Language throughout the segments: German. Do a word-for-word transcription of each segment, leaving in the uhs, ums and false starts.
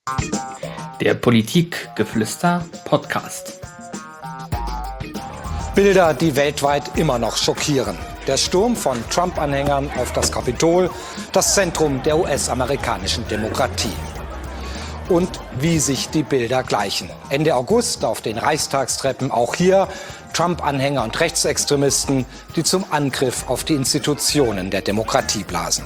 Der Politikgeflüster-Podcast. Bilder, die weltweit immer noch schockieren. Der Sturm von Trump-Anhängern auf das Kapitol, das Zentrum der U S-amerikanischen Demokratie. Und wie sich die Bilder gleichen. Ende August auf den Reichstagstreppen auch hier Trump-Anhänger und Rechtsextremisten, die zum Angriff auf die Institutionen der Demokratie blasen.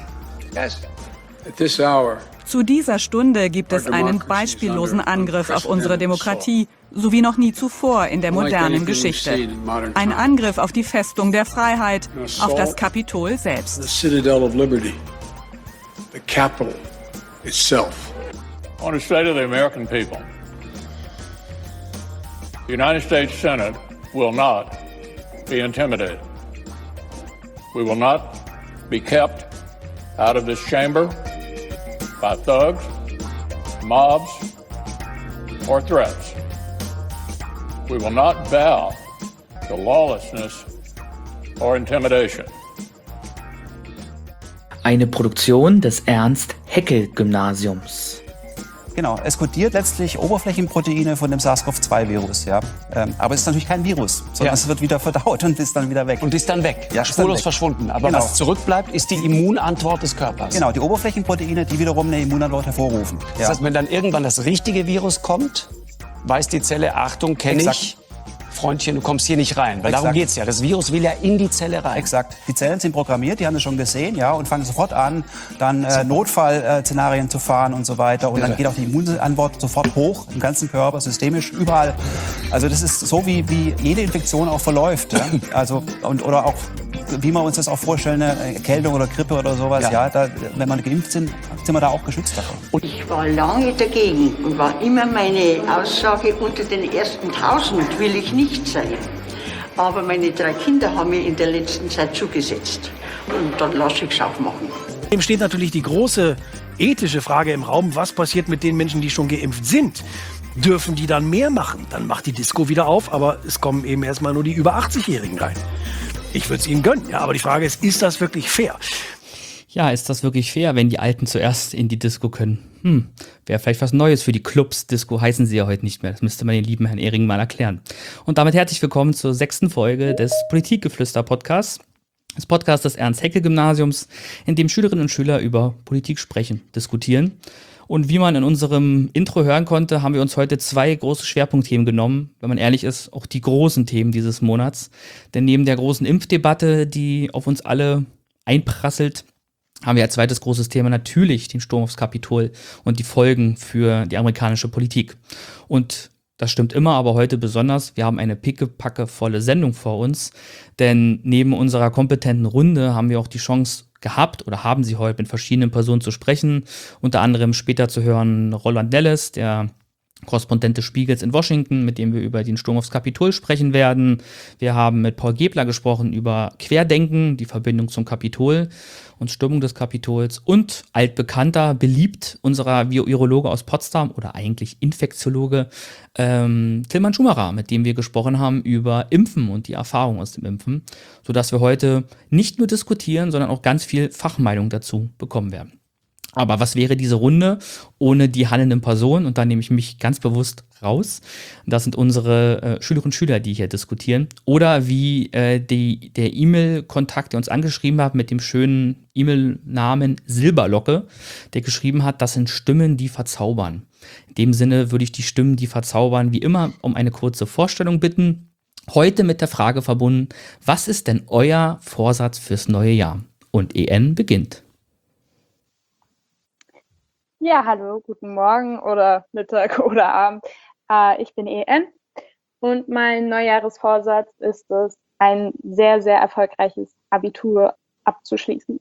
Zu dieser Stunde gibt es einen beispiellosen Angriff auf unsere Demokratie, so wie noch nie zuvor in der modernen Geschichte. Ein Angriff auf die Festung der Freiheit, auf das Kapitol selbst. On the state of the American people, the United States Senate will not be intimidated. We will not be kept out of this chamber by thugs, mobs, or threats. We will not bow to lawlessness or intimidation. Eine Produktion des Ernst-Haeckel-Gymnasiums. Genau, es kodiert letztlich Oberflächenproteine von dem SARS-CoV zwei Virus. Ja. Ähm, aber es ist natürlich kein Virus, sondern ja. es wird wieder verdaut und ist dann wieder weg. Und ist dann weg, ja, ist spurlos weg. verschwunden. Aber genau. was zurückbleibt, ist die Immunantwort des Körpers. Genau, die Oberflächenproteine, die wiederum eine Immunantwort hervorrufen. Das ja. heißt, wenn dann irgendwann das richtige Virus kommt, weiß die Zelle, Achtung, kenne ich, Freundchen, du kommst hier nicht rein. Weil Exakt. darum geht's ja. Das Virus will ja in die Zelle rein. Exakt. Die Zellen sind programmiert, die haben das schon gesehen, ja, und fangen sofort an, dann äh, Notfallszenarien zu fahren und so weiter. Und dann geht auch die Immunantwort sofort hoch, im ganzen Körper, systemisch, überall. Also das ist so, wie, wie jede Infektion auch verläuft. Ja? Also, und, oder auch, wie wir uns das auch vorstellen, eine Erkältung oder Grippe oder sowas. Ja. Ja, da, wenn wir geimpft sind, sind wir da auch geschützt davon. Ich war lange dagegen und war immer meine Aussage, unter den ersten tausend will ich nicht sein. Aber meine drei Kinder haben mir in der letzten Zeit zugesetzt. Und dann lasse ich es auch machen. Dem steht natürlich die große ethische Frage im Raum, was passiert mit den Menschen, die schon geimpft sind? Dürfen die dann mehr machen? Dann macht die Disco wieder auf, aber es kommen eben erstmal nur die über achtzig-Jährigen rein. Ich würde es ihnen gönnen, ja, aber die Frage ist, ist das wirklich fair? Ja, ist das wirklich fair, wenn die Alten zuerst in die Disco können? Hm, wäre vielleicht was Neues für die Clubs. Disco heißen sie ja heute nicht mehr. Das müsste man den lieben Herrn Ehring mal erklären. Und damit herzlich willkommen zur sechsten Folge des Politikgeflüster-Podcasts. Das Podcast des Ernst-Haeckel-Gymnasiums, in dem Schülerinnen und Schüler über Politik sprechen, diskutieren. Und wie man in unserem Intro hören konnte, haben wir uns heute zwei große Schwerpunktthemen genommen. Wenn man ehrlich ist, auch die großen Themen dieses Monats. Denn neben der großen Impfdebatte, die auf uns alle einprasselt, haben wir als zweites großes Thema natürlich den Sturm aufs Kapitol und die Folgen für die amerikanische Politik. Und das stimmt immer, aber heute besonders. Wir haben eine pickepackevolle Sendung vor uns, denn neben unserer kompetenten Runde haben wir auch die Chance gehabt oder haben sie heute mit verschiedenen Personen zu sprechen. Unter anderem später zu hören Roland Nelles, der Korrespondent des Spiegels in Washington, mit dem wir über den Sturm aufs Kapitol sprechen werden. Wir haben mit Paul Gebler gesprochen über Querdenken, die Verbindung zum Kapitol und Stürmung des Kapitols und altbekannter, beliebt, unserer Virologe aus Potsdam oder eigentlich Infektiologe ähm, Tilman Schumacher, mit dem wir gesprochen haben über Impfen und die Erfahrung aus dem Impfen, sodass wir heute nicht nur diskutieren, sondern auch ganz viel Fachmeinung dazu bekommen werden. Aber was wäre diese Runde ohne die handelnden Personen? Und da nehme ich mich ganz bewusst raus. Das sind unsere äh, Schülerinnen und Schüler, die hier diskutieren. Oder wie äh, die, der E-Mail-Kontakt, der uns angeschrieben hat mit dem schönen E-Mail-Namen Silberlocke, der geschrieben hat, das sind Stimmen, die verzaubern. In dem Sinne würde ich die Stimmen, die verzaubern, wie immer um eine kurze Vorstellung bitten. Heute mit der Frage verbunden, was ist denn euer Vorsatz fürs neue Jahr? Und E N beginnt. Ja, hallo, guten Morgen oder Mittag oder Abend. Äh, ich bin E N und mein Neujahresvorsatz ist es, ein sehr, sehr erfolgreiches Abitur abzuschließen.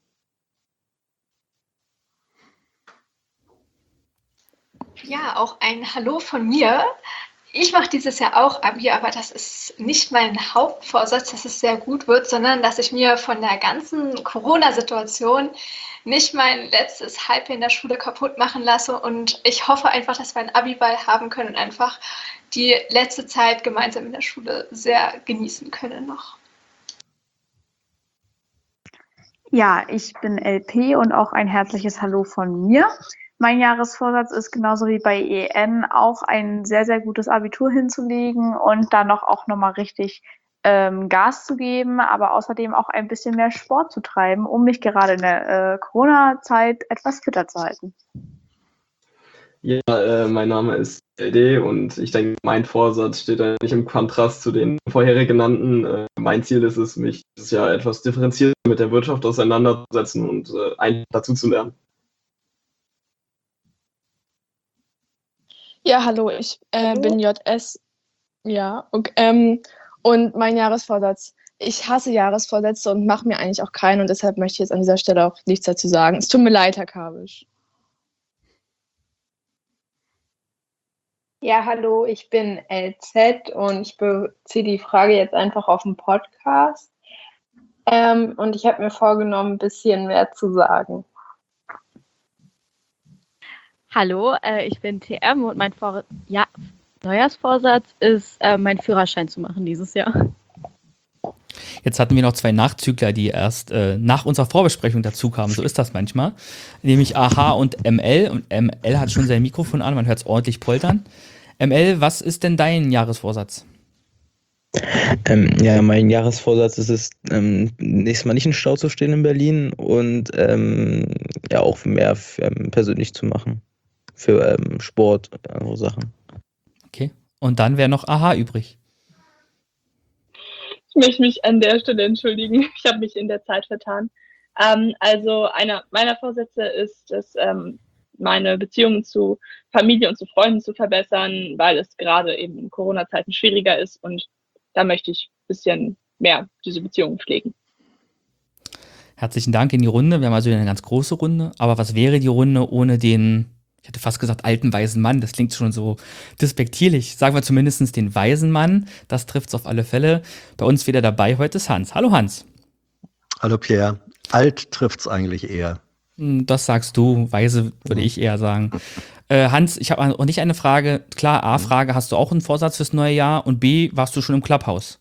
Ja, auch ein Hallo von mir. Ich mache dieses Jahr auch Abi, aber das ist nicht mein Hauptvorsatz, dass es sehr gut wird, sondern dass ich mir von der ganzen Corona-Situation nicht mein letztes Halbjahr in der Schule kaputt machen lasse. Und ich hoffe einfach, dass wir einen Abi-Ball haben können und einfach die letzte Zeit gemeinsam in der Schule sehr genießen können noch. Ja, ich bin L P und auch ein herzliches Hallo von mir. Mein Jahresvorsatz ist genauso wie bei E N auch ein sehr, sehr gutes Abitur hinzulegen und dann noch auch nochmal richtig ähm, Gas zu geben, aber außerdem auch ein bisschen mehr Sport zu treiben, um mich gerade in der äh, Corona-Zeit etwas fitter zu halten. Ja, äh, mein Name ist L D und ich denke, mein Vorsatz steht eigentlich im Kontrast zu den vorher genannten. Äh, mein Ziel ist es, mich dieses Jahr etwas differenziert mit der Wirtschaft auseinanderzusetzen und äh, einfach dazu zu lernen. Ja, hallo, ich äh, bin J S. Ja, okay, ähm, und mein Jahresvorsatz. Ich hasse Jahresvorsätze und mache mir eigentlich auch keinen und deshalb möchte ich jetzt an dieser Stelle auch nichts dazu sagen. Es tut mir leid, Herr Kabisch. Ja, hallo, ich bin L Z und ich beziehe die Frage jetzt einfach auf den Podcast. Ähm, und ich habe mir vorgenommen, ein bisschen mehr zu sagen. Hallo, äh, ich bin T M und mein Vor ja, Neujahrsvorsatz ist, äh, meinen Führerschein zu machen dieses Jahr. Jetzt hatten wir noch zwei Nachzügler, die erst äh, nach unserer Vorbesprechung dazu kamen. So ist das manchmal. Nämlich A H und M L. Und M L hat schon sein Mikrofon an, man hört es ordentlich poltern. M L, was ist denn dein Jahresvorsatz? Ähm, ja, mein Jahresvorsatz ist es, ähm, nächstes Mal nicht in Stau zu stehen in Berlin und ähm, ja auch mehr für, ähm, persönlich zu machen. Für ähm, Sport und andere Sachen. Okay. Und dann wäre noch A H übrig. Ich möchte mich an der Stelle entschuldigen. Ich habe mich in der Zeit vertan. Ähm, also einer meiner Vorsätze ist es, ähm, meine Beziehungen zu Familie und zu Freunden zu verbessern, weil es gerade eben in Corona-Zeiten schwieriger ist und da möchte ich ein bisschen mehr diese Beziehungen pflegen. Herzlichen Dank in die Runde. Wir haben also eine ganz große Runde. Aber was wäre die Runde ohne den, ich hätte fast gesagt, alten weisen Mann? Das klingt schon so despektierlich. Sagen wir zumindest den weisen Mann. Das trifft es auf alle Fälle. Bei uns wieder dabei heute ist Hans. Hallo Hans. Hallo Pierre. Alt trifft es eigentlich eher. Das sagst du, weise würde ich eher sagen. Äh, Hans, ich habe auch nicht eine Frage. Klar, A-Frage, hast du auch einen Vorsatz fürs neue Jahr? Und B, warst du schon im Clubhouse?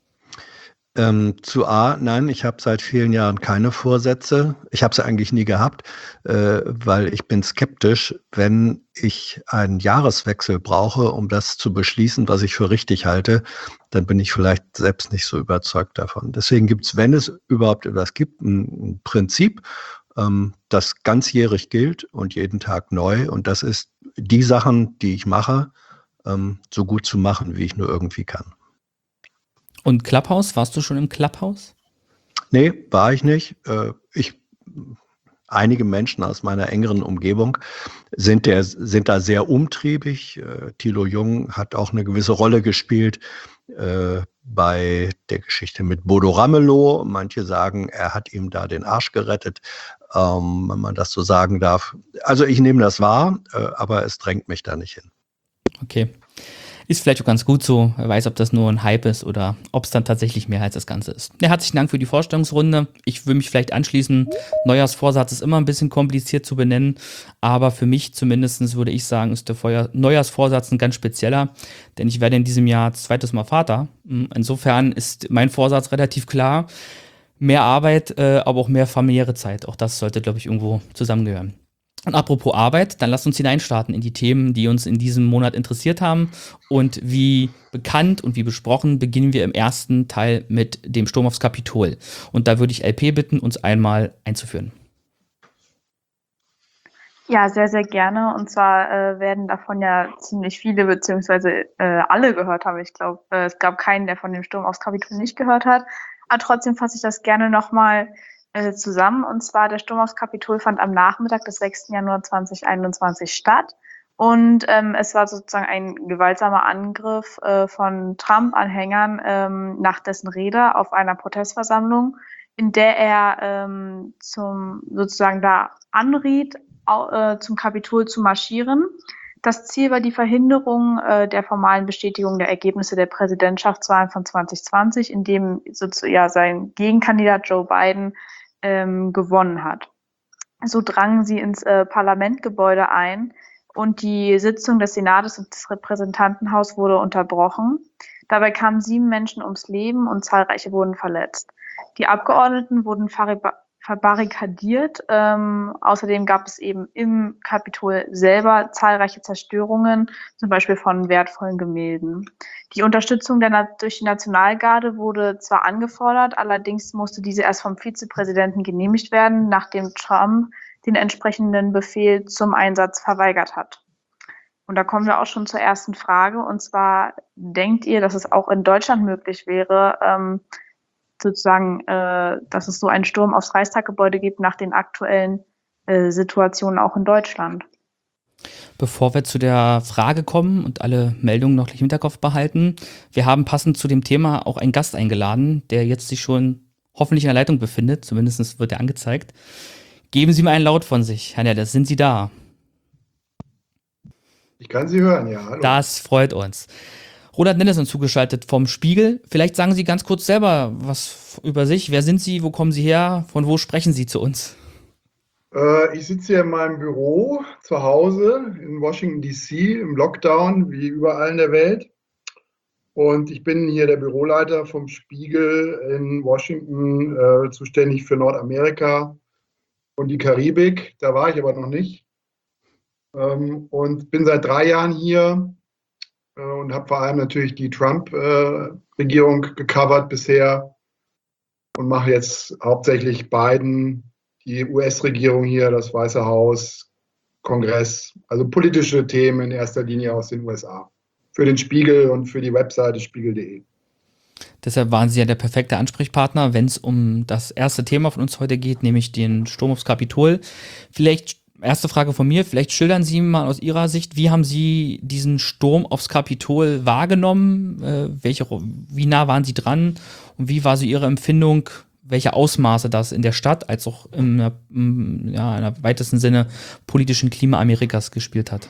Ähm, zu A, nein, ich habe seit vielen Jahren keine Vorsätze. Ich habe sie eigentlich nie gehabt, äh, weil ich bin skeptisch, wenn ich einen Jahreswechsel brauche, um das zu beschließen, was ich für richtig halte, dann bin ich vielleicht selbst nicht so überzeugt davon. Deswegen gibt es, wenn es überhaupt etwas gibt, ein, ein Prinzip, ähm, das ganzjährig gilt und jeden Tag neu. Und das ist, die Sachen, die ich mache, ähm, so gut zu machen, wie ich nur irgendwie kann. Und Clubhouse, warst du schon im Clubhouse? Nee, war ich nicht. Ich, einige Menschen aus meiner engeren Umgebung sind, der, sind da sehr umtriebig. Thilo Jung hat auch eine gewisse Rolle gespielt äh, bei der Geschichte mit Bodo Ramelow. Manche sagen, er hat ihm da den Arsch gerettet, ähm, wenn man das so sagen darf. Also ich nehme das wahr, äh, aber es drängt mich da nicht hin. Okay. Ist vielleicht auch ganz gut so. Wer weiß, ob das nur ein Hype ist oder ob es dann tatsächlich mehr als das Ganze ist. Ja, herzlichen Dank für die Vorstellungsrunde. Ich will mich vielleicht anschließen. Neujahrsvorsatz ist immer ein bisschen kompliziert zu benennen, aber für mich zumindest würde ich sagen, ist der Feuer- Neujahrsvorsatz ein ganz spezieller, denn ich werde in diesem Jahr zweites Mal Vater. Insofern ist mein Vorsatz relativ klar. Mehr Arbeit, äh, aber auch mehr familiäre Zeit. Auch das sollte, glaube ich, irgendwo zusammengehören. Und apropos Arbeit, dann lasst uns hineinstarten in die Themen, die uns in diesem Monat interessiert haben. Und wie bekannt und wie besprochen, beginnen wir im ersten Teil mit dem Sturm aufs Kapitol. Und da würde ich L P bitten, uns einmal einzuführen. Ja, sehr, sehr gerne. Und zwar äh, werden davon ja ziemlich viele beziehungsweise äh, alle gehört haben. Ich glaube, äh, es gab keinen, der von dem Sturm aufs Kapitol nicht gehört hat. Aber trotzdem fasse ich das gerne nochmal zusammen. Und zwar der Sturm aufs Kapitol fand am Nachmittag des sechsten Januar zweitausendeinundzwanzig statt. Und ähm, es war sozusagen ein gewaltsamer Angriff äh, von Trump-Anhängern ähm, nach dessen Rede auf einer Protestversammlung, in der er ähm, zum sozusagen da anriet, au, äh, zum Kapitol zu marschieren. Das Ziel war die Verhinderung äh, der formalen Bestätigung der Ergebnisse der Präsidentschaftswahlen von zwanzig zwanzig, in dem sozusagen ja, sein Gegenkandidat Joe Biden ähm, gewonnen hat. So drangen sie ins äh, Parlamentgebäude ein und die Sitzung des Senates und des Repräsentantenhauses wurde unterbrochen. Dabei kamen sieben Menschen ums Leben und zahlreiche wurden verletzt. Die Abgeordneten wurden verbarrikadiert. Ähm, außerdem gab es eben im Kapitol selber zahlreiche Zerstörungen, zum Beispiel von wertvollen Gemälden. Die Unterstützung der Na- durch die Nationalgarde wurde zwar angefordert, allerdings musste diese erst vom Vizepräsidenten genehmigt werden, nachdem Trump den entsprechenden Befehl zum Einsatz verweigert hat. Und da kommen wir auch schon zur ersten Frage. Und zwar, denkt ihr, dass es auch in Deutschland möglich wäre, ähm, sozusagen, äh, dass es so einen Sturm aufs Reichstaggebäude gibt nach den aktuellen äh, Situationen auch in Deutschland? Bevor wir zu der Frage kommen und alle Meldungen noch gleich im Hinterkopf behalten, wir haben passend zu dem Thema auch einen Gast eingeladen, der jetzt sich schon hoffentlich in der Leitung befindet, zumindest wird er angezeigt. Geben Sie mir einen Laut von sich, Herr Nelles, sind Sie da? Ich kann Sie hören, ja. Hallo. Das freut uns. Roland Nellesen zugeschaltet vom Spiegel. Vielleicht sagen Sie ganz kurz selber was über sich. Wer sind Sie? Wo kommen Sie her? Von wo sprechen Sie zu uns? Äh, ich sitze hier in meinem Büro zu Hause in Washington D C im Lockdown, wie überall in der Welt. Und ich bin hier der Büroleiter vom Spiegel in Washington, äh, zuständig für Nordamerika und die Karibik. Da war ich aber noch nicht. Ähm, und bin seit drei Jahren hier. Und habe vor allem natürlich die Trump-Regierung äh, gecovert bisher und mache jetzt hauptsächlich Biden, die U S-Regierung hier, das Weiße Haus, Kongress, also politische Themen in erster Linie aus den U S A. Für den Spiegel und für die Webseite spiegel punkt de. Deshalb waren Sie ja der perfekte Ansprechpartner, wenn es um das erste Thema von uns heute geht, nämlich den Sturm aufs Kapitol. Vielleicht erste Frage von mir, vielleicht schildern Sie mal aus Ihrer Sicht, wie haben Sie diesen Sturm aufs Kapitol wahrgenommen? Äh, welche, wie nah waren Sie dran? Und wie war so Ihre Empfindung, welche Ausmaße das in der Stadt als auch im, im ja, in der weitesten Sinne politischen Klima Amerikas gespielt hat?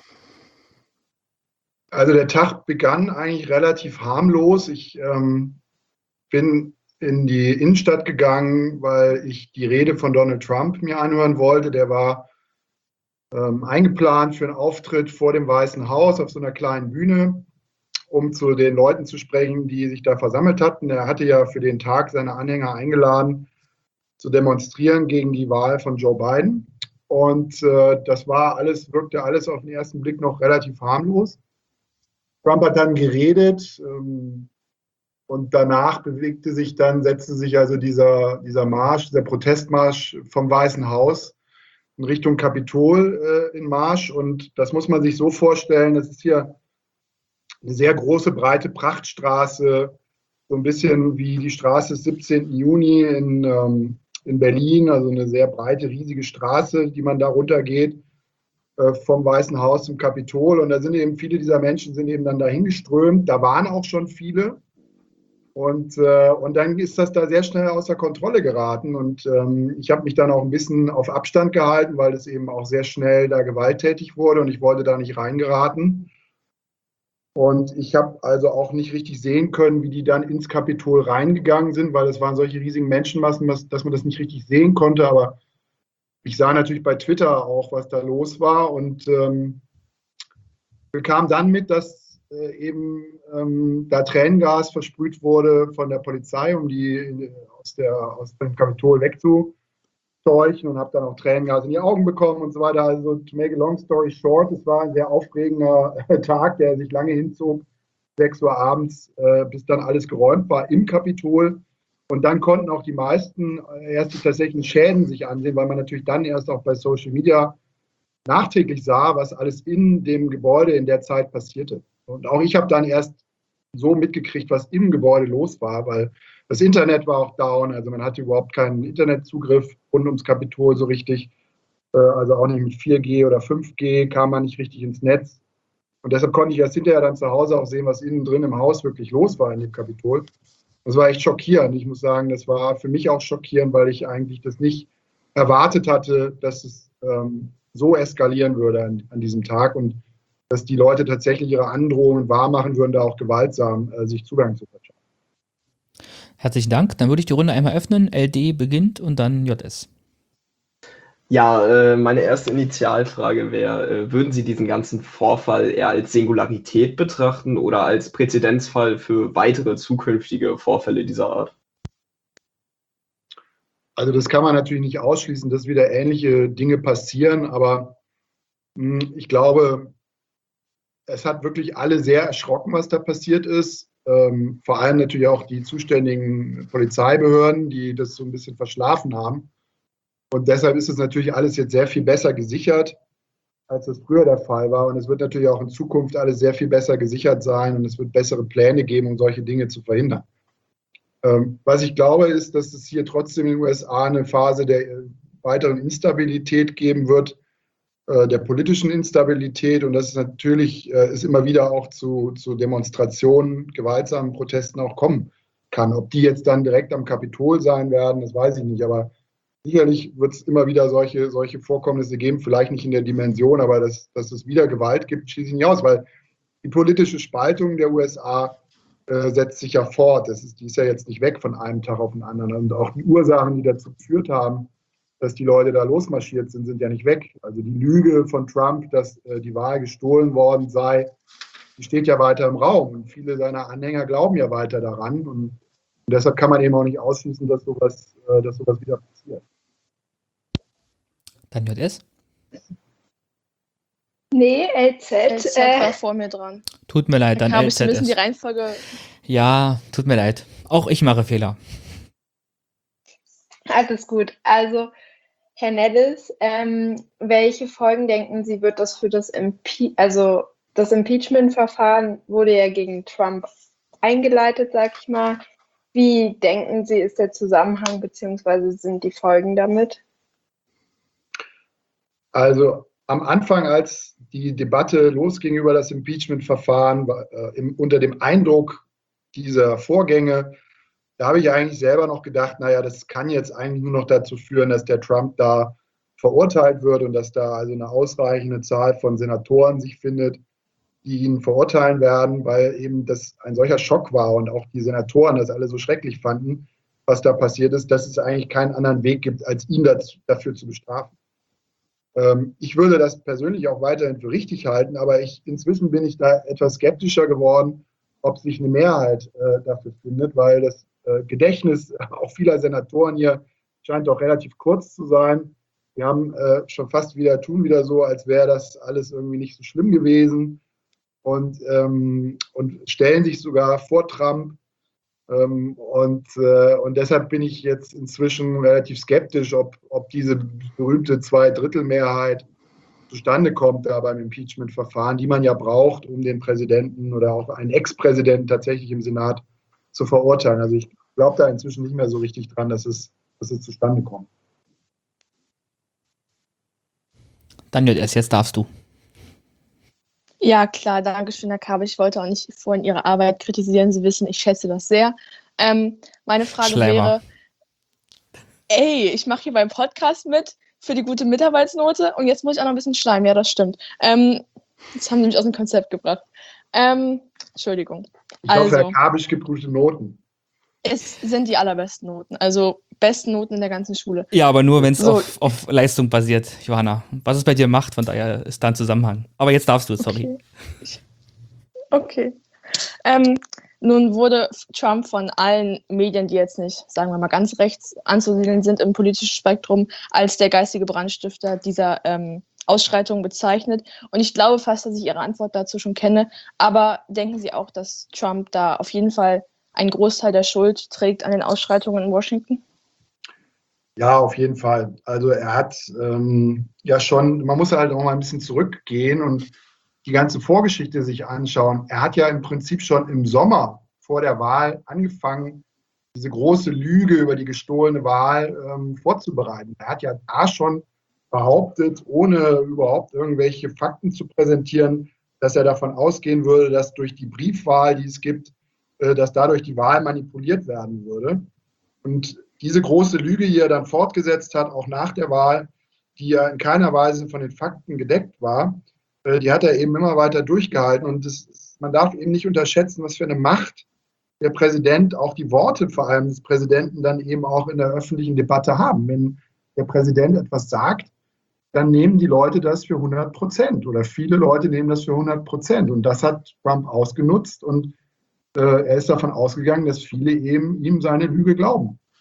Also der Tag begann eigentlich relativ harmlos. Ich ähm, bin in die Innenstadt gegangen, weil ich die Rede von Donald Trump mir anhören wollte. Der war ähm, eingeplant für einen Auftritt vor dem Weißen Haus auf so einer kleinen Bühne, um zu den Leuten zu sprechen, die sich da versammelt hatten. Er hatte ja für den Tag seine Anhänger eingeladen, zu demonstrieren gegen die Wahl von Joe Biden. Und äh, das war alles, wirkte alles auf den ersten Blick noch relativ harmlos. Trump hat dann geredet ähm, und danach bewegte sich dann, setzte sich also dieser, dieser Marsch, dieser Protestmarsch vom Weißen Haus in Richtung Kapitol äh, in Marsch. Und das muss man sich so vorstellen, das ist hier eine sehr große, breite Prachtstraße, so ein bisschen wie die Straße des siebzehnten Juni in, ähm, in Berlin, also eine sehr breite, riesige Straße, die man da runtergeht, äh, vom Weißen Haus zum Kapitol. Und da sind eben viele dieser Menschen sind eben dann dahin geströmt. Da waren auch schon viele. Und, äh, und dann ist das da sehr schnell außer Kontrolle geraten. Und ähm, ich habe mich dann auch ein bisschen auf Abstand gehalten, weil es eben auch sehr schnell da gewalttätig wurde und ich wollte da nicht reingeraten. Und ich habe also auch nicht richtig sehen können, wie die dann ins Kapitol reingegangen sind, weil es waren solche riesigen Menschenmassen, dass man das nicht richtig sehen konnte. Aber ich sah natürlich bei Twitter auch, was da los war und ähm, bekam dann mit, dass äh, eben ähm, da Tränengas versprüht wurde von der Polizei, um die aus, der, aus dem Kapitol wegzuseuchen, und habe dann auch Tränengas in die Augen bekommen und so weiter. Also to make a long story short, es war ein sehr aufregender Tag, der sich lange hinzog, sechs Uhr abends, äh, bis dann alles geräumt war im Kapitol. Und dann konnten auch die meisten erst die tatsächlichen Schäden sich ansehen, weil man natürlich dann erst auch bei Social Media nachträglich sah, was alles in dem Gebäude in der Zeit passierte. Und auch ich habe dann erst so mitgekriegt, was im Gebäude los war, weil das Internet war auch down, also man hatte überhaupt keinen Internetzugriff rund ums Kapitol so richtig, also auch nicht mit vier G oder fünf G kam man nicht richtig ins Netz. Und deshalb konnte ich erst hinterher dann zu Hause auch sehen, was innen drin im Haus wirklich los war in dem Kapitol. Das war echt schockierend. Ich muss sagen, das war für mich auch schockierend, weil ich eigentlich das nicht erwartet hatte, dass es ähm, so eskalieren würde an, an diesem Tag und dass die Leute tatsächlich ihre Androhungen wahrmachen würden, da auch gewaltsam äh, sich Zugang zu verschaffen. Herzlichen Dank. Dann würde ich die Runde einmal öffnen. L D beginnt und dann J S. Ja, äh, meine erste Initialfrage wäre, äh, würden Sie diesen ganzen Vorfall eher als Singularität betrachten oder als Präzedenzfall für weitere zukünftige Vorfälle dieser Art? Also das kann man natürlich nicht ausschließen, dass wieder ähnliche Dinge passieren, aber mh, ich glaube, es hat wirklich alle sehr erschrocken, was da passiert ist. Ähm, vor allem natürlich auch die zuständigen Polizeibehörden, die das so ein bisschen verschlafen haben. Und deshalb ist es natürlich alles jetzt sehr viel besser gesichert, als das früher der Fall war. Und es wird natürlich auch in Zukunft alles sehr viel besser gesichert sein und es wird bessere Pläne geben, um solche Dinge zu verhindern. Ähm, was ich glaube, ist, dass es hier trotzdem in den U S A eine Phase der äh, weiteren Instabilität geben wird, äh, der politischen Instabilität. Und dass es natürlich äh, es immer wieder auch zu, zu Demonstrationen, gewaltsamen Protesten auch kommen kann. Ob die jetzt dann direkt am Kapitol sein werden, das weiß ich nicht. Aber sicherlich wird es immer wieder solche, solche Vorkommnisse geben, vielleicht nicht in der Dimension, aber dass, dass es wieder Gewalt gibt, schließe ich nicht aus, weil die politische Spaltung der U S A äh, setzt sich ja fort. Das ist, die ist ja jetzt nicht weg von einem Tag auf den anderen. Und auch die Ursachen, die dazu geführt haben, dass die Leute da losmarschiert sind, sind ja nicht weg. Also die Lüge von Trump, dass äh, die Wahl gestohlen worden sei, die steht ja weiter im Raum. Und viele seiner Anhänger glauben ja weiter daran. Und, und deshalb kann man eben auch nicht ausschließen, dass sowas, äh, dass sowas wieder passiert. Dann J S. Nee, L Z. L Z war Äh, vor mir dran. Tut mir leid, dann Habe L ich so ein Z bisschen die S. Reihenfolge. Ja, tut mir leid. Auch ich mache Fehler. alles gut. Also, Herr Nellis, ähm, welche Folgen denken Sie, wird das für das Impe also das Impeachment-Verfahren wurde ja gegen Trump eingeleitet, sag ich mal. Wie denken Sie, ist der Zusammenhang bzw. sind die Folgen damit? Also am Anfang, als die Debatte losging über das Impeachment-Verfahren, äh, im, unter dem Eindruck dieser Vorgänge, da habe ich eigentlich selber noch gedacht, naja, das kann jetzt eigentlich nur noch dazu führen, dass der Trump da verurteilt wird und dass da also eine ausreichende Zahl von Senatoren sich findet, die ihn verurteilen werden, weil eben das ein solcher Schock war und auch die Senatoren das alle so schrecklich fanden, was da passiert ist, dass es eigentlich keinen anderen Weg gibt, als ihn dazu, dafür zu bestrafen. Ähm, ich würde das persönlich auch weiterhin für richtig halten, aber ich, inzwischen bin ich da etwas skeptischer geworden, ob sich eine Mehrheit äh, dafür findet, weil das äh, Gedächtnis auch vieler Senatoren hier scheint doch relativ kurz zu sein. Die haben äh, schon fast wieder, tun wieder so, als wäre das alles irgendwie nicht so schlimm gewesen und, ähm, und stellen sich sogar vor Trump. Ähm, und, äh, und deshalb bin ich jetzt inzwischen relativ skeptisch, ob, ob diese berühmte Zweidrittelmehrheit zustande kommt da beim Impeachment-Verfahren, die man ja braucht, um den Präsidenten oder auch einen Ex-Präsidenten tatsächlich im Senat zu verurteilen. Also ich glaube da inzwischen nicht mehr so richtig dran, dass es, dass es zustande kommt. Dann J S, jetzt darfst du. Ja, klar, danke schön, Herr Kabe. Ich wollte auch nicht vorhin Ihre Arbeit kritisieren. Sie wissen, ich schätze das sehr. Ähm, meine Frage Schleimer. wäre, ey, ich mache hier beim Podcast mit für die gute Mitarbeitsnote und jetzt muss ich auch noch ein bisschen schleimen. Ja, das stimmt. Ähm, das haben Sie mich aus dem Konzept gebracht. Ähm, Entschuldigung. Ich hoffe, Also, Herr Kabisch gibt gute Noten. es sind die allerbesten Noten, also besten Noten in der ganzen Schule. Ja, aber nur, wenn es So. auf, auf Leistung basiert, Johanna. Was es bei dir macht, von daher ist da ein Zusammenhang. Aber jetzt darfst du, sorry. Okay. Okay. Ähm, nun wurde Trump von allen Medien, die jetzt nicht, sagen wir mal, ganz rechts anzusiedeln sind im politischen Spektrum, als der geistige Brandstifter dieser ähm, Ausschreitung bezeichnet. Und ich glaube fast, dass ich Ihre Antwort dazu schon kenne. Aber denken Sie auch, dass Trump da auf jeden Fall einen Großteil der Schuld trägt an den Ausschreitungen in Washington? Ja, auf jeden Fall. Also er hat ähm, ja schon, man muss halt auch mal ein bisschen zurückgehen und die ganze Vorgeschichte sich anschauen. Er hat ja im Prinzip schon im Sommer vor der Wahl angefangen, diese große Lüge über die gestohlene Wahl ähm, vorzubereiten. Er hat ja da schon behauptet, ohne überhaupt irgendwelche Fakten zu präsentieren, dass er davon ausgehen würde, dass durch die Briefwahl, die es gibt, äh, dass dadurch die Wahl manipuliert werden würde. Und diese große Lüge, die er dann fortgesetzt hat, auch nach der Wahl, die ja in keiner Weise von den Fakten gedeckt war, äh, die hat er eben immer weiter durchgehalten. Und das, man darf eben nicht unterschätzen, was für eine Macht der Präsident, auch die Worte vor allem des Präsidenten, dann eben auch in der öffentlichen Debatte haben. Wenn der Präsident etwas sagt, dann nehmen die Leute das für hundert Prozent oder viele Leute nehmen das für hundert Prozent. Und das hat Trump ausgenutzt und äh, er ist davon ausgegangen, dass viele eben ihm seine Lüge glauben.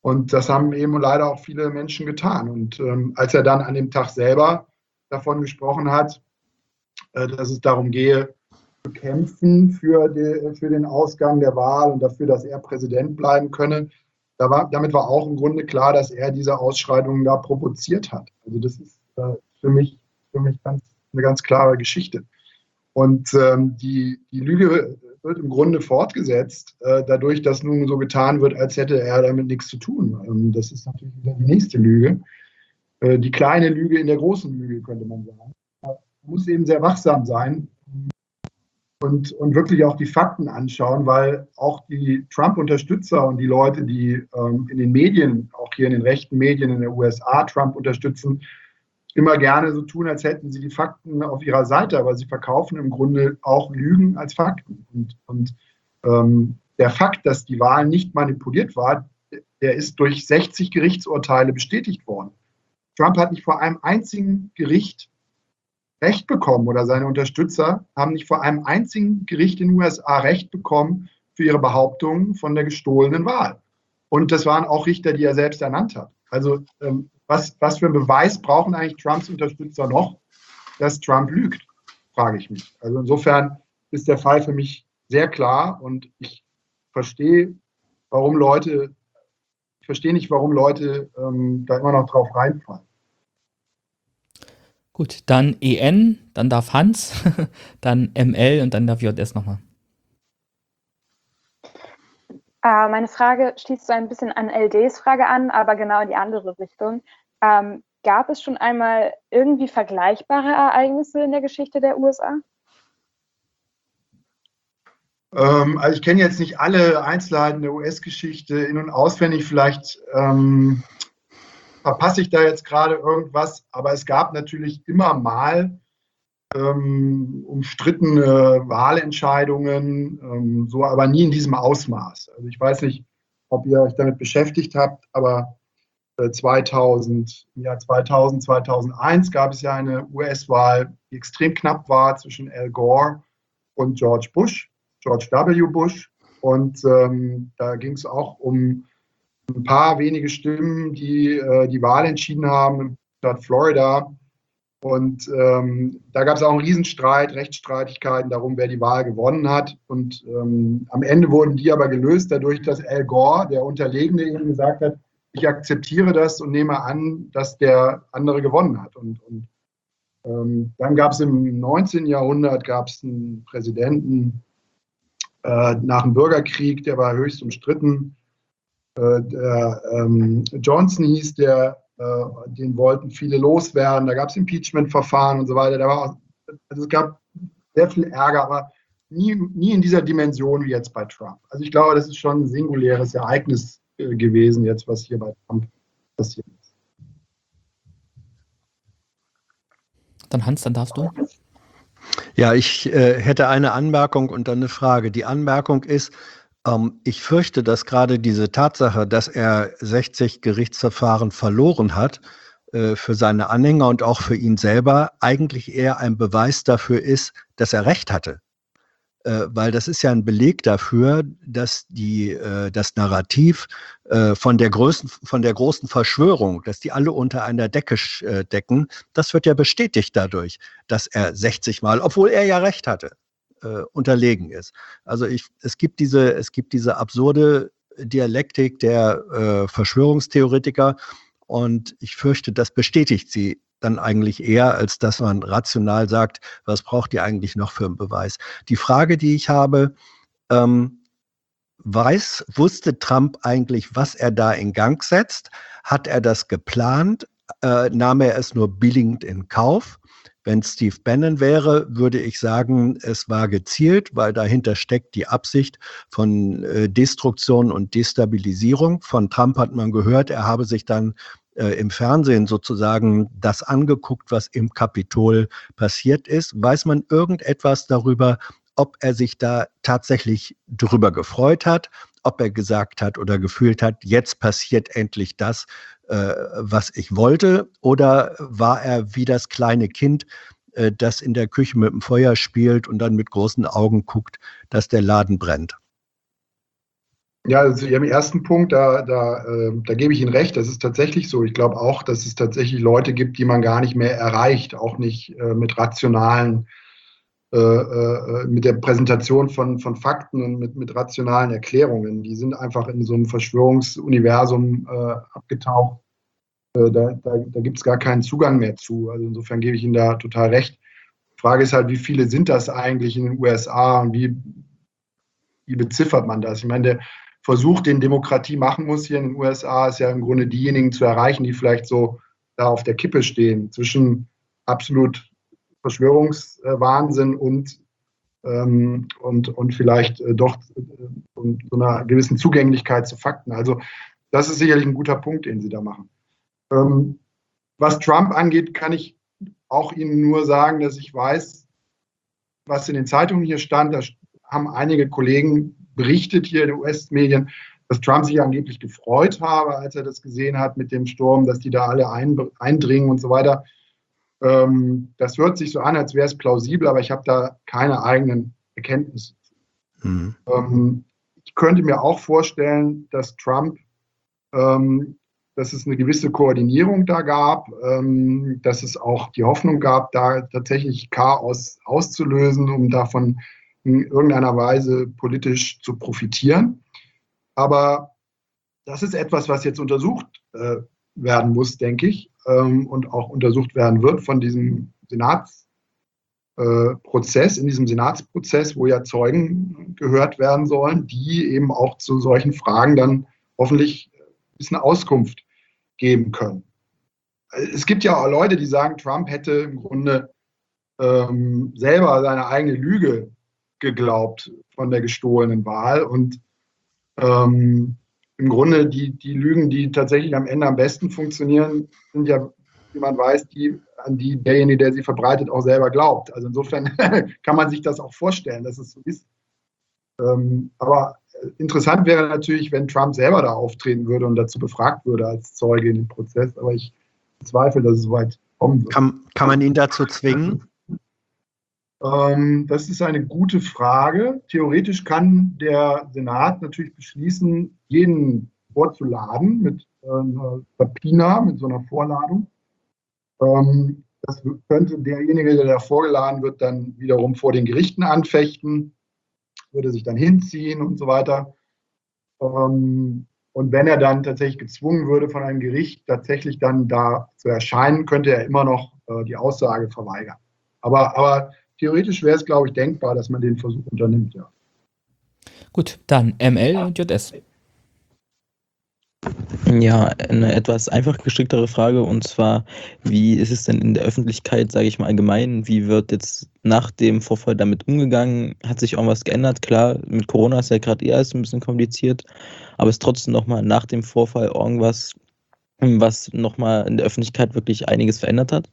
Und das haben eben leider auch viele Menschen getan. Und ähm, als er dann an dem Tag selber davon gesprochen hat, äh, dass es darum gehe, zu kämpfen für, die, für den Ausgang der Wahl und dafür, dass er Präsident bleiben könne, da war, damit war auch im Grunde klar, dass er diese Ausschreitungen da provoziert hat. Also das ist äh, für mich, für mich ganz, eine ganz klare Geschichte. Und ähm, die, die Lüge wird im Grunde fortgesetzt, äh, dadurch, dass nun so getan wird, als hätte er damit nichts zu tun. Ähm, das ist natürlich wieder die nächste Lüge. Äh, die kleine Lüge in der großen Lüge, könnte man sagen. Man muss eben sehr wachsam sein und, und wirklich auch die Fakten anschauen, weil auch die Trump-Unterstützer und die Leute, die ähm, in den Medien, auch hier in den rechten Medien in den U S A Trump unterstützen, immer gerne so tun, als hätten sie die Fakten auf ihrer Seite, aber sie verkaufen im Grunde auch Lügen als Fakten. Und, und ähm, der Fakt, dass die Wahl nicht manipuliert war, der ist durch sechzig Gerichtsurteile bestätigt worden. Trump hat nicht vor einem einzigen Gericht Recht bekommen oder seine Unterstützer haben nicht vor einem einzigen Gericht in den U S A Recht bekommen für ihre Behauptungen von der gestohlenen Wahl. Und das waren auch Richter, die er selbst ernannt hat. Also ähm, Was, was für einen Beweis brauchen eigentlich Trumps Unterstützer noch, dass Trump lügt, frage ich mich. Also insofern ist der Fall für mich sehr klar und ich verstehe, warum Leute, ich verstehe nicht, warum Leute ähm, da immer noch drauf reinfallen. Gut, dann E N, dann darf Hans, dann M L und dann darf J S nochmal. Äh, meine Frage schließt so ein bisschen an L Ds Frage an, aber genau in die andere Richtung. Ähm, gab es schon einmal irgendwie vergleichbare Ereignisse in der Geschichte der U S A? Ähm, also ich kenne jetzt nicht alle Einzelheiten der U S-Geschichte in- und auswendig. Vielleicht ähm, verpasse ich da jetzt gerade irgendwas, aber es gab natürlich immer mal ähm, umstrittene Wahlentscheidungen, ähm, so aber nie in diesem Ausmaß. Also ich weiß nicht, ob ihr euch damit beschäftigt habt, aber äh, zweitausend, im Jahr zweitausend, zweitausendeins gab es ja eine U S-Wahl, die extrem knapp war zwischen Al Gore und George Bush, George W. Bush. Und ähm, da ging es auch um ein paar wenige Stimmen, die äh, die Wahl entschieden haben im Staat Florida. Und ähm, da gab es auch einen Riesenstreit, Rechtsstreitigkeiten darum, wer die Wahl gewonnen hat. Und ähm, am Ende wurden die aber gelöst, dadurch, dass Al Gore, der Unterlegene, eben gesagt hat, ich akzeptiere das und nehme an, dass der andere gewonnen hat. Und, und ähm, dann gab es im neunzehnten Jahrhundert gab es einen Präsidenten äh, nach dem Bürgerkrieg, der war höchst umstritten. Äh, der ähm, Johnson hieß der, äh, den wollten viele loswerden. Da gab es Impeachment-Verfahren und so weiter. Da war auch, also es gab sehr viel Ärger, aber nie, nie in dieser Dimension wie jetzt bei Trump. Also ich glaube, das ist schon ein singuläres Ereignis äh, gewesen, jetzt was hier bei Trump passiert ist. Dann Hans, dann darfst du. Ja, ich äh, hätte eine Anmerkung und dann eine Frage. Die Anmerkung ist, ähm, ich fürchte, dass gerade diese Tatsache, dass er sechzig Gerichtsverfahren verloren hat, äh, für seine Anhänger und auch für ihn selber eigentlich eher ein Beweis dafür ist, dass er Recht hatte. Äh, weil das ist ja ein Beleg dafür, dass die, äh, das Narrativ äh, von der größten, von der großen Verschwörung, dass die alle unter einer Decke äh, decken, das wird ja bestätigt dadurch, dass er sechzig Mal, obwohl er ja Recht hatte, äh, unterlegen ist. Also ich, es gibt diese, es gibt diese absurde Dialektik der äh, Verschwörungstheoretiker und ich fürchte, das bestätigt sie dann eigentlich eher, als dass man rational sagt, was braucht ihr eigentlich noch für einen Beweis? Die Frage, die ich habe, ähm, weiß, wusste Trump eigentlich, was er da in Gang setzt? Hat er das geplant? Äh, nahm er es nur billigend in Kauf? Wenn Steve Bannon wäre, würde ich sagen, es war gezielt, weil dahinter steckt die Absicht von äh, Destruktion und Destabilisierung. Von Trump hat man gehört, er habe sich dann äh, im Fernsehen sozusagen das angeguckt, was im Kapitol passiert ist. Weiß man irgendetwas darüber, ob er sich da tatsächlich drüber gefreut hat, ob er gesagt hat oder gefühlt hat, jetzt passiert endlich das, äh, was ich wollte, oder war er wie das kleine Kind, äh, das in der Küche mit dem Feuer spielt und dann mit großen Augen guckt, dass der Laden brennt? Ja, also Ihrem ersten Punkt, da, da, äh, da gebe ich Ihnen recht, das ist tatsächlich so. Ich glaube auch, dass es tatsächlich Leute gibt, die man gar nicht mehr erreicht, auch nicht äh, mit rationalen, äh, äh, mit der Präsentation von, von Fakten und mit, mit rationalen Erklärungen. Die sind einfach in so einem Verschwörungsuniversum äh, abgetaucht. Äh, da da, da gibt es gar keinen Zugang mehr zu. Also insofern gebe ich Ihnen da total recht. Die Frage ist halt, wie viele sind das eigentlich in den U S A und wie, wie beziffert man das? Ich meine, der Versuch, den Demokratie machen muss hier in den U S A, ist ja im Grunde diejenigen zu erreichen, die vielleicht so da auf der Kippe stehen, zwischen absolut Verschwörungswahnsinn und, ähm, und, und vielleicht äh, doch äh, so einer gewissen Zugänglichkeit zu Fakten. Also das ist sicherlich ein guter Punkt, den Sie da machen. Ähm, was Trump angeht, kann ich auch Ihnen nur sagen, dass ich weiß, was in den Zeitungen hier stand. Da haben einige Kollegen berichtet hier in den U S-Medien, dass Trump sich angeblich gefreut habe, als er das gesehen hat mit dem Sturm, dass die da alle ein, eindringen und so weiter. Ähm, das hört sich so an, als wäre es plausibel, aber ich habe da keine eigenen Erkenntnisse. Mhm. Ähm, ich könnte mir auch vorstellen, dass Trump, ähm, dass es eine gewisse Koordinierung da gab, ähm, dass es auch die Hoffnung gab, da tatsächlich Chaos auszulösen, um davon in irgendeiner Weise politisch zu profitieren. Aber das ist etwas, was jetzt untersucht äh, werden muss, denke ich, ähm, und auch untersucht werden wird von diesem Senatsprozess, äh, in diesem Senatsprozess, wo ja Zeugen gehört werden sollen, die eben auch zu solchen Fragen dann hoffentlich ein bisschen Auskunft geben können. Es gibt ja auch Leute, die sagen, Trump hätte im Grunde ähm, selber seine eigene Lüge geglaubt von der gestohlenen Wahl und ähm, im Grunde die, die Lügen, die tatsächlich am Ende am besten funktionieren, sind ja, wie man weiß, die, an die derjenige, der sie verbreitet, auch selber glaubt. Also insofern kann man sich das auch vorstellen, dass es so ist. Ähm, aber interessant wäre natürlich, wenn Trump selber da auftreten würde und dazu befragt würde als Zeuge in dem Prozess. Aber ich bezweifle, dass es so weit kommen wird. Kann, kann man ihn dazu zwingen? Das ist eine gute Frage. Theoretisch kann der Senat natürlich beschließen, jeden vorzuladen mit einer Subpoena, mit so einer Vorladung. Das könnte derjenige, der da vorgeladen wird, dann wiederum vor den Gerichten anfechten, würde sich dann hinziehen und so weiter. Und wenn er dann tatsächlich gezwungen würde von einem Gericht, tatsächlich dann da zu erscheinen, könnte er immer noch die Aussage verweigern. Aber, aber theoretisch wäre es, glaube ich, denkbar, dass man den Versuch unternimmt, ja. Gut, dann M L und J S. Ja, eine etwas einfach gestricktere Frage, und zwar, wie ist es denn in der Öffentlichkeit, sage ich mal allgemein, wie wird jetzt nach dem Vorfall damit umgegangen? Hat sich irgendwas geändert? Klar, mit Corona ist ja gerade eher ein bisschen kompliziert, aber ist trotzdem nochmal nach dem Vorfall irgendwas, was nochmal in der Öffentlichkeit wirklich einiges verändert hat?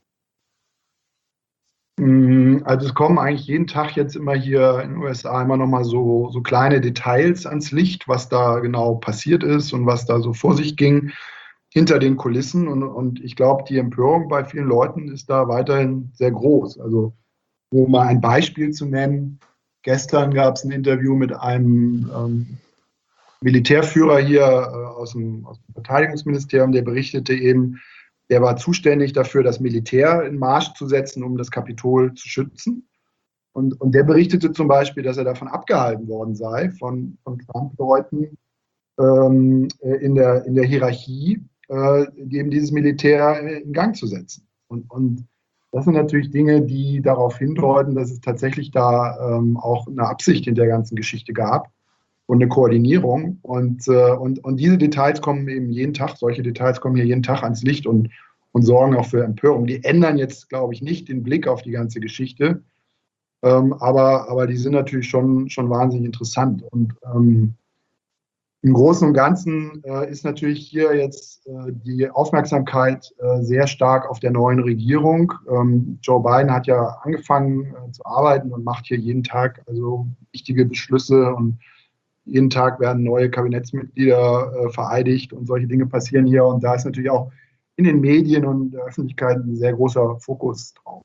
Also es kommen eigentlich jeden Tag jetzt immer hier in den U S A immer noch mal so, so kleine Details ans Licht, was da genau passiert ist und was da so vor sich ging hinter den Kulissen. Und, und ich glaube, die Empörung bei vielen Leuten ist da weiterhin sehr groß. Also um mal ein Beispiel zu nennen, gestern gab es ein Interview mit einem ähm, Militärführer hier äh, aus, dem, aus dem Verteidigungsministerium, der berichtete eben, der war zuständig dafür, das Militär in Marsch zu setzen, um das Kapitol zu schützen. Und, und der berichtete zum Beispiel, dass er davon abgehalten worden sei, von, von Trump-Leuten ähm, in, der, in der Hierarchie, äh, eben dieses Militär in Gang zu setzen. Und, und das sind natürlich Dinge, die darauf hindeuten, dass es tatsächlich da ähm, auch eine Absicht in der ganzen Geschichte gab und eine Koordinierung. Und, äh, und, und diese Details kommen eben jeden Tag, solche Details kommen hier jeden Tag ans Licht und, und sorgen auch für Empörung. Die ändern jetzt, glaube ich, nicht den Blick auf die ganze Geschichte, ähm, aber, aber die sind natürlich schon, schon wahnsinnig interessant. Und ähm, im Großen und Ganzen äh, ist natürlich hier jetzt äh, die Aufmerksamkeit äh, sehr stark auf der neuen Regierung. Ähm, Joe Biden hat ja angefangen äh, zu arbeiten und macht hier jeden Tag also wichtige Beschlüsse und jeden Tag werden neue Kabinettsmitglieder äh, vereidigt und solche Dinge passieren hier. Und da ist natürlich auch in den Medien und der Öffentlichkeit ein sehr großer Fokus drauf.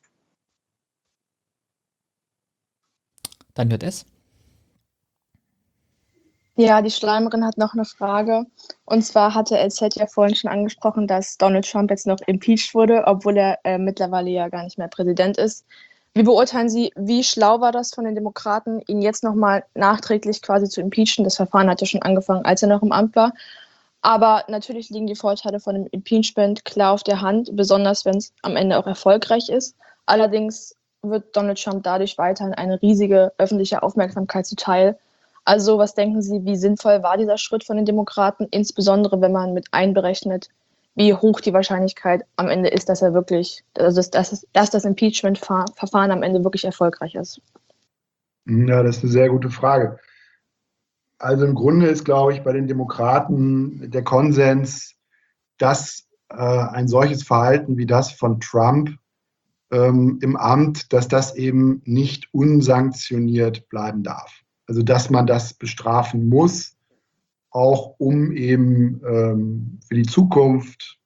Dann wird es. Ja, die Schleimerin hat noch eine Frage. Und zwar hatte L Z ja vorhin schon angesprochen, dass Donald Trump jetzt noch impeached wurde, obwohl er äh, mittlerweile ja gar nicht mehr Präsident ist. Wie beurteilen Sie, wie schlau war das von den Demokraten, ihn jetzt nochmal nachträglich quasi zu impeachen? Das Verfahren hat ja schon angefangen, als er noch im Amt war. Aber natürlich liegen die Vorteile von dem Impeachment klar auf der Hand, besonders wenn es am Ende auch erfolgreich ist. Allerdings wird Donald Trump dadurch weiterhin eine riesige öffentliche Aufmerksamkeit zuteil. Also was denken Sie, wie sinnvoll war dieser Schritt von den Demokraten, insbesondere wenn man mit einberechnet, wie hoch die Wahrscheinlichkeit am Ende ist, dass er wirklich, also dass, dass, dass das Impeachment-Verfahren am Ende wirklich erfolgreich ist? Ja, das ist eine sehr gute Frage. Also im Grunde ist, glaube ich, bei den Demokraten der Konsens, dass äh, ein solches Verhalten wie das von Trump ähm, im Amt, dass das eben nicht unsanktioniert bleiben darf. Also dass man das bestrafen muss, auch um eben ähm, für die Zukunft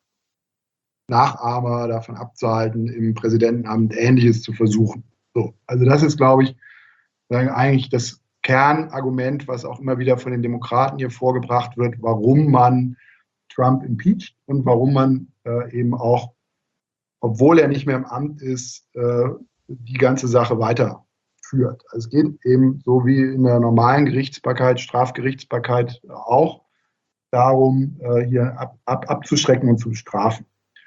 Nachahmer davon abzuhalten, im Präsidentenamt Ähnliches zu versuchen. So, also das ist, glaube ich, eigentlich das Kernargument, was auch immer wieder von den Demokraten hier vorgebracht wird, warum man Trump impeacht und warum man äh, eben auch, obwohl er nicht mehr im Amt ist, äh, die ganze Sache weiterführt. Also es geht eben so wie in der normalen Gerichtsbarkeit, Strafgerichtsbarkeit auch darum, äh, hier ab, ab, abzuschrecken und zu bestrafen.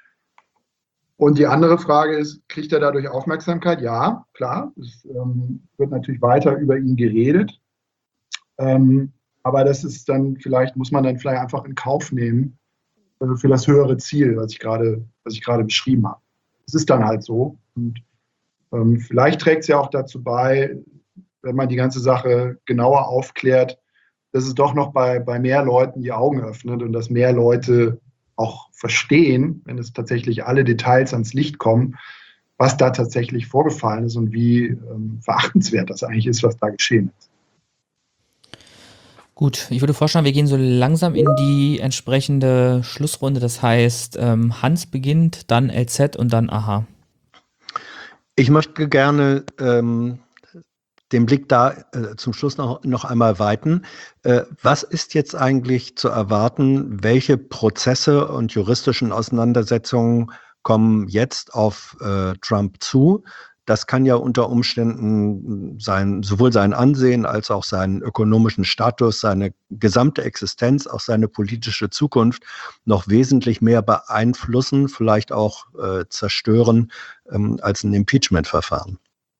Und die andere Frage ist, kriegt er dadurch Aufmerksamkeit? Ja, klar. Es ähm, wird natürlich weiter über ihn geredet. Ähm, aber das ist dann vielleicht, muss man dann vielleicht einfach in Kauf nehmen äh, für das höhere Ziel, was ich gerade, was ich gerade beschrieben habe. Es ist dann halt so. Und ähm, vielleicht trägt es ja auch dazu bei, wenn man die ganze Sache genauer aufklärt, dass es doch noch bei, bei mehr Leuten die Augen öffnet und dass mehr Leute auch verstehen, wenn es tatsächlich alle Details ans Licht kommen, was da tatsächlich vorgefallen ist und wie ähm, verachtenswert das eigentlich ist, was da geschehen ist. Gut, ich würde vorschlagen, wir gehen so langsam in die entsprechende Schlussrunde. Das heißt, ähm, Hans beginnt, dann L Z und dann Aha. Ich möchte gerne ähm, den Blick da äh, zum Schluss noch, noch einmal weiten. Äh, was ist jetzt eigentlich zu erwarten? Welche Prozesse und juristischen Auseinandersetzungen kommen jetzt auf äh, Trump zu? Das kann ja unter Umständen sein, sowohl sein Ansehen als auch seinen ökonomischen Status, seine gesamte Existenz, auch seine politische Zukunft noch wesentlich mehr beeinflussen, vielleicht auch äh, zerstören ähm, als ein Impeachment-Verfahren.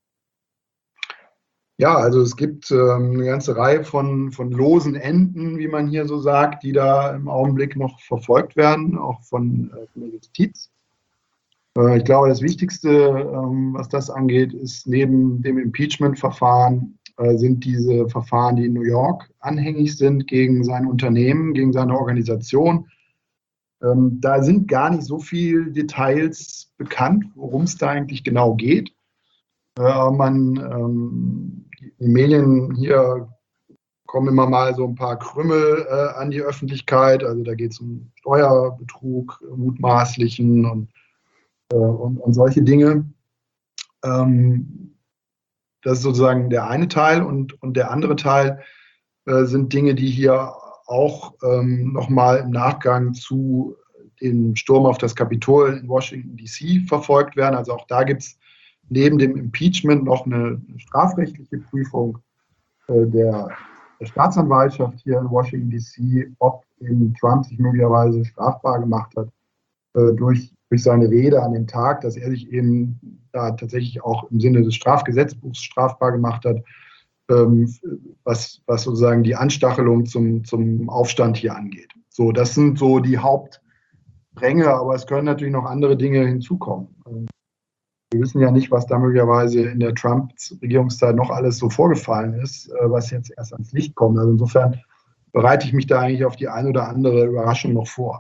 Ja, also es gibt ähm, eine ganze Reihe von, von losen Enden, wie man hier so sagt, die da im Augenblick noch verfolgt werden, auch von, äh, von der Justiz. Äh, ich glaube, das Wichtigste, ähm, was das angeht, ist neben dem Impeachment-Verfahren, äh, sind diese Verfahren, die in New York anhängig sind gegen sein Unternehmen, gegen seine Organisation. Ähm, da sind gar nicht so viele Details bekannt, worum es da eigentlich genau geht. Äh, man, ähm, die Medien hier kommen immer mal so ein paar Krümel äh, an die Öffentlichkeit. Also da geht es um Steuerbetrug, mutmaßlichen und, äh, und, und solche Dinge. Ähm, das ist sozusagen der eine Teil. Und, und der andere Teil äh, sind Dinge, die hier auch ähm, nochmal im Nachgang zu dem Sturm auf das Kapitol in Washington D C verfolgt werden. Also auch da gibt es neben dem Impeachment noch eine strafrechtliche Prüfung äh, der, der Staatsanwaltschaft hier in Washington D C, ob eben Trump sich möglicherweise strafbar gemacht hat äh, durch, durch seine Rede an dem Tag, dass er sich eben da tatsächlich auch im Sinne des Strafgesetzbuchs strafbar gemacht hat, ähm, was, was sozusagen die Anstachelung zum, zum Aufstand hier angeht. So, das sind so die Hauptränge, aber es können natürlich noch andere Dinge hinzukommen. Wir wissen ja nicht, was da möglicherweise in der Trump-Regierungszeit noch alles so vorgefallen ist, was jetzt erst ans Licht kommt. Also insofern bereite ich mich da eigentlich auf die eine oder andere Überraschung noch vor.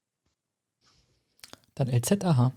Dann L Z, aha.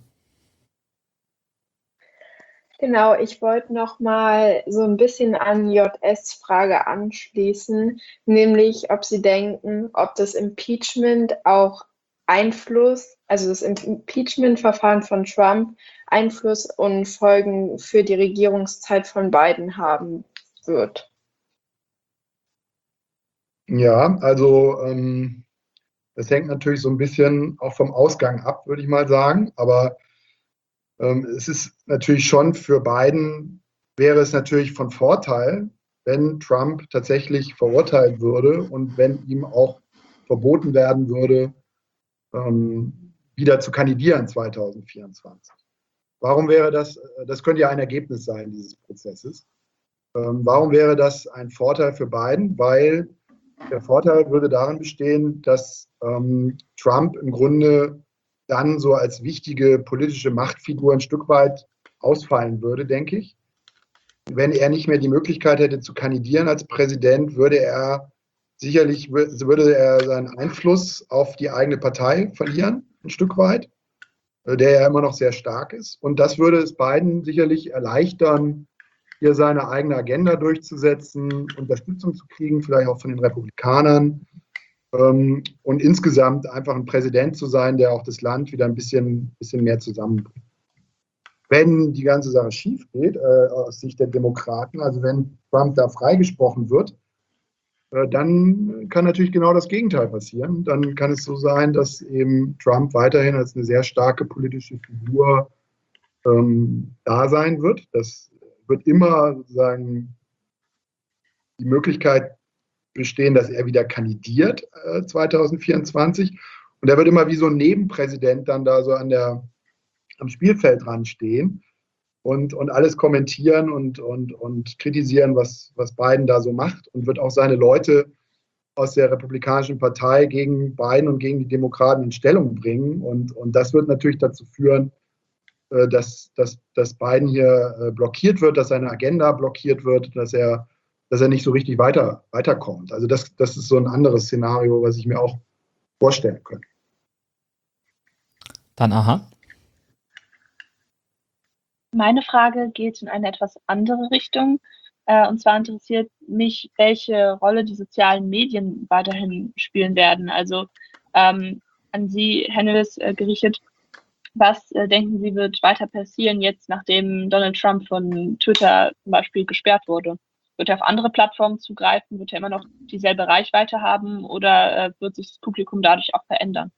Genau, ich wollte noch mal so ein bisschen an J S Frage anschließen, nämlich ob Sie denken, ob das Impeachment auch Einfluss, also das Impeachment-Verfahren von Trump Einfluss und Folgen für die Regierungszeit von Biden haben wird. Ja, also ähm, das hängt natürlich so ein bisschen auch vom Ausgang ab, würde ich mal sagen. Aber ähm, es ist natürlich schon für Biden, wäre es natürlich von Vorteil, wenn Trump tatsächlich verurteilt würde und wenn ihm auch verboten werden würde, ähm, wieder zu kandidieren zwanzig vierundzwanzig. Warum wäre das, das könnte ja ein Ergebnis sein dieses Prozesses. Ähm, warum wäre das ein Vorteil für Biden? Weil der Vorteil würde darin bestehen, dass ähm, Trump im Grunde dann so als wichtige politische Machtfigur ein Stück weit ausfallen würde, denke ich. Wenn er nicht mehr die Möglichkeit hätte zu kandidieren als Präsident, würde er sicherlich würde er seinen Einfluss auf die eigene Partei verlieren, ein Stück weit, der ja immer noch sehr stark ist. Und das würde es Biden sicherlich erleichtern, hier seine eigene Agenda durchzusetzen, Unterstützung zu kriegen, vielleicht auch von den Republikanern ähm, und insgesamt einfach ein Präsident zu sein, der auch das Land wieder ein bisschen, bisschen mehr zusammenbringt. Wenn die ganze Sache schief geht, äh, aus Sicht der Demokraten, also wenn Trump da freigesprochen wird, äh, dann kann natürlich genau das Gegenteil passieren. Dann kann es so sein, dass eben Trump weiterhin als eine sehr starke politische Figur ähm, da sein wird. Das wird immer sozusagen die Möglichkeit bestehen, dass er wieder kandidiert äh, zwanzig vierundzwanzig. Und er wird immer wie so ein Nebenpräsident dann da so an der am Spielfeld dran stehen und, und alles kommentieren und, und, und kritisieren, was, was Biden da so macht und wird auch seine Leute aus der Republikanischen Partei gegen Biden und gegen die Demokraten in Stellung bringen. Und, und das wird natürlich dazu führen, äh, dass, dass, dass Biden hier äh, blockiert wird, dass seine Agenda blockiert wird, dass er, dass er nicht so richtig weiter, weiterkommt. Also das, das ist so ein anderes Szenario, was ich mir auch vorstellen könnte. Dann aha. Meine Frage geht in eine etwas andere Richtung. Äh, und zwar interessiert mich, welche Rolle die sozialen Medien weiterhin spielen werden. Also ähm, an Sie, Herr Nilles, äh, gerichtet. Was äh, denken Sie, wird weiter passieren jetzt, nachdem Donald Trump von Twitter zum Beispiel gesperrt wurde? Wird er auf andere Plattformen zugreifen? Wird er immer noch dieselbe Reichweite haben? Oder äh, wird sich das Publikum dadurch auch verändern?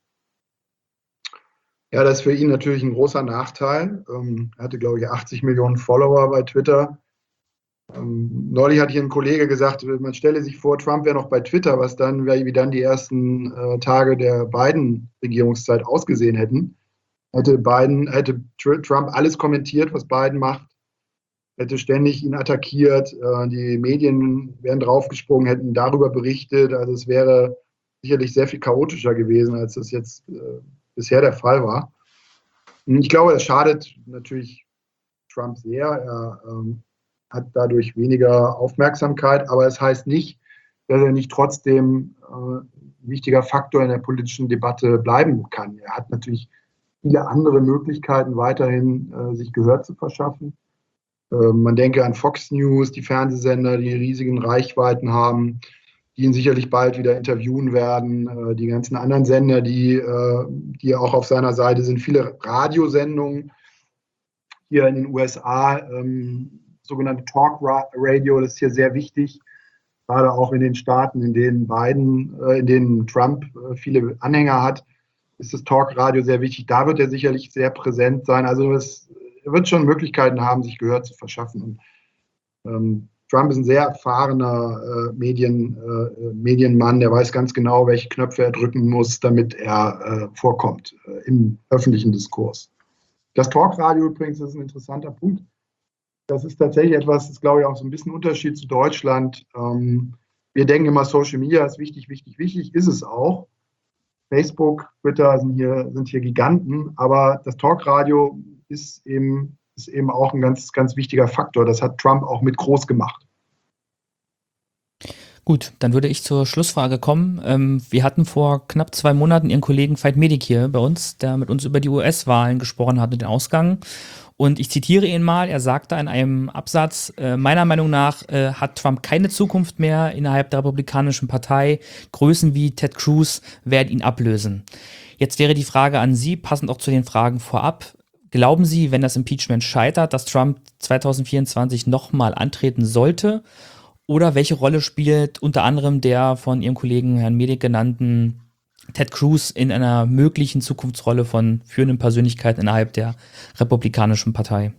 Ja, das ist für ihn natürlich ein großer Nachteil. Ähm, er hatte, glaube ich, achtzig Millionen Follower bei Twitter. Ähm, neulich hat hier ein Kollege gesagt, man stelle sich vor, Trump wäre noch bei Twitter, was dann, wie dann die ersten äh, Tage der Biden-Regierungszeit ausgesehen hätten. Hätte Biden, hätte Trump alles kommentiert, was Biden macht, hätte ständig ihn attackiert, äh, die Medien wären draufgesprungen, hätten darüber berichtet. Also es wäre sicherlich sehr viel chaotischer gewesen, als das jetzt äh, bisher der Fall war. Ich glaube, es schadet natürlich Trump sehr. Er ähm, hat dadurch weniger Aufmerksamkeit, aber es heißt nicht, dass er nicht trotzdem äh, ein wichtiger Faktor in der politischen Debatte bleiben kann. Er hat natürlich viele andere Möglichkeiten, weiterhin äh, sich Gehör zu verschaffen. Äh, man denke an Fox News, die Fernsehsender, die riesigen Reichweiten haben, die ihn sicherlich bald wieder interviewen werden. Die ganzen anderen Sender, die, die auch auf seiner Seite sind, viele Radiosendungen hier in den U S A, ähm, sogenannte Talk Radio, das ist hier sehr wichtig, gerade auch in den Staaten, in denen Biden, äh, in denen Trump äh, viele Anhänger hat, ist das Talk Radio sehr wichtig. Da wird er sicherlich sehr präsent sein. Also es, er wird schon Möglichkeiten haben, sich Gehör zu verschaffen. Und, ähm, Trump ist ein sehr erfahrener äh, Medien, äh, Medienmann, der weiß ganz genau, welche Knöpfe er drücken muss, damit er äh, vorkommt äh, im öffentlichen Diskurs. Das Talkradio übrigens ist ein interessanter Punkt. Das ist tatsächlich etwas, das ist, glaube ich, auch so ein bisschen ein Unterschied zu Deutschland. Ähm, wir denken immer, Social Media ist wichtig, wichtig, wichtig, ist es auch. Facebook, Twitter sind hier, sind hier Giganten, aber das Talkradio ist eben ist eben auch ein ganz, ganz wichtiger Faktor. Das hat Trump auch mit groß gemacht. Gut, dann würde ich zur Schlussfrage kommen. Ähm, wir hatten vor knapp zwei Monaten Ihren Kollegen Veit Medik hier bei uns, der mit uns über die U S-Wahlen gesprochen hat und den Ausgang. Und ich zitiere ihn mal, er sagte in einem Absatz, äh, meiner Meinung nach äh, hat Trump keine Zukunft mehr innerhalb der Republikanischen Partei. Größen wie Ted Cruz werden ihn ablösen. Jetzt wäre die Frage an Sie, passend auch zu den Fragen vorab. Glauben Sie, wenn das Impeachment scheitert, dass Trump zwanzig vierundzwanzig nochmal antreten sollte? Oder welche Rolle spielt unter anderem der von Ihrem Kollegen Herrn Medik genannten Ted Cruz in einer möglichen Zukunftsrolle von führenden Persönlichkeiten innerhalb der Republikanischen Partei?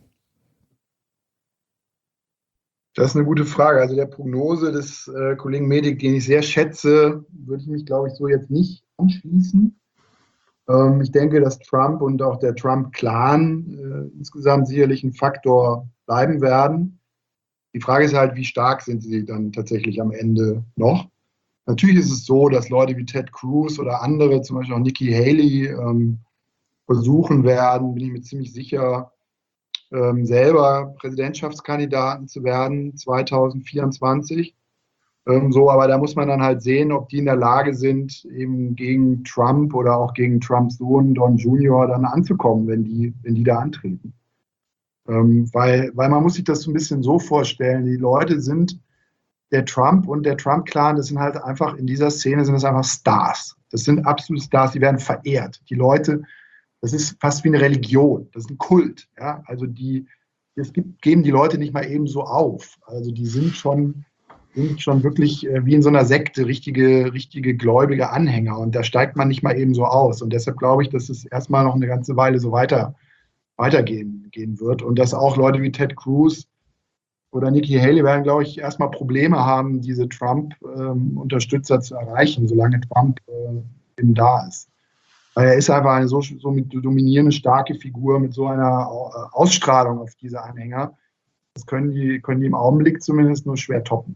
Das ist eine gute Frage. Also der Prognose des äh, Kollegen Medik, den ich sehr schätze, würde ich mich, glaube ich, so jetzt nicht anschließen. Ähm, ich denke, dass Trump und auch der Trump-Clan äh, insgesamt sicherlich ein Faktor bleiben werden. Die Frage ist halt, wie stark sind sie dann tatsächlich am Ende noch? Natürlich ist es so, dass Leute wie Ted Cruz oder andere, zum Beispiel auch Nikki Haley, ähm, versuchen werden, bin ich mir ziemlich sicher, ähm, selber Präsidentschaftskandidaten zu werden zwanzig vierundzwanzig. Ähm, so, aber da muss man dann halt sehen, ob die in der Lage sind, eben gegen Trump oder auch gegen Trumps Sohn Don Junior dann anzukommen, wenn die, wenn die da antreten. Ähm, weil, weil man muss sich das so ein bisschen so vorstellen, die Leute sind, der Trump und der Trump-Clan, das sind halt einfach, in dieser Szene sind das einfach Stars. Das sind absolute Stars, die werden verehrt. Die Leute, das ist fast wie eine Religion, das ist ein Kult. Ja? Also die, es gibt, geben die Leute nicht mal eben so auf. Also die sind schon, sind schon wirklich äh, wie in so einer Sekte richtige, richtige gläubige Anhänger und da steigt man nicht mal eben so aus. Und deshalb glaube ich, dass es erstmal noch eine ganze Weile so weiter weitergehen gehen wird und dass auch Leute wie Ted Cruz oder Nikki Haley werden, glaube ich, erstmal Probleme haben, diese Trump-Unterstützer ähm, zu erreichen, solange Trump äh, eben da ist. Weil er ist einfach eine so, so mit dominierende, starke Figur mit so einer Ausstrahlung auf diese Anhänger. Das können die, können die im Augenblick zumindest nur schwer toppen.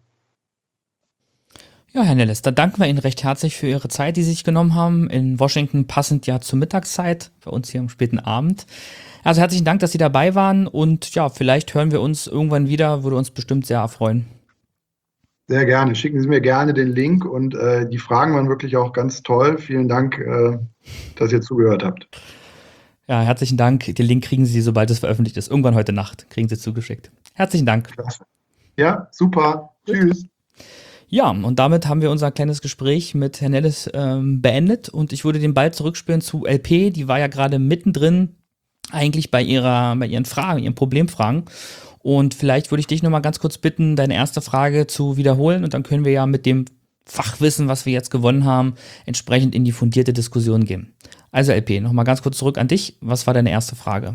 Ja, Herr Nelles, dann danken wir Ihnen recht herzlich für Ihre Zeit, die Sie sich genommen haben. In Washington passend ja zur Mittagszeit, bei uns hier am späten Abend. Also herzlichen Dank, dass Sie dabei waren und ja, vielleicht hören wir uns irgendwann wieder, würde uns bestimmt sehr erfreuen. Sehr gerne. Schicken Sie mir gerne den Link und äh, die Fragen waren wirklich auch ganz toll. Vielen Dank, äh, dass ihr zugehört habt. Ja, herzlichen Dank. Den Link kriegen Sie, sobald es veröffentlicht ist. Irgendwann heute Nacht kriegen Sie zugeschickt. Herzlichen Dank. Ja, super. Gut. Tschüss. Ja, und damit haben wir unser kleines Gespräch mit Herrn Nelles ähm, beendet und ich würde den Ball zurückspielen zu L P. Die war ja gerade mittendrin eigentlich bei ihrer, bei ihren Fragen, ihren Problemfragen. Und vielleicht würde ich dich nochmal ganz kurz bitten, deine erste Frage zu wiederholen und dann können wir ja mit dem Fachwissen, was wir jetzt gewonnen haben, entsprechend in die fundierte Diskussion gehen. Also L P, nochmal ganz kurz zurück an dich. Was war deine erste Frage?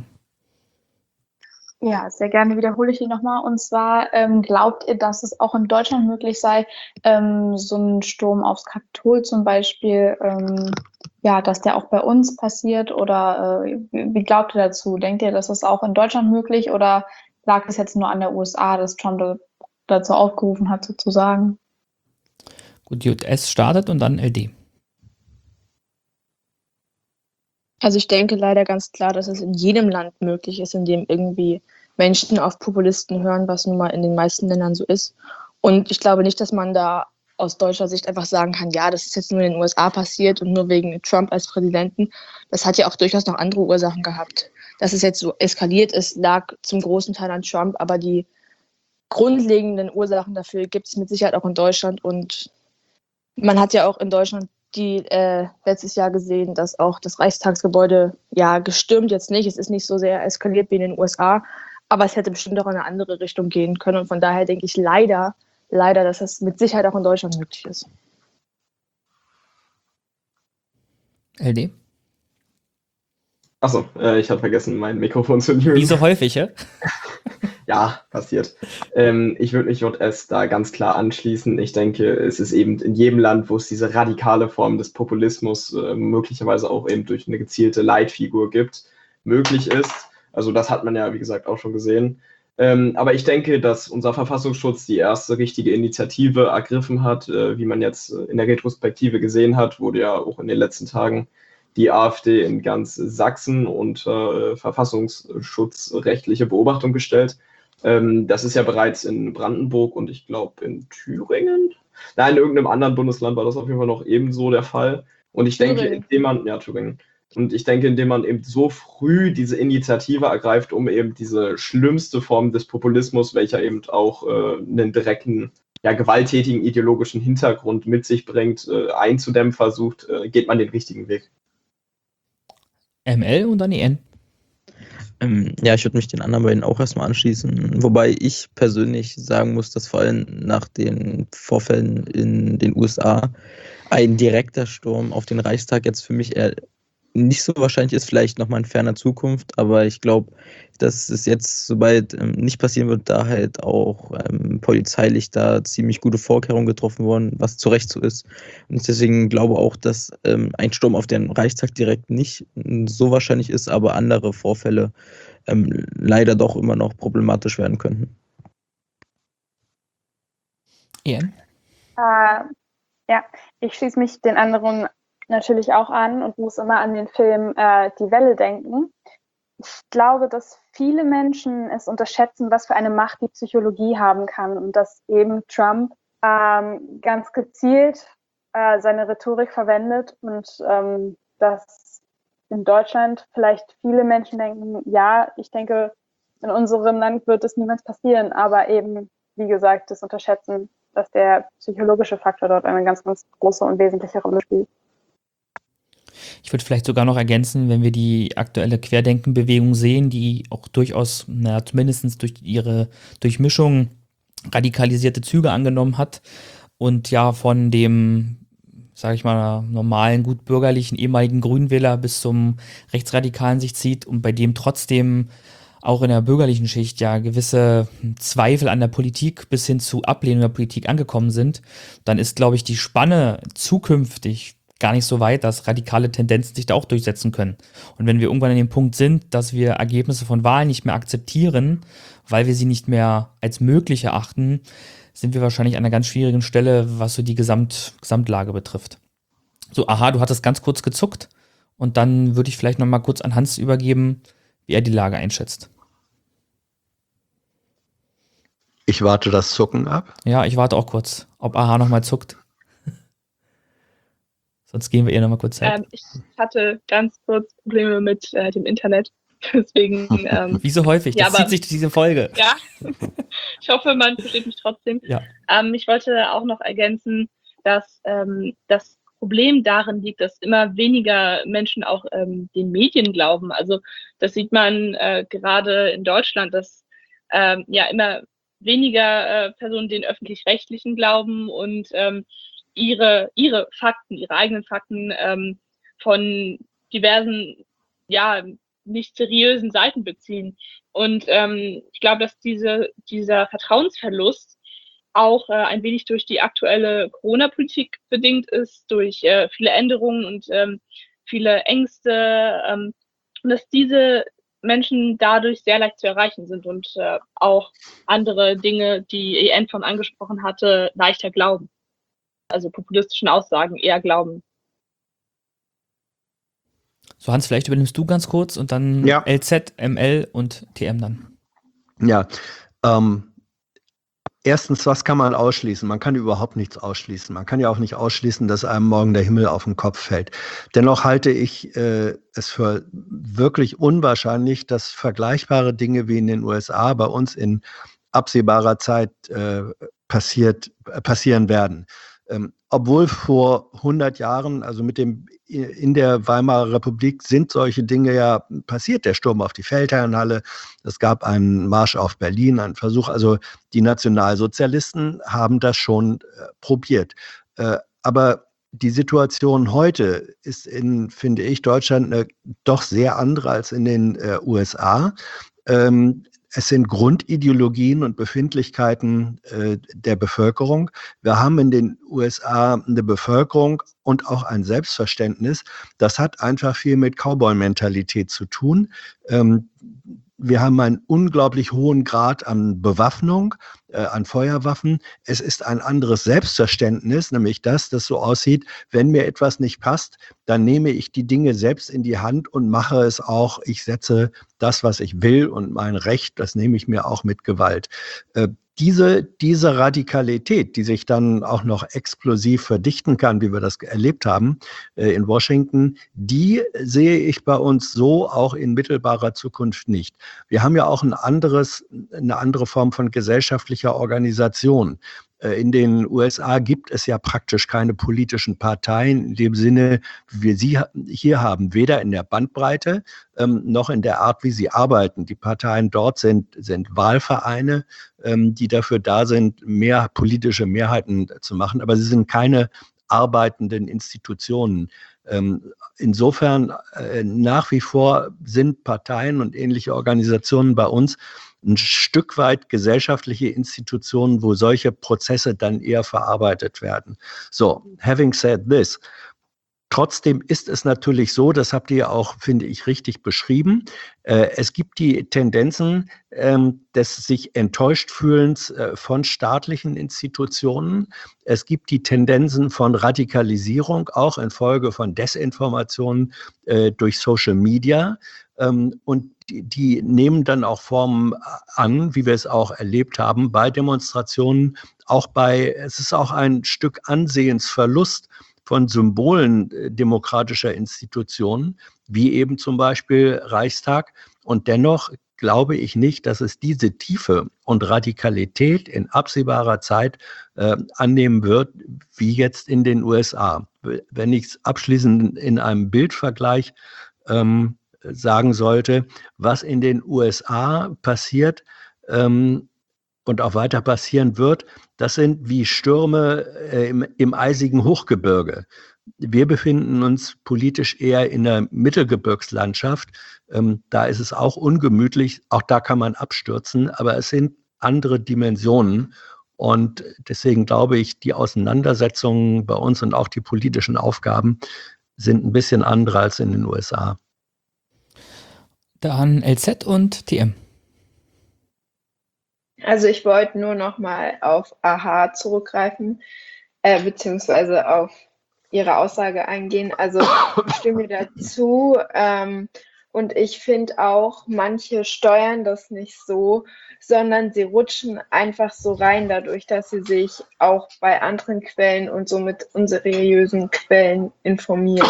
Ja, sehr gerne wiederhole ich die nochmal. Und zwar, ähm, glaubt ihr, dass es auch in Deutschland möglich sei, ähm, so ein Sturm aufs Kapitol zum Beispiel, ähm, ja, dass der auch bei uns passiert? Oder äh, wie glaubt ihr dazu? Denkt ihr, dass das auch in Deutschland möglich oder lag es jetzt nur an der U S A, dass Trump da, dazu aufgerufen hat, sozusagen? Gut, J S startet und dann L D. Also ich denke leider ganz klar, dass es in jedem Land möglich ist, in dem irgendwie Menschen auf Populisten hören, was nun mal in den meisten Ländern so ist. Und ich glaube nicht, dass man da aus deutscher Sicht einfach sagen kann, ja, das ist jetzt nur in den U S A passiert und nur wegen Trump als Präsidenten. Das hat ja auch durchaus noch andere Ursachen gehabt. Dass es jetzt so eskaliert ist, lag zum großen Teil an Trump, aber die grundlegenden Ursachen dafür gibt es mit Sicherheit auch in Deutschland. Und man hat ja auch in Deutschland die äh, letztes Jahr gesehen, dass auch das Reichstagsgebäude ja gestürmt jetzt nicht. Es ist nicht so sehr eskaliert wie in den U S A, aber es hätte bestimmt auch in eine andere Richtung gehen können. Und von daher denke ich leider, leider, dass das mit Sicherheit auch in Deutschland möglich ist. L D? Achso, äh, ich habe vergessen, mein Mikrofon zu nehmen. Wie so häufig, ja? Ja, passiert. Ähm, ich würde mich J S da ganz klar anschließen. Ich denke, es ist eben in jedem Land, wo es diese radikale Form des Populismus äh, möglicherweise auch eben durch eine gezielte Leitfigur gibt, möglich ist. Also das hat man ja, wie gesagt, auch schon gesehen. Ähm, aber ich denke, dass unser Verfassungsschutz die erste richtige Initiative ergriffen hat, äh, wie man jetzt in der Retrospektive gesehen hat, wurde ja auch in den letzten Tagen die AfD in ganz Sachsen unter äh, verfassungsschutzrechtliche Beobachtung gestellt. Ähm, das ist ja bereits in Brandenburg und ich glaube in Thüringen. Nein, in irgendeinem anderen Bundesland war das auf jeden Fall noch ebenso der Fall. Und ich Thüringen. denke, indem man, ja, Thüringen. Und ich denke, indem man eben so früh diese Initiative ergreift, um eben diese schlimmste Form des Populismus, welcher eben auch äh, einen direkten, ja, gewalttätigen ideologischen Hintergrund mit sich bringt, äh, einzudämmen versucht, äh, geht man den richtigen Weg. M L und dann E N. Ähm, ja, ich würde mich den anderen beiden auch erstmal anschließen. Wobei ich persönlich sagen muss, dass vor allem nach den Vorfällen in den U S A ein direkter Sturm auf den Reichstag jetzt für mich eher nicht so wahrscheinlich ist, vielleicht nochmal in ferner Zukunft, aber ich glaube, dass es jetzt sobald ähm, nicht passieren wird, da halt auch ähm, polizeilich da ziemlich gute Vorkehrungen getroffen wurden, was zu Recht so ist. Und deswegen glaube auch, dass ähm, ein Sturm auf den Reichstag direkt nicht so wahrscheinlich ist, aber andere Vorfälle ähm, leider doch immer noch problematisch werden könnten. Ian? Äh, ja, ich schließe mich den anderen natürlich auch an und muss immer an den Film äh, Die Welle denken. Ich glaube, dass viele Menschen es unterschätzen, was für eine Macht die Psychologie haben kann und dass eben Trump ähm, ganz gezielt äh, seine Rhetorik verwendet und ähm, dass in Deutschland vielleicht viele Menschen denken, ja, ich denke, in unserem Land wird es niemals passieren, aber eben, wie gesagt, das Unterschätzen, dass der psychologische Faktor dort eine ganz, ganz große und wesentliche Rolle spielt. Ich würde vielleicht sogar noch ergänzen, wenn wir die aktuelle Querdenkenbewegung sehen, die auch durchaus, na, zumindest durch ihre Durchmischung radikalisierte Züge angenommen hat und ja von dem, sage ich mal, normalen, gut bürgerlichen ehemaligen Grünwähler bis zum Rechtsradikalen sich zieht und bei dem trotzdem auch in der bürgerlichen Schicht ja gewisse Zweifel an der Politik bis hin zu Ablehnung der Politik angekommen sind, dann ist, glaube ich, die Spanne zukünftig gar nicht so weit, dass radikale Tendenzen sich da auch durchsetzen können. Und wenn wir irgendwann an dem Punkt sind, dass wir Ergebnisse von Wahlen nicht mehr akzeptieren, weil wir sie nicht mehr als möglich erachten, sind wir wahrscheinlich an einer ganz schwierigen Stelle, was so die Gesamt, Gesamtlage betrifft. So, aha, du hattest ganz kurz gezuckt und dann würde ich vielleicht noch mal kurz an Hans übergeben, wie er die Lage einschätzt. Ich warte das Zucken ab. Ja, ich warte auch kurz, ob aha noch mal zuckt. Sonst gehen wir ihr noch mal kurz Zeit. Ähm, ich hatte ganz kurz Probleme mit äh, dem Internet. Deswegen. Ähm, Wie so häufig, das ja, zieht aber, sich durch diese Folge. Ja, ich hoffe, man versteht mich trotzdem. Ja. Ähm, ich wollte auch noch ergänzen, dass ähm, das Problem darin liegt, dass immer weniger Menschen auch ähm, den Medien glauben. Also das sieht man äh, gerade in Deutschland, dass ähm, ja immer weniger äh, Personen den öffentlich-rechtlichen glauben und ähm, ihre ihre Fakten, ihre eigenen Fakten ähm, von diversen, ja, nicht seriösen Seiten beziehen. Und ähm, ich glaube, dass diese dieser Vertrauensverlust auch äh, ein wenig durch die aktuelle Corona-Politik bedingt ist, durch äh, viele Änderungen und ähm, viele Ängste, ähm, und dass diese Menschen dadurch sehr leicht zu erreichen sind und äh, auch andere Dinge, die E N von angesprochen hatte, leichter glauben. Also populistischen Aussagen eher glauben. So, Hans, vielleicht übernimmst du ganz kurz und dann ja. L Z, M L und T M dann. Ja, ähm, erstens, was kann man ausschließen? Man kann überhaupt nichts ausschließen. Man kann ja auch nicht ausschließen, dass einem morgen der Himmel auf den Kopf fällt. Dennoch halte ich äh, es für wirklich unwahrscheinlich, dass vergleichbare Dinge wie in den U S A bei uns in absehbarer Zeit äh, passiert, äh, passieren werden. Ähm, obwohl vor hundert Jahren, also mit dem in der Weimarer Republik, sind solche Dinge ja passiert. Der Sturm auf die Feldherrnhalle, es gab einen Marsch auf Berlin, einen Versuch. Also die Nationalsozialisten haben das schon äh, probiert. Äh, aber die Situation heute ist in, finde ich, Deutschland äh, doch sehr andere als in den äh, U S A. Ähm, Es sind Grundideologien und Befindlichkeiten äh, der Bevölkerung. Wir haben in den U S A eine Bevölkerung und auch ein Selbstverständnis. Das hat einfach viel mit Cowboy-Mentalität zu tun. Ähm, wir haben einen unglaublich hohen Grad an Bewaffnung, äh, an Feuerwaffen. Es ist ein anderes Selbstverständnis, nämlich das, das so aussieht, wenn mir etwas nicht passt, dann nehme ich die Dinge selbst in die Hand und mache es auch. Ich setze das, was ich will und mein Recht, das nehme ich mir auch mit Gewalt. Äh, diese, diese Radikalität, die sich dann auch noch explosiv verdichten kann, wie wir das erlebt haben äh, in Washington, die sehe ich bei uns so auch in mittelbarer Zukunft nicht. Wir haben ja auch ein anderes, eine andere Form von gesellschaftlicher Organisation. In den U S A gibt es ja praktisch keine politischen Parteien in dem Sinne, wie wir sie hier haben, weder in der Bandbreite ähm, noch in der Art, wie sie arbeiten. Die Parteien dort sind, sind Wahlvereine, ähm, die dafür da sind, mehr politische Mehrheiten zu machen, aber sie sind keine arbeitenden Institutionen. Ähm, insofern äh, nach wie vor sind Parteien und ähnliche Organisationen bei uns ein Stück weit gesellschaftliche Institutionen, wo solche Prozesse dann eher verarbeitet werden. So, having said this, trotzdem ist es natürlich so, das habt ihr auch, finde ich, richtig beschrieben, äh, es gibt die Tendenzen ähm, des sich enttäuscht Fühlens äh, von staatlichen Institutionen. Es gibt die Tendenzen von Radikalisierung, auch infolge von Desinformationen äh, durch Social Media. Ähm, und die, die nehmen dann auch Formen an, wie wir es auch erlebt haben bei Demonstrationen. Auch bei, es ist auch ein Stück Ansehensverlust von Symbolen äh, demokratischer Institutionen, wie eben zum Beispiel Reichstag. Und dennoch glaube ich nicht, dass es diese Tiefe und Radikalität in absehbarer Zeit äh, annehmen wird, wie jetzt in den U S A. Wenn ich es abschließend in einem Bildvergleich ähm, sagen sollte, was in den U S A passiert ähm, und auch weiter passieren wird, das sind wie Stürme äh, im, im eisigen Hochgebirge. Wir befinden uns politisch eher in der Mittelgebirgslandschaft. Ähm, da ist es auch ungemütlich, auch da kann man abstürzen, aber es sind andere Dimensionen. Und deswegen glaube ich, die Auseinandersetzungen bei uns und auch die politischen Aufgaben sind ein bisschen andere als in den U S A. Dann L Z und T M. Also ich wollte nur noch mal auf Aha zurückgreifen, äh, beziehungsweise auf Ihre Aussage eingehen. Also ich stimme dazu ähm, und ich finde auch, manche steuern das nicht so, sondern sie rutschen einfach so rein dadurch, dass sie sich auch bei anderen Quellen und so mit unseriösen Quellen informieren.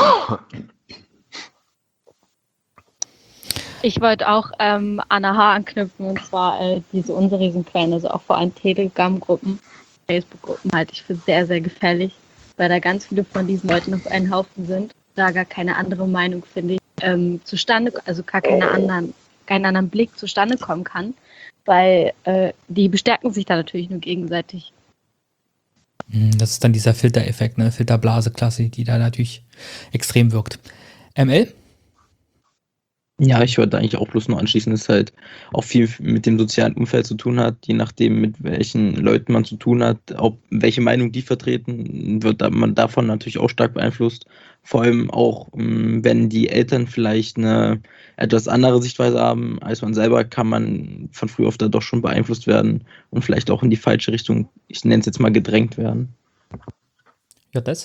Ich wollte auch ähm, an Aha anknüpfen, und zwar äh, diese unseriösen Quellen, also auch vor allem Telegram-Gruppen, Facebook-Gruppen halte ich für sehr, sehr gefährlich, weil da ganz viele von diesen Leuten auf einen Haufen sind, da gar keine andere Meinung, finde ich, ähm, zustande, also gar keine anderen, keinen anderen Blick zustande kommen kann, weil äh, die bestärken sich da natürlich nur gegenseitig. Das ist dann dieser Filtereffekt, ne? Filterblase-Klasse, die da natürlich extrem wirkt. M L? Ja, ich wollte eigentlich auch bloß nur anschließen, dass es halt auch viel mit dem sozialen Umfeld zu tun hat, je nachdem, mit welchen Leuten man zu tun hat, auch welche Meinung die vertreten, wird man davon natürlich auch stark beeinflusst. Vor allem auch, wenn die Eltern vielleicht eine etwas andere Sichtweise haben als man selber, kann man von früh auf da doch schon beeinflusst werden und vielleicht auch in die falsche Richtung, ich nenne es jetzt mal, gedrängt werden. Ja, das?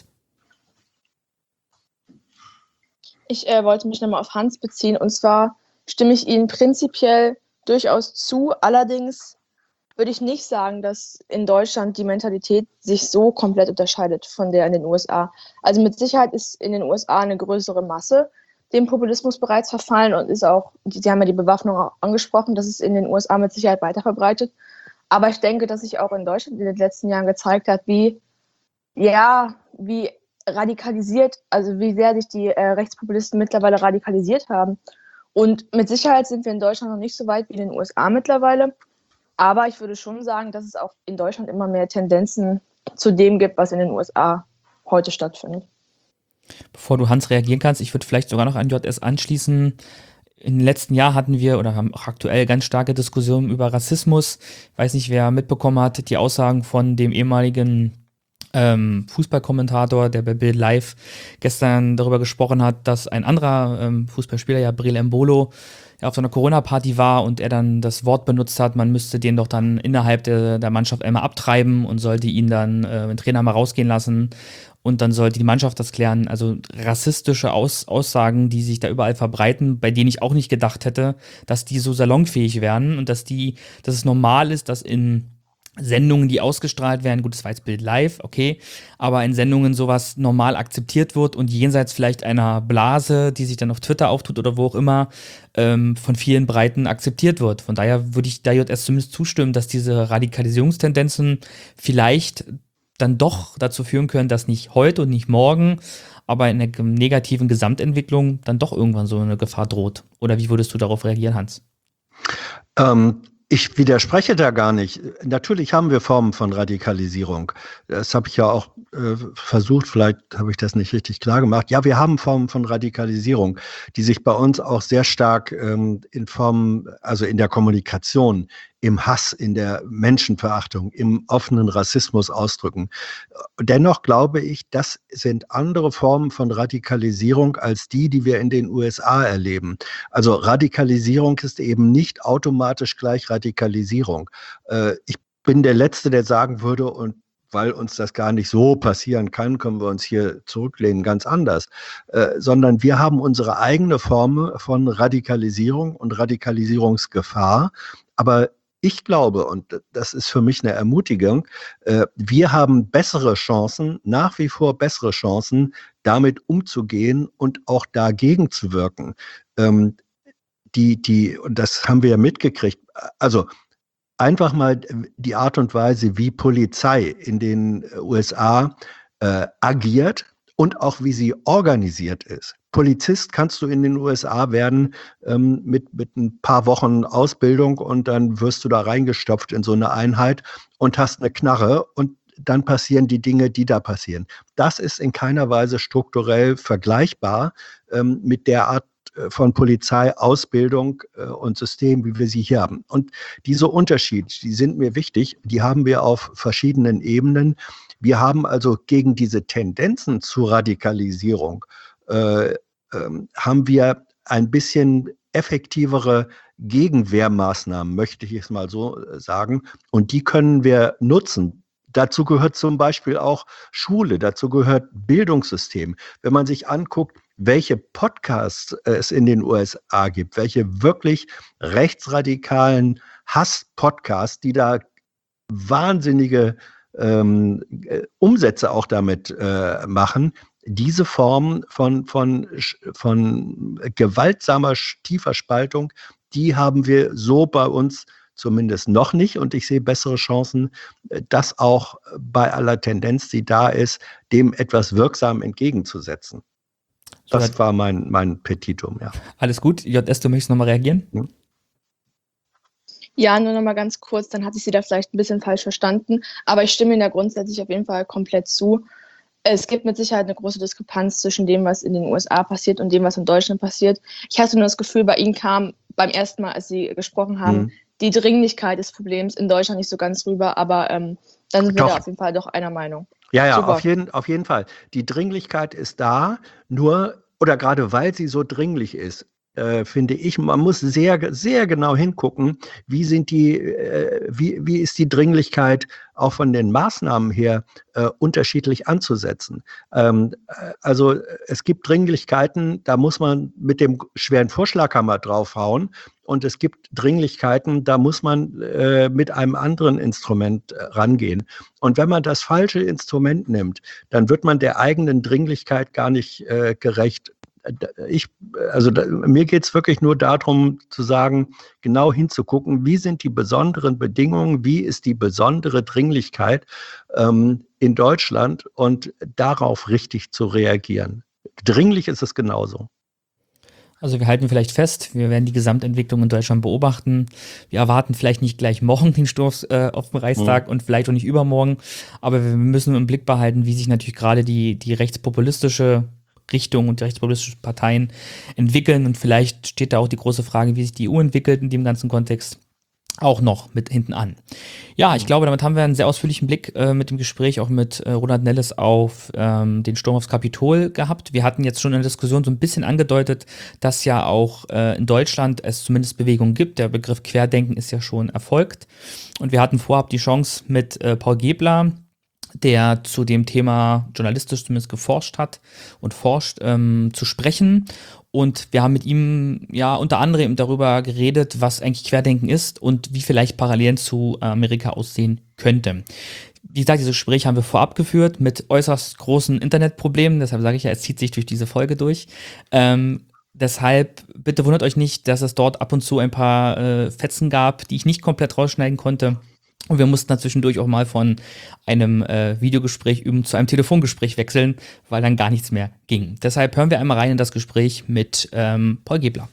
Ich äh, wollte mich nochmal auf Hans beziehen, und zwar stimme ich Ihnen prinzipiell durchaus zu. Allerdings würde ich nicht sagen, dass in Deutschland die Mentalität sich so komplett unterscheidet von der in den U S A. Also mit Sicherheit ist in den U S A eine größere Masse dem Populismus bereits verfallen und ist auch, Sie haben ja die Bewaffnung auch angesprochen, das ist in den U S A mit Sicherheit weiter verbreitet. Aber ich denke, dass sich auch in Deutschland in den letzten Jahren gezeigt hat, wie, ja, wie radikalisiert, also wie sehr sich die äh, Rechtspopulisten mittlerweile radikalisiert haben. Und mit Sicherheit sind wir in Deutschland noch nicht so weit wie in den U S A mittlerweile. Aber ich würde schon sagen, dass es auch in Deutschland immer mehr Tendenzen zu dem gibt, was in den U S A heute stattfindet. Bevor du, Hans, reagieren kannst, ich würde vielleicht sogar noch an J S anschließen. Im letzten Jahr hatten wir oder haben auch aktuell ganz starke Diskussionen über Rassismus. Ich weiß nicht, wer mitbekommen hat, die Aussagen von dem ehemaligen Ähm, Fußballkommentator, der bei Bild Live gestern darüber gesprochen hat, dass ein anderer ähm, Fußballspieler, ja Breel Embolo, ja, auf so einer Corona-Party war und er dann das Wort benutzt hat, man müsste den doch dann innerhalb der, der Mannschaft einmal abtreiben und sollte ihn dann, äh, den Trainer mal rausgehen lassen und dann sollte die Mannschaft das klären. Also rassistische Aus- Aussagen, die sich da überall verbreiten, bei denen ich auch nicht gedacht hätte, dass die so salonfähig wären und dass die, dass es normal ist, dass in Sendungen, die ausgestrahlt werden, gut, das war jetzt Bild live, okay, aber in Sendungen sowas normal akzeptiert wird und jenseits vielleicht einer Blase, die sich dann auf Twitter auftut oder wo auch immer, ähm, von vielen Breiten akzeptiert wird. Von daher würde ich der J S zumindest zustimmen, dass diese Radikalisierungstendenzen vielleicht dann doch dazu führen können, dass nicht heute und nicht morgen, aber in der negativen Gesamtentwicklung dann doch irgendwann so eine Gefahr droht. Oder wie würdest du darauf reagieren, Hans? Ähm, ich widerspreche da gar nicht. Natürlich haben wir Formen von Radikalisierung. Das habe ich ja auch äh, versucht, vielleicht habe ich das nicht richtig klar gemacht. Ja, wir haben Formen von Radikalisierung, die sich bei uns auch sehr stark ähm, in Formen, also in der Kommunikation, im Hass, in der Menschenverachtung, im offenen Rassismus ausdrücken. Dennoch glaube ich, das sind andere Formen von Radikalisierung als die, die wir in den U S A erleben. Also Radikalisierung ist eben nicht automatisch gleich Radikalisierung. Äh, ich bin der Letzte, der sagen würde, und weil uns das gar nicht so passieren kann, können wir uns hier zurücklehnen, ganz anders. Äh, sondern wir haben unsere eigene Form von Radikalisierung und Radikalisierungsgefahr. Aber ich glaube, und das ist für mich eine Ermutigung, äh, wir haben bessere Chancen, nach wie vor bessere Chancen, damit umzugehen und auch dagegen zu wirken. Ähm, die, die, und das haben wir ja mitgekriegt, also einfach mal die Art und Weise, wie Polizei in den U S A äh, agiert und auch wie sie organisiert ist. Polizist kannst du in den U S A werden ähm, mit, mit ein paar Wochen Ausbildung und dann wirst du da reingestopft in so eine Einheit und hast eine Knarre und dann passieren die Dinge, die da passieren. Das ist in keiner Weise strukturell vergleichbar ähm, mit der Art von Polizei, Ausbildung äh, und System, wie wir sie hier haben. Und diese Unterschiede, die sind mir wichtig, die haben wir auf verschiedenen Ebenen. Wir haben also gegen diese Tendenzen zur Radikalisierung äh, ähm, haben wir ein bisschen effektivere Gegenwehrmaßnahmen, möchte ich es mal so sagen. Und die können wir nutzen. Dazu gehört zum Beispiel auch Schule, dazu gehört Bildungssystem. Wenn man sich anguckt, welche Podcasts es in den U S A gibt, welche wirklich rechtsradikalen Hass-Podcasts, die da wahnsinnige ähm, Umsätze auch damit äh, machen, diese Form von, von, von gewaltsamer, tiefer Spaltung, die haben wir so bei uns zumindest noch nicht. Und ich sehe bessere Chancen, das auch bei aller Tendenz, die da ist, dem etwas wirksam entgegenzusetzen. Das war mein, mein Petitum, ja. Alles gut. J S, du möchtest nochmal reagieren? Hm? Ja, nur nochmal ganz kurz, dann hatte ich Sie da vielleicht ein bisschen falsch verstanden. Aber ich stimme Ihnen da grundsätzlich auf jeden Fall komplett zu. Es gibt mit Sicherheit eine große Diskrepanz zwischen dem, was in den U S A passiert und dem, was in Deutschland passiert. Ich hatte nur das Gefühl, bei Ihnen kam beim ersten Mal, als Sie gesprochen haben, mhm. die Dringlichkeit des Problems in Deutschland nicht so ganz rüber. Aber ähm, dann sind wir Doch. da auf jeden Fall doch einer Meinung. Ja, ja, Super. auf jeden, auf jeden Fall. Die Dringlichkeit ist da, nur, oder gerade weil sie so dringlich ist, äh, finde ich, man muss sehr, sehr genau hingucken, wie sind die, äh, wie, wie ist die Dringlichkeit auch von den Maßnahmen her äh, unterschiedlich anzusetzen. Ähm, also es gibt Dringlichkeiten, da muss man mit dem schweren Vorschlaghammer draufhauen. Und es gibt Dringlichkeiten, da muss man äh, mit einem anderen Instrument äh, rangehen. Und wenn man das falsche Instrument nimmt, dann wird man der eigenen Dringlichkeit gar nicht äh, gerecht. Ich, also da, mir geht es wirklich nur darum zu sagen, genau hinzugucken, wie sind die besonderen Bedingungen, wie ist die besondere Dringlichkeit ähm, in Deutschland und darauf richtig zu reagieren. Dringlich ist es genauso. Also wir halten vielleicht fest, wir werden die Gesamtentwicklung in Deutschland beobachten. Wir erwarten vielleicht nicht gleich morgen den Sturm äh, auf dem Reichstag mhm. und vielleicht auch nicht übermorgen, aber wir müssen im Blick behalten, wie sich natürlich gerade die, die rechtspopulistische Richtung und die rechtspopulistischen Parteien entwickeln und vielleicht steht da auch die große Frage, wie sich die E U entwickelt in dem ganzen Kontext, auch noch mit hinten an. Ja, ich glaube, damit haben wir einen sehr ausführlichen Blick äh, mit dem Gespräch auch mit äh, Roland Nelles auf ähm, den Sturm aufs Kapitol gehabt. Wir hatten jetzt schon in der Diskussion so ein bisschen angedeutet, dass ja auch äh, in Deutschland es zumindest Bewegungen gibt. Der Begriff Querdenken ist ja schon erfolgt. Und wir hatten vorab die Chance mit äh, Paul Gebler, der zu dem Thema journalistisch zumindest geforscht hat und forscht, ähm, zu sprechen. Und wir haben mit ihm ja unter anderem darüber geredet, was eigentlich Querdenken ist und wie vielleicht Parallelen zu Amerika aussehen könnte. Wie gesagt, dieses Gespräch haben wir vorab geführt mit äußerst großen Internetproblemen, deshalb sage ich ja, es zieht sich durch diese Folge durch. Ähm, deshalb bitte wundert euch nicht, dass es dort ab und zu ein paar äh, Fetzen gab, die ich nicht komplett rausschneiden konnte. Und wir mussten dann zwischendurch auch mal von einem äh, Videogespräch üben zu einem Telefongespräch wechseln, weil dann gar nichts mehr ging. Deshalb hören wir einmal rein in das Gespräch mit ähm, Paul Gebler.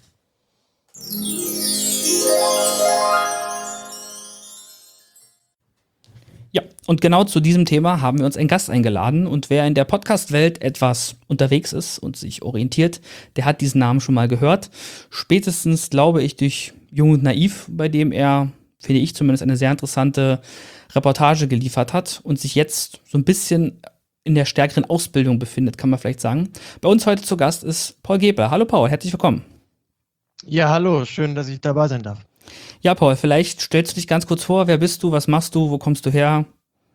Ja, und genau zu diesem Thema haben wir uns einen Gast eingeladen. Und wer in der Podcast-Welt etwas unterwegs ist und sich orientiert, der hat diesen Namen schon mal gehört. Spätestens, glaube ich, durch Jung und Naiv, bei dem er, finde ich zumindest, eine sehr interessante Reportage geliefert hat und sich jetzt so ein bisschen in der stärkeren Ausbildung befindet, kann man vielleicht sagen. Bei uns heute zu Gast ist Paul Gebler. Hallo Paul, herzlich willkommen. Ja, hallo, schön, dass ich dabei sein darf. Ja, Paul, vielleicht stellst du dich ganz kurz vor. Wer bist du, was machst du, wo kommst du her?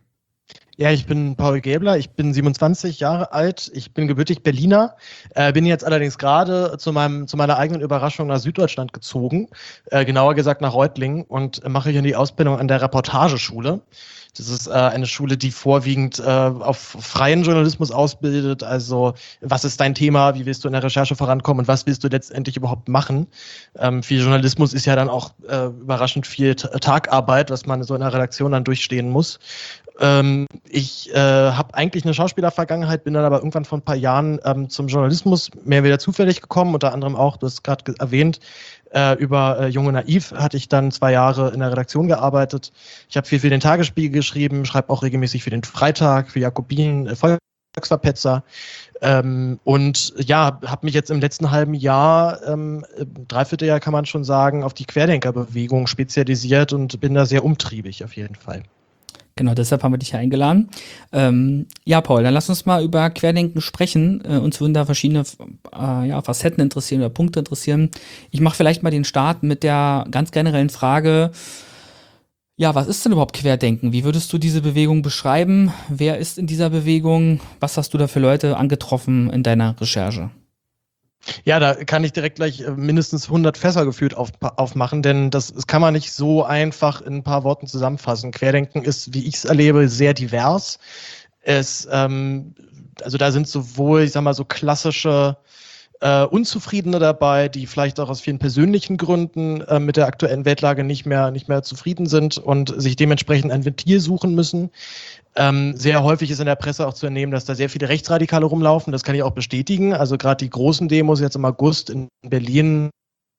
Ja, ich bin Paul Gebler, ich bin siebenundzwanzig Jahre alt, ich bin gebürtig Berliner, äh, bin jetzt allerdings gerade zu meinem zu meiner eigenen Überraschung nach Süddeutschland gezogen, äh, genauer gesagt nach Reutlingen und mache hier die Ausbildung an der Reportageschule. Das ist äh, eine Schule, die vorwiegend äh, auf freien Journalismus ausbildet, also was ist dein Thema, wie willst du in der Recherche vorankommen und was willst du letztendlich überhaupt machen. Ähm, viel Journalismus ist ja dann auch äh, überraschend viel T- Tagarbeit, was man so in der Redaktion dann durchstehen muss. Ähm, ich äh, habe eigentlich eine Schauspielervergangenheit, bin dann aber irgendwann vor ein paar Jahren ähm, zum Journalismus mehr wieder zufällig gekommen, unter anderem auch, du hast gerade ge- erwähnt, äh, über äh, Jung und Naiv hatte ich dann zwei Jahre in der Redaktion gearbeitet. Ich habe viel für den Tagesspiegel geschrieben, schreibe auch regelmäßig für den Freitag, für Jakobin, äh, Volksverpetzer. Ähm, und ja, habe mich jetzt im letzten halben Jahr, ähm, Dreivierteljahr kann man schon sagen, auf die Querdenkerbewegung spezialisiert und bin da sehr umtriebig auf jeden Fall. Genau, deshalb haben wir dich hier eingeladen. Ähm, ja, Paul, dann lass uns mal über Querdenken sprechen. Äh, uns würden da verschiedene äh, ja, Facetten interessieren oder Punkte interessieren. Ich mache vielleicht mal den Start mit der ganz generellen Frage, ja, was ist denn überhaupt Querdenken? Wie würdest du diese Bewegung beschreiben? Wer ist in dieser Bewegung? Was hast du da für Leute angetroffen in deiner Recherche? Ja, da kann ich direkt gleich mindestens hundert Fässer gefühlt auf, aufmachen, denn das, das kann man nicht so einfach in ein paar Worten zusammenfassen. Querdenken ist, wie ich es erlebe, sehr divers. Es, ähm, also da sind sowohl, ich sag mal, so klassische äh, Unzufriedene dabei, die vielleicht auch aus vielen persönlichen Gründen äh, mit der aktuellen Weltlage nicht mehr, nicht mehr zufrieden sind und sich dementsprechend ein Ventil suchen müssen. Ähm, sehr häufig ist in der Presse auch zu entnehmen, dass da sehr viele Rechtsradikale rumlaufen. Das kann ich auch bestätigen. Also gerade die großen Demos jetzt im August in Berlin,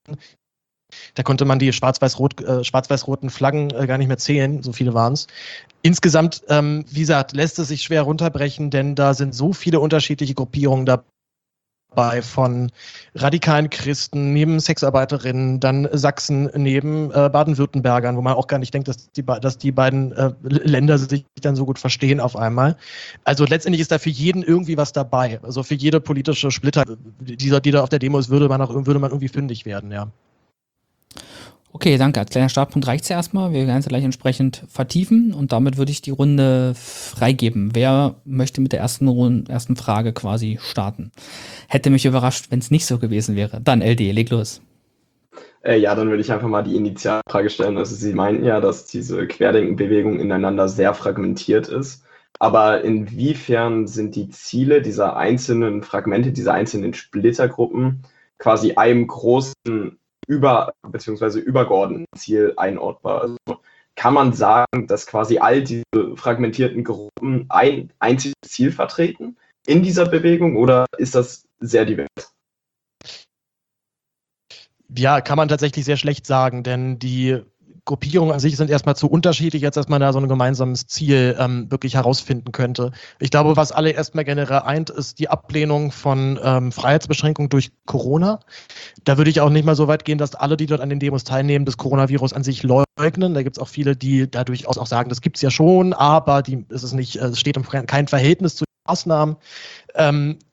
da konnte man die schwarz-weiß-rot, äh, schwarz-weiß-roten Flaggen äh, gar nicht mehr zählen. So viele waren es. Insgesamt, ähm, wie gesagt, lässt es sich schwer runterbrechen, denn da sind so viele unterschiedliche Gruppierungen dabei. Bei von radikalen Christen, neben Sexarbeiterinnen, dann Sachsen neben äh, Baden-Württembergern, wo man auch gar nicht denkt, dass die, dass die beiden äh, Länder sich dann so gut verstehen auf einmal. Also letztendlich ist da für jeden irgendwie was dabei. Also für jede politische Splitter, die, die da auf der Demo ist, würde man, auch, würde man irgendwie fündig werden, ja. Okay, danke. Als kleiner Startpunkt reicht es erstmal. Wir werden es gleich entsprechend vertiefen und damit würde ich die Runde freigeben. Wer möchte mit der ersten, Runde, ersten Frage quasi starten? Hätte mich überrascht, wenn es nicht so gewesen wäre. Dann L D, leg los. Äh, ja, dann würde ich einfach mal die Initialfrage stellen. Also Sie meinten ja, dass diese Querdenkenbewegung ineinander sehr fragmentiert ist. Aber inwiefern sind die Ziele dieser einzelnen Fragmente, dieser einzelnen Splittergruppen quasi einem großen über beziehungsweise übergeordneten Ziel einordbar? Also kann man sagen, dass quasi all diese fragmentierten Gruppen ein einziges Ziel vertreten in dieser Bewegung oder ist das sehr divers? Ja, kann man tatsächlich sehr schlecht sagen, denn die Gruppierungen an sich sind erstmal zu unterschiedlich, als dass man da so ein gemeinsames Ziel ähm, wirklich herausfinden könnte. Ich glaube, was alle erstmal generell eint, ist die Ablehnung von ähm, Freiheitsbeschränkungen durch Corona. Da würde ich auch nicht mal so weit gehen, dass alle, die dort an den Demos teilnehmen, das Coronavirus an sich leugnen. Da gibt es auch viele, die da durchaus auch sagen, das gibt es ja schon, aber die, es ist nicht, es steht im kein Verhältnis zu den Maßnahmen. Ähm,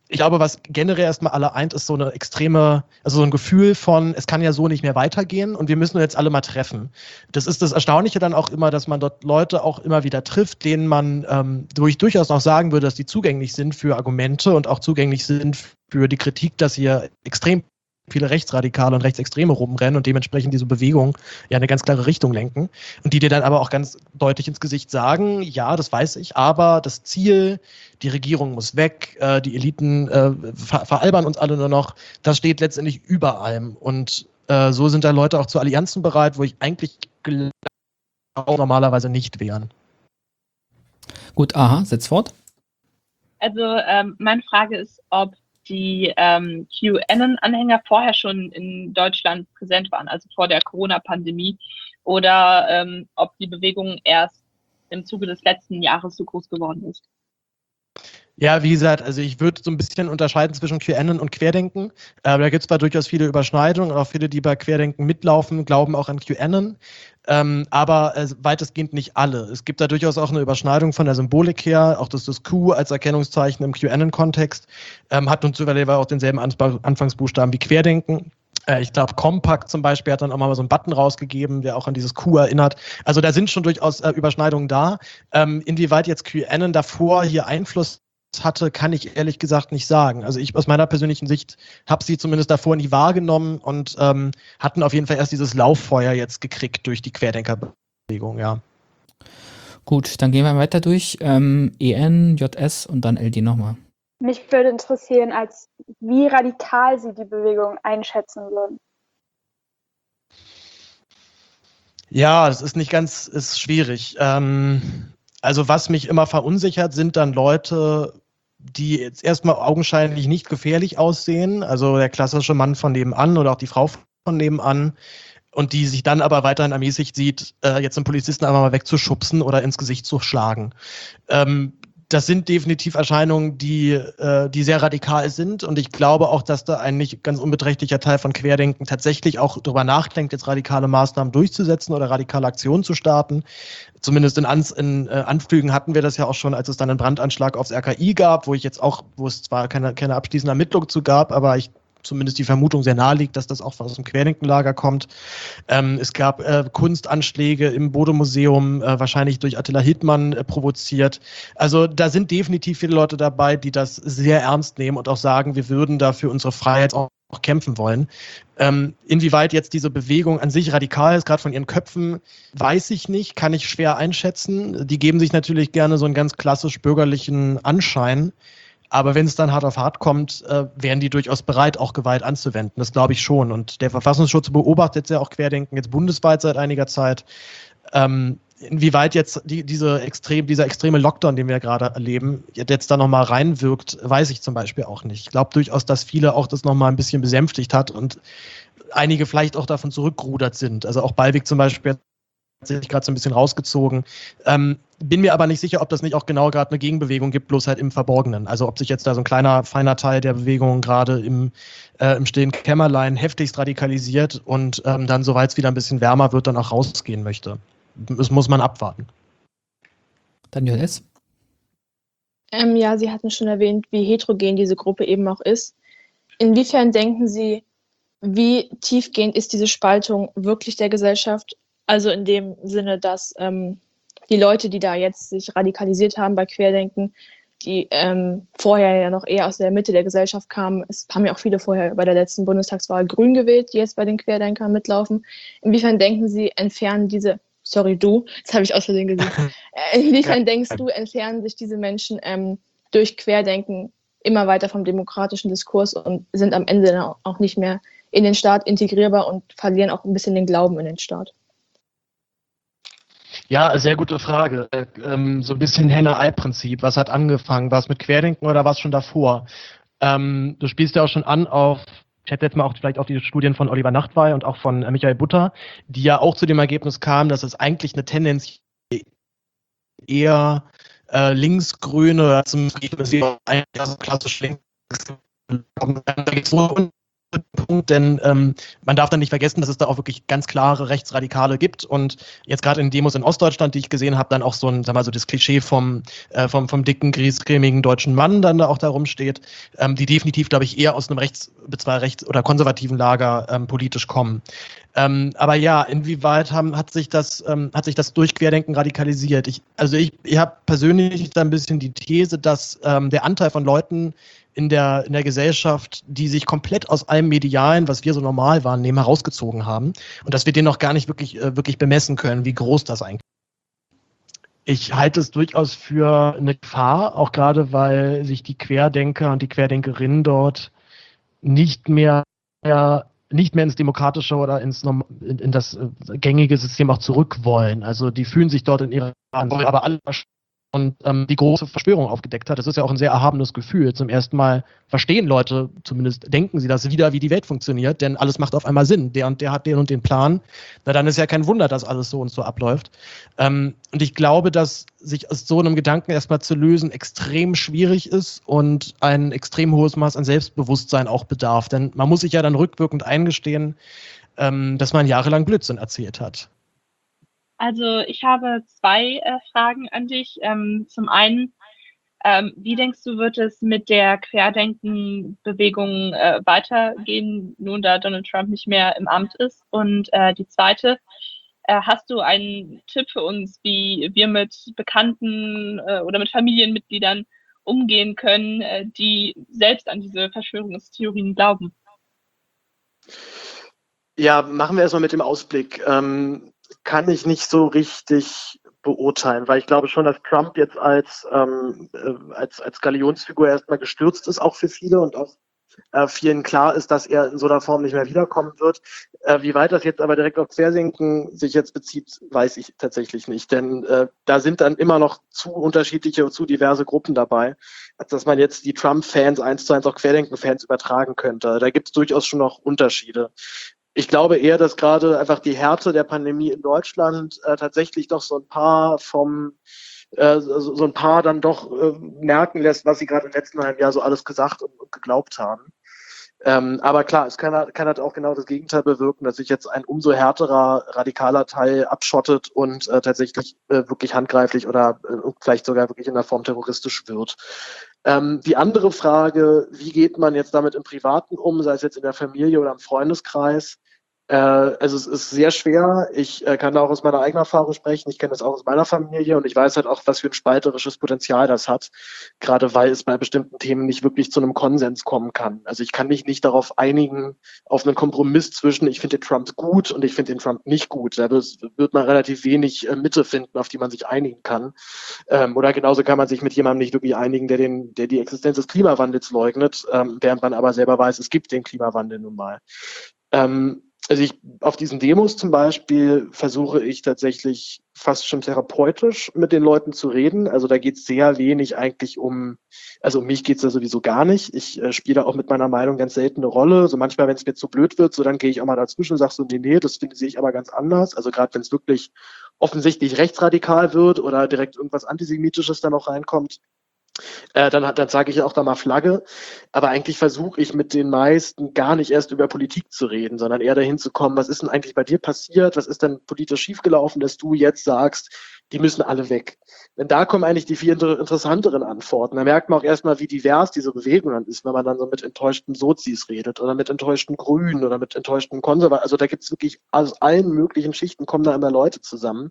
ich glaube, was generell erstmal alle eint, ist so eine extreme, also so ein Gefühl von, es kann ja so nicht mehr weitergehen und wir müssen uns jetzt alle mal treffen. Das ist das Erstaunliche dann auch immer, dass man dort Leute auch immer wieder trifft, denen man ähm, durch, durchaus noch sagen würde, dass die zugänglich sind für Argumente und auch zugänglich sind für die Kritik, dass hier extrem viele Rechtsradikale und Rechtsextreme rumrennen und dementsprechend diese Bewegung ja eine ganz klare Richtung lenken. Und die dir dann aber auch ganz deutlich ins Gesicht sagen, ja, das weiß ich, aber das Ziel, die Regierung muss weg, äh, die Eliten äh, ver veralbern uns alle nur noch, das steht letztendlich über allem. Und äh, so sind da Leute auch zu Allianzen bereit, wo ich eigentlich glaube, normalerweise nicht wären. Gut, aha, setz fort. Also ähm, meine Frage ist, ob die ähm, QAnon-Anhänger vorher schon in Deutschland präsent waren, also vor der Corona-Pandemie, oder ähm, ob die Bewegung erst im Zuge des letzten Jahres so groß geworden ist. Ja, wie gesagt, also ich würde so ein bisschen unterscheiden zwischen QAnon und Querdenken. Äh, da gibt es zwar durchaus viele Überschneidungen, auch viele, die bei Querdenken mitlaufen, glauben auch an QAnon, ähm, aber äh, weitestgehend nicht alle. Es gibt da durchaus auch eine Überschneidung von der Symbolik her, auch das, das Q als Erkennungszeichen im QAnon-Kontext ähm, hat nun zufällig auch denselben Ansp- Anfangsbuchstaben wie Querdenken. Äh, ich glaube, Compact zum Beispiel hat dann auch mal so einen Button rausgegeben, der auch an dieses Q erinnert. Also da sind schon durchaus äh, Überschneidungen da. Ähm, inwieweit jetzt QAnon davor hier Einfluss hatte, kann ich ehrlich gesagt nicht sagen. Also ich aus meiner persönlichen Sicht habe sie zumindest davor nie wahrgenommen und ähm, hatten auf jeden Fall erst dieses Lauffeuer jetzt gekriegt durch die Querdenkerbewegung, ja. Gut, dann gehen wir weiter durch. Ähm, E N, J S und dann L D nochmal. Mich würde interessieren, als wie radikal Sie die Bewegung einschätzen würden. Ja, das ist nicht ganz, ist schwierig. Ähm, also was mich immer verunsichert, sind dann Leute, die jetzt erstmal augenscheinlich nicht gefährlich aussehen, also der klassische Mann von nebenan oder auch die Frau von nebenan, und die sich dann aber weiterhin ermäßigt sieht, äh, jetzt einen Polizisten einfach mal wegzuschubsen oder ins Gesicht zu schlagen. Ähm, das sind definitiv Erscheinungen, die, äh, die sehr radikal sind, und ich glaube auch, dass da ein nicht ganz unbeträchtlicher Teil von Querdenken tatsächlich auch darüber nachdenkt, jetzt radikale Maßnahmen durchzusetzen oder radikale Aktionen zu starten. Zumindest in, Ans in äh, Anflügen hatten wir das ja auch schon, als es dann einen Brandanschlag aufs R K I gab, wo ich jetzt auch, wo es zwar keine, keine abschließende Ermittlung zu gab, aber ich zumindest die Vermutung sehr nahe liegt, dass das auch aus dem Querdenkenlager kommt. Ähm, es gab äh, Kunstanschläge im Bode-Museum, äh, wahrscheinlich durch Attila Hildmann äh, provoziert. Also da sind definitiv viele Leute dabei, die das sehr ernst nehmen und auch sagen, wir würden da für unsere Freiheit auch, auch kämpfen wollen. Ähm, inwieweit jetzt diese Bewegung an sich radikal ist, gerade von ihren Köpfen, weiß ich nicht, kann ich schwer einschätzen. Die geben sich natürlich gerne so einen ganz klassisch bürgerlichen Anschein. Aber wenn es dann hart auf hart kommt, äh, wären die durchaus bereit, auch Gewalt anzuwenden. Das glaube ich schon. Und der Verfassungsschutz beobachtet ja auch Querdenken jetzt bundesweit seit einiger Zeit. Ähm, inwieweit jetzt die, diese extrem, dieser extreme Lockdown, den wir gerade erleben, jetzt da nochmal reinwirkt, weiß ich zum Beispiel auch nicht. Ich glaube durchaus, dass viele auch das nochmal ein bisschen besänftigt hat und einige vielleicht auch davon zurückgerudert sind. Also auch Ballweg zum Beispiel hat sich gerade so ein bisschen rausgezogen. Ähm, bin mir aber nicht sicher, ob das nicht auch genau gerade eine Gegenbewegung gibt, bloß halt im Verborgenen. Also ob sich jetzt da so ein kleiner, feiner Teil der Bewegung gerade im, äh, im stillen Kämmerlein heftigst radikalisiert und ähm, dann, soweit es wieder ein bisschen wärmer wird, dann auch rausgehen möchte. Das muss man abwarten. Dann J S. Ähm, ja, Sie hatten schon erwähnt, wie heterogen diese Gruppe eben auch ist. Inwiefern denken Sie, wie tiefgehend ist diese Spaltung wirklich der Gesellschaft? Also in dem Sinne, dass ähm, die Leute, die da jetzt sich radikalisiert haben bei Querdenken, die ähm, vorher ja noch eher aus der Mitte der Gesellschaft kamen, es haben ja auch viele vorher bei der letzten Bundestagswahl grün gewählt, die jetzt bei den Querdenkern mitlaufen. Inwiefern denken Sie, entfernen diese, sorry du, das habe ich aus Versehen gesehen, äh, inwiefern denkst du, entfernen sich diese Menschen ähm, durch Querdenken immer weiter vom demokratischen Diskurs und sind am Ende dann auch nicht mehr in den Staat integrierbar und verlieren auch ein bisschen den Glauben in den Staat? Ja, sehr gute Frage. Äh, ähm, so ein bisschen Henne-Ei-Prinzip. Was hat angefangen? War es mit Querdenken oder war es schon davor? Ähm, du spielst ja auch schon an auf, ich hätte jetzt mal auch vielleicht auf die Studien von Oliver Nachtwey und auch von äh, Michael Butter, die ja auch zu dem Ergebnis kamen, dass es eigentlich eine Tendenz eher äh, linksgrüne zum Ergebnis eher klassisch links. Da gibt es Punkt, denn ähm, man darf dann nicht vergessen, dass es da auch wirklich ganz klare Rechtsradikale gibt und jetzt gerade in Demos in Ostdeutschland, die ich gesehen habe, dann auch so ein, sag mal so das Klischee vom, äh, vom, vom dicken, griesgrämigen deutschen Mann dann da auch darum steht, ähm, die definitiv, glaube ich, eher aus einem rechts, zwar rechts- oder konservativen Lager ähm, politisch kommen. Ähm, aber ja, inwieweit haben, hat sich das, ähm, hat sich das durch Querdenken radikalisiert? Ich, also ich, ich habe persönlich da ein bisschen die These, dass ähm, der Anteil von Leuten in der, in der Gesellschaft, die sich komplett aus allem Medialen, was wir so normal wahrnehmen, herausgezogen haben und dass wir den noch gar nicht wirklich, äh, wirklich bemessen können, wie groß das eigentlich ist. Ich halte es durchaus für eine Gefahr, auch gerade weil sich die Querdenker und die Querdenkerinnen dort nicht mehr nicht mehr ins demokratische oder ins in, in das gängige System auch zurück wollen. Also die fühlen sich dort in ihrer aber alle und ähm, die große Verschwörung aufgedeckt hat. Das ist ja auch ein sehr erhabenes Gefühl. Zum ersten Mal verstehen Leute, zumindest denken sie das wieder, wie die Welt funktioniert, denn alles macht auf einmal Sinn. Der und der hat den und den Plan. Na, dann ist ja kein Wunder, dass alles so und so abläuft. Ähm, und ich glaube, dass sich aus so einem Gedanken erstmal zu lösen extrem schwierig ist und ein extrem hohes Maß an Selbstbewusstsein auch bedarf. Denn man muss sich ja dann rückwirkend eingestehen, ähm, dass man jahrelang Blödsinn erzählt hat. Also ich habe zwei äh, Fragen an dich. Ähm, zum einen, ähm, wie denkst du, wird es mit der Querdenken-Bewegung äh, weitergehen, nun da Donald Trump nicht mehr im Amt ist? Und äh, die zweite, äh, hast du einen Tipp für uns, wie wir mit Bekannten äh, oder mit Familienmitgliedern umgehen können, äh, die selbst an diese Verschwörungstheorien glauben? Ja, machen wir erstmal mit dem Ausblick. Ähm, kann ich nicht so richtig beurteilen, weil ich glaube schon, dass Trump jetzt als, ähm, äh, als, als Galionsfigur erstmal gestürzt ist, auch für viele und auch äh, vielen klar ist, dass er in so einer Form nicht mehr wiederkommen wird. Äh, wie weit das jetzt aber direkt auf Querdenken sich jetzt bezieht, weiß ich tatsächlich nicht, denn äh, da sind dann immer noch zu unterschiedliche und zu diverse Gruppen dabei, als dass man jetzt die Trump-Fans eins zu eins auf Querdenken-Fans übertragen könnte. Da gibt es durchaus schon noch Unterschiede. Ich glaube eher, dass gerade einfach die Härte der Pandemie in Deutschland äh, tatsächlich doch so ein paar vom äh, so, so ein paar dann doch äh, merken lässt, was sie gerade im letzten halben Jahr so alles gesagt und, und geglaubt haben. Ähm, aber klar, es kann, kann halt auch genau das Gegenteil bewirken, dass sich jetzt ein umso härterer, radikaler Teil abschottet und äh, tatsächlich äh, wirklich handgreiflich oder äh, vielleicht sogar wirklich in der Form terroristisch wird. Ähm, die andere Frage, wie geht man jetzt damit im Privaten um, sei es jetzt in der Familie oder im Freundeskreis? Äh, also es ist sehr schwer. Ich äh, kann da auch aus meiner eigenen Erfahrung sprechen. Ich kenne das auch aus meiner Familie und ich weiß halt auch, was für ein spalterisches Potenzial das hat, gerade weil es bei bestimmten Themen nicht wirklich zu einem Konsens kommen kann. Also ich kann mich nicht darauf einigen, auf einen Kompromiss zwischen ich finde den Trump gut und ich finde den Trump nicht gut. Da wird man relativ wenig äh, Mitte finden, auf die man sich einigen kann. Ähm, oder genauso kann man sich mit jemandem nicht wirklich einigen, der den, der die Existenz des Klimawandels leugnet, ähm, während man aber selber weiß, es gibt den Klimawandel nun mal. Ähm, Also ich, auf diesen Demos zum Beispiel versuche ich tatsächlich fast schon therapeutisch mit den Leuten zu reden. Also da geht es sehr wenig eigentlich um, also um mich geht es da sowieso gar nicht. Ich äh, spiele auch mit meiner Meinung ganz selten eine Rolle. So manchmal, wenn es mir zu blöd wird, so dann gehe ich auch mal dazwischen und sage so, nee, nee, das finde sehe ich aber ganz anders. Also gerade wenn es wirklich offensichtlich rechtsradikal wird oder direkt irgendwas Antisemitisches da noch reinkommt, Äh, dann, dann sage ich auch da mal Flagge. Aber eigentlich versuche ich mit den meisten gar nicht erst über Politik zu reden, sondern eher dahin zu kommen, was ist denn eigentlich bei dir passiert? Was ist denn politisch schiefgelaufen, dass du jetzt sagst, die müssen alle weg? Denn da kommen eigentlich die viel inter- interessanteren Antworten. Da merkt man auch erstmal, wie divers diese Bewegung dann ist, wenn man dann so mit enttäuschten Sozis redet oder mit enttäuschten Grünen oder mit enttäuschten Konservativen. Also da gibt es wirklich aus allen möglichen Schichten kommen da immer Leute zusammen.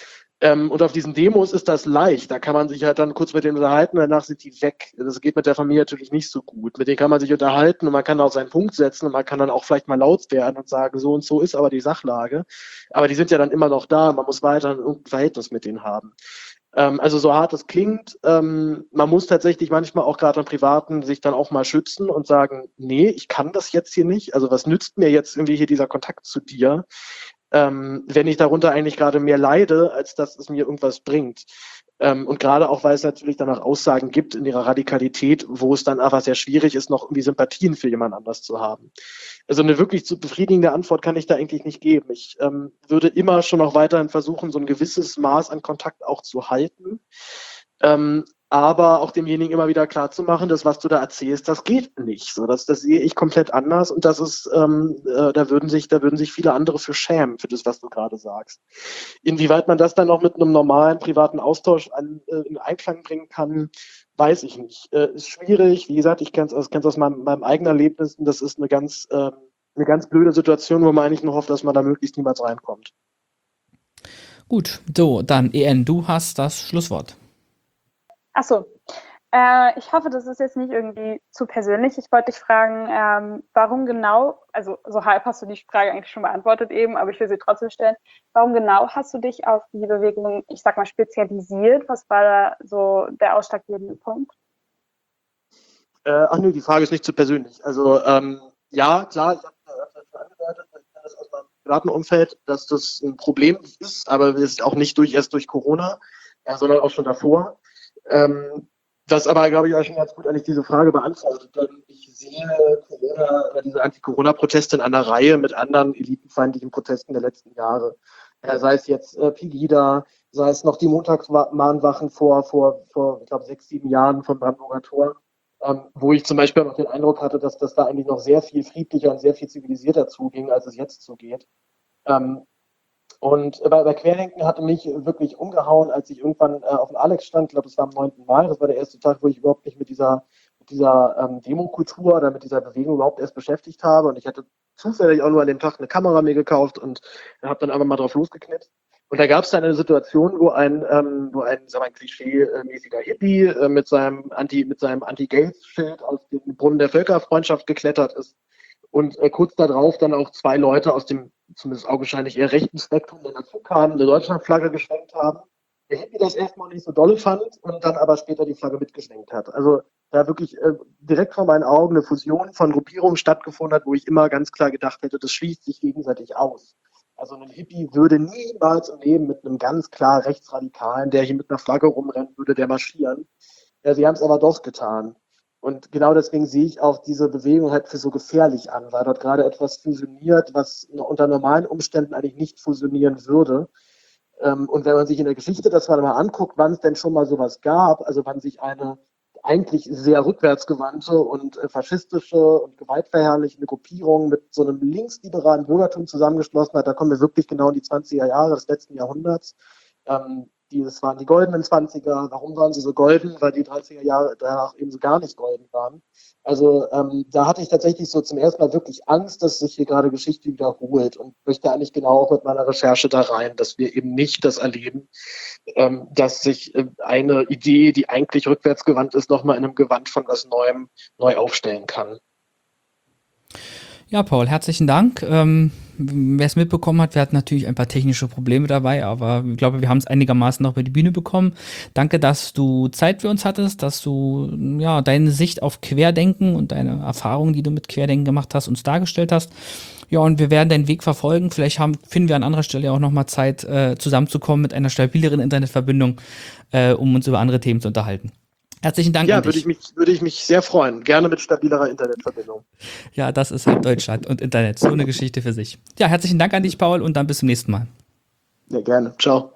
Ähm, und auf diesen Demos ist das leicht. Da kann man sich halt dann kurz mit denen unterhalten, danach sind die weg. Das geht mit der Familie natürlich nicht so gut. Mit denen kann man sich unterhalten und man kann auch seinen Punkt setzen und man kann dann auch vielleicht mal laut werden und sagen, so und so ist aber die Sachlage. Aber die sind ja dann immer noch da. Man muss weiterhin irgendein Verhältnis mit denen haben. Ähm, also so hart es klingt, ähm, man muss tatsächlich manchmal auch gerade am Privaten sich dann auch mal schützen und sagen, nee, ich kann das jetzt hier nicht. Also was nützt mir jetzt irgendwie hier dieser Kontakt zu dir? Ähm, wenn ich darunter eigentlich gerade mehr leide, als dass es mir irgendwas bringt. Ähm, und gerade auch, weil es natürlich dann auch Aussagen gibt in ihrer Radikalität, wo es dann einfach sehr schwierig ist, noch irgendwie Sympathien für jemand anders zu haben. Also eine wirklich zu befriedigende Antwort kann ich da eigentlich nicht geben. Ich ähm, würde immer schon noch weiterhin versuchen, so ein gewisses Maß an Kontakt auch zu halten. Ähm, aber auch demjenigen immer wieder klar zu machen, dass was du da erzählst, das geht nicht. So, das, das sehe ich komplett anders und das ist, ähm, äh, da würden sich, da würden sich viele andere für schämen, für das, was du gerade sagst. Inwieweit man das dann noch mit einem normalen privaten Austausch an, äh, in Einklang bringen kann, weiß ich nicht. Äh, ist schwierig. Wie gesagt, ich kenne es aus, aus meinem, meinem eigenen Erlebnis und das ist eine ganz, äh, eine ganz blöde Situation, wo man eigentlich nur hofft, dass man da möglichst niemals reinkommt. Gut, so, dann E N, du hast das Schlusswort. Achso, äh, ich hoffe, das ist jetzt nicht irgendwie zu persönlich. Ich wollte dich fragen, ähm, warum genau, also so halb hast du die Frage eigentlich schon beantwortet eben, aber ich will sie trotzdem stellen. Warum genau hast du dich auf die Bewegung, ich sag mal, spezialisiert? Was war da so der ausschlaggebende Punkt? Äh, ach nö, die Frage ist nicht zu persönlich. Also ähm, ja, klar, ich habe äh, angedeutet, ich kenne das aus meinem privaten Umfeld, dass das ein Problem ist, aber es ist auch nicht durch, erst durch Corona, ja, sondern auch schon davor. Ähm, das aber, glaube ich, auch schon ganz gut eigentlich diese Frage beantwortet. Denn ich sehe Corona oder diese Anti-Corona-Proteste in einer Reihe mit anderen elitenfeindlichen Protesten der letzten Jahre. Ja, sei es jetzt äh, Pegida, sei es noch die Montagsmahnwachen vor, vor, vor, ich glaube, sechs, sieben Jahren vom Brandenburger Tor, ähm, wo ich zum Beispiel noch den Eindruck hatte, dass das da eigentlich noch sehr viel friedlicher und sehr viel zivilisierter zuging, als es jetzt zugeht. Ähm, Und bei, bei Querdenken hatte mich wirklich umgehauen, als ich irgendwann äh, auf dem Alex stand, ich glaube, das war am neunten Mai, das war der erste Tag, wo ich überhaupt nicht mit dieser, mit dieser ähm, Demokultur oder mit dieser Bewegung überhaupt erst beschäftigt habe. Und ich hatte zufällig auch nur an dem Tag eine Kamera mir gekauft und habe dann einfach mal drauf losgeknipst. Und da gab es dann eine Situation, wo ein, ähm, wo ein, sagen wir mal, klischee-mäßiger Hippie äh, mit seinem Anti, mit seinem Anti-Gates-Schild aus dem Brunnen der Völkerfreundschaft geklettert ist. Und äh, kurz darauf dann auch zwei Leute aus dem zumindest augenscheinlich eher rechten Spektrum, der dazu kamen, eine Deutschlandflagge geschwenkt haben. Der Hippie das erstmal nicht so dolle fand und dann aber später die Flagge mitgeschwenkt hat. Also da wirklich äh, direkt vor meinen Augen eine Fusion von Gruppierungen stattgefunden hat, wo ich immer ganz klar gedacht hätte, das schließt sich gegenseitig aus. Also ein Hippie würde niemals im Leben mit einem ganz klar Rechtsradikalen, der hier mit einer Flagge rumrennt, würde der marschieren. Ja, sie haben es aber doch getan. Und genau deswegen sehe ich auch diese Bewegung halt für so gefährlich an, weil dort gerade etwas fusioniert, was unter normalen Umständen eigentlich nicht fusionieren würde. Und wenn man sich in der Geschichte das mal anguckt, wann es denn schon mal sowas gab, also wann sich eine eigentlich sehr rückwärtsgewandte und faschistische und gewaltverherrlichende Gruppierung mit so einem linksliberalen Bürgertum zusammengeschlossen hat, da kommen wir wirklich genau in die zwanziger Jahre des letzten Jahrhunderts. Ähm, Die, das waren die goldenen Zwanziger. Warum waren sie so golden? Weil die dreißiger Jahre danach eben so gar nicht golden waren. Also ähm, da hatte ich tatsächlich so zum ersten Mal wirklich Angst, dass sich hier gerade Geschichte wiederholt und möchte eigentlich genau auch mit meiner Recherche da rein, dass wir eben nicht das erleben, ähm, dass sich äh, eine Idee, die eigentlich rückwärtsgewandt ist, nochmal in einem Gewand von was Neuem neu aufstellen kann. Ja, Paul, herzlichen Dank. Ähm, wer es mitbekommen hat, wir hatten natürlich ein paar technische Probleme dabei, aber ich glaube, wir haben es einigermaßen noch über die Bühne bekommen. Danke, dass du Zeit für uns hattest, dass du ja deine Sicht auf Querdenken und deine Erfahrungen, die du mit Querdenken gemacht hast, uns dargestellt hast. Ja, und wir werden deinen Weg verfolgen. Vielleicht haben, finden wir an anderer Stelle auch nochmal Zeit, äh, zusammenzukommen mit einer stabileren Internetverbindung, äh, um uns über andere Themen zu unterhalten. Herzlichen Dank ja, an dich. Ja, würde ich mich, würde ich mich sehr freuen. Gerne mit stabilerer Internetverbindung. Ja, das ist halt Deutschland und Internet. So eine Geschichte für sich. Ja, herzlichen Dank an dich, Paul, und dann bis zum nächsten Mal. Ja, gerne. Ciao.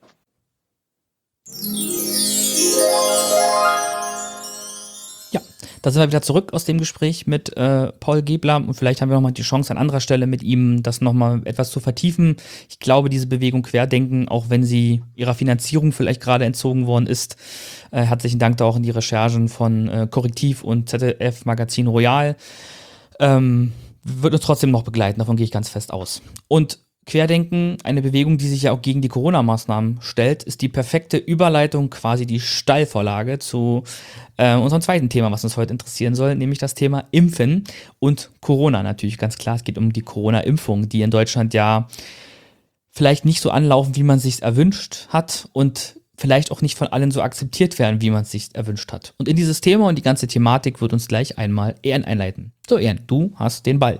Ja, da sind wir wieder zurück aus dem Gespräch mit äh, Paul Gebler und vielleicht haben wir nochmal die Chance an anderer Stelle mit ihm das nochmal etwas zu vertiefen. Ich glaube, diese Bewegung Querdenken, auch wenn sie ihrer Finanzierung vielleicht gerade entzogen worden ist, äh, herzlichen Dank da auch in die Recherchen von äh, Korrektiv und Z D F Magazin Royal, ähm, wird uns trotzdem noch begleiten, davon gehe ich ganz fest aus. Und Querdenken, eine Bewegung, die sich ja auch gegen die Corona-Maßnahmen stellt, ist die perfekte Überleitung, quasi die Steilvorlage zu äh, unserem zweiten Thema, was uns heute interessieren soll, nämlich das Thema Impfen und Corona natürlich, ganz klar. Es geht um die Corona-Impfung, die in Deutschland ja vielleicht nicht so anlaufen, wie man es sich erwünscht hat und vielleicht auch nicht von allen so akzeptiert werden, wie man es sich erwünscht hat. Und in dieses Thema und die ganze Thematik wird uns gleich einmal Ehren einleiten. So, Ehren, du hast den Ball.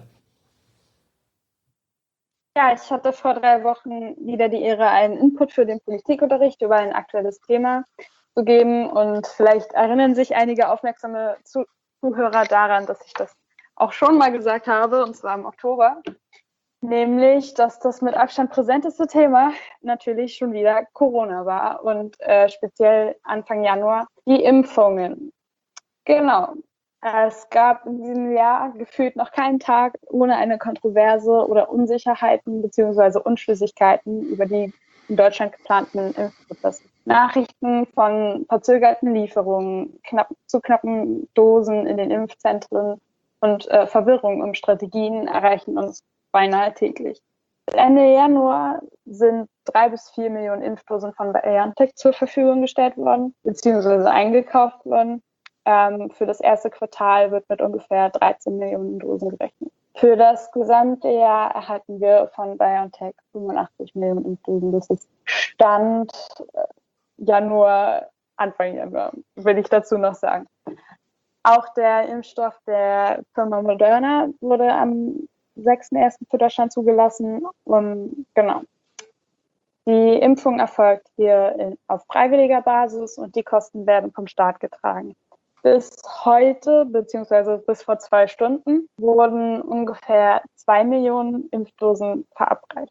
Ja, ich hatte vor drei Wochen wieder die Ehre, einen Input für den Politikunterricht über ein aktuelles Thema zu geben. Und vielleicht erinnern sich einige aufmerksame Zuhörer daran, dass ich das auch schon mal gesagt habe, und zwar im Oktober. Nämlich, dass das mit Abstand präsenteste Thema natürlich schon wieder Corona war und äh, speziell Anfang Januar die Impfungen. Genau. Es gab in diesem Jahr gefühlt noch keinen Tag ohne eine Kontroverse oder Unsicherheiten bzw. Unschlüssigkeiten über die in Deutschland geplanten Impfprozesse. Nachrichten von verzögerten Lieferungen, knapp, zu knappen Dosen in den Impfzentren und äh, Verwirrung um Strategien erreichen uns beinahe täglich. Ende Januar sind drei bis vier Millionen Impfdosen von BioNTech zur Verfügung gestellt worden, beziehungsweise eingekauft worden. Ähm, für das erste Quartal wird mit ungefähr dreizehn Millionen Dosen gerechnet. Für das gesamte Jahr erhalten wir von BioNTech fünfundachtzig Millionen Impfdosen. Das ist Stand äh, Januar, Anfang Januar, will ich dazu noch sagen. Auch der Impfstoff der Firma Moderna wurde am sechsten ersten für Deutschland zugelassen. Und genau. Die Impfung erfolgt hier in, auf freiwilliger Basis und die Kosten werden vom Staat getragen. Bis heute, beziehungsweise bis vor zwei Stunden, wurden ungefähr zwei Millionen Impfdosen verabreicht.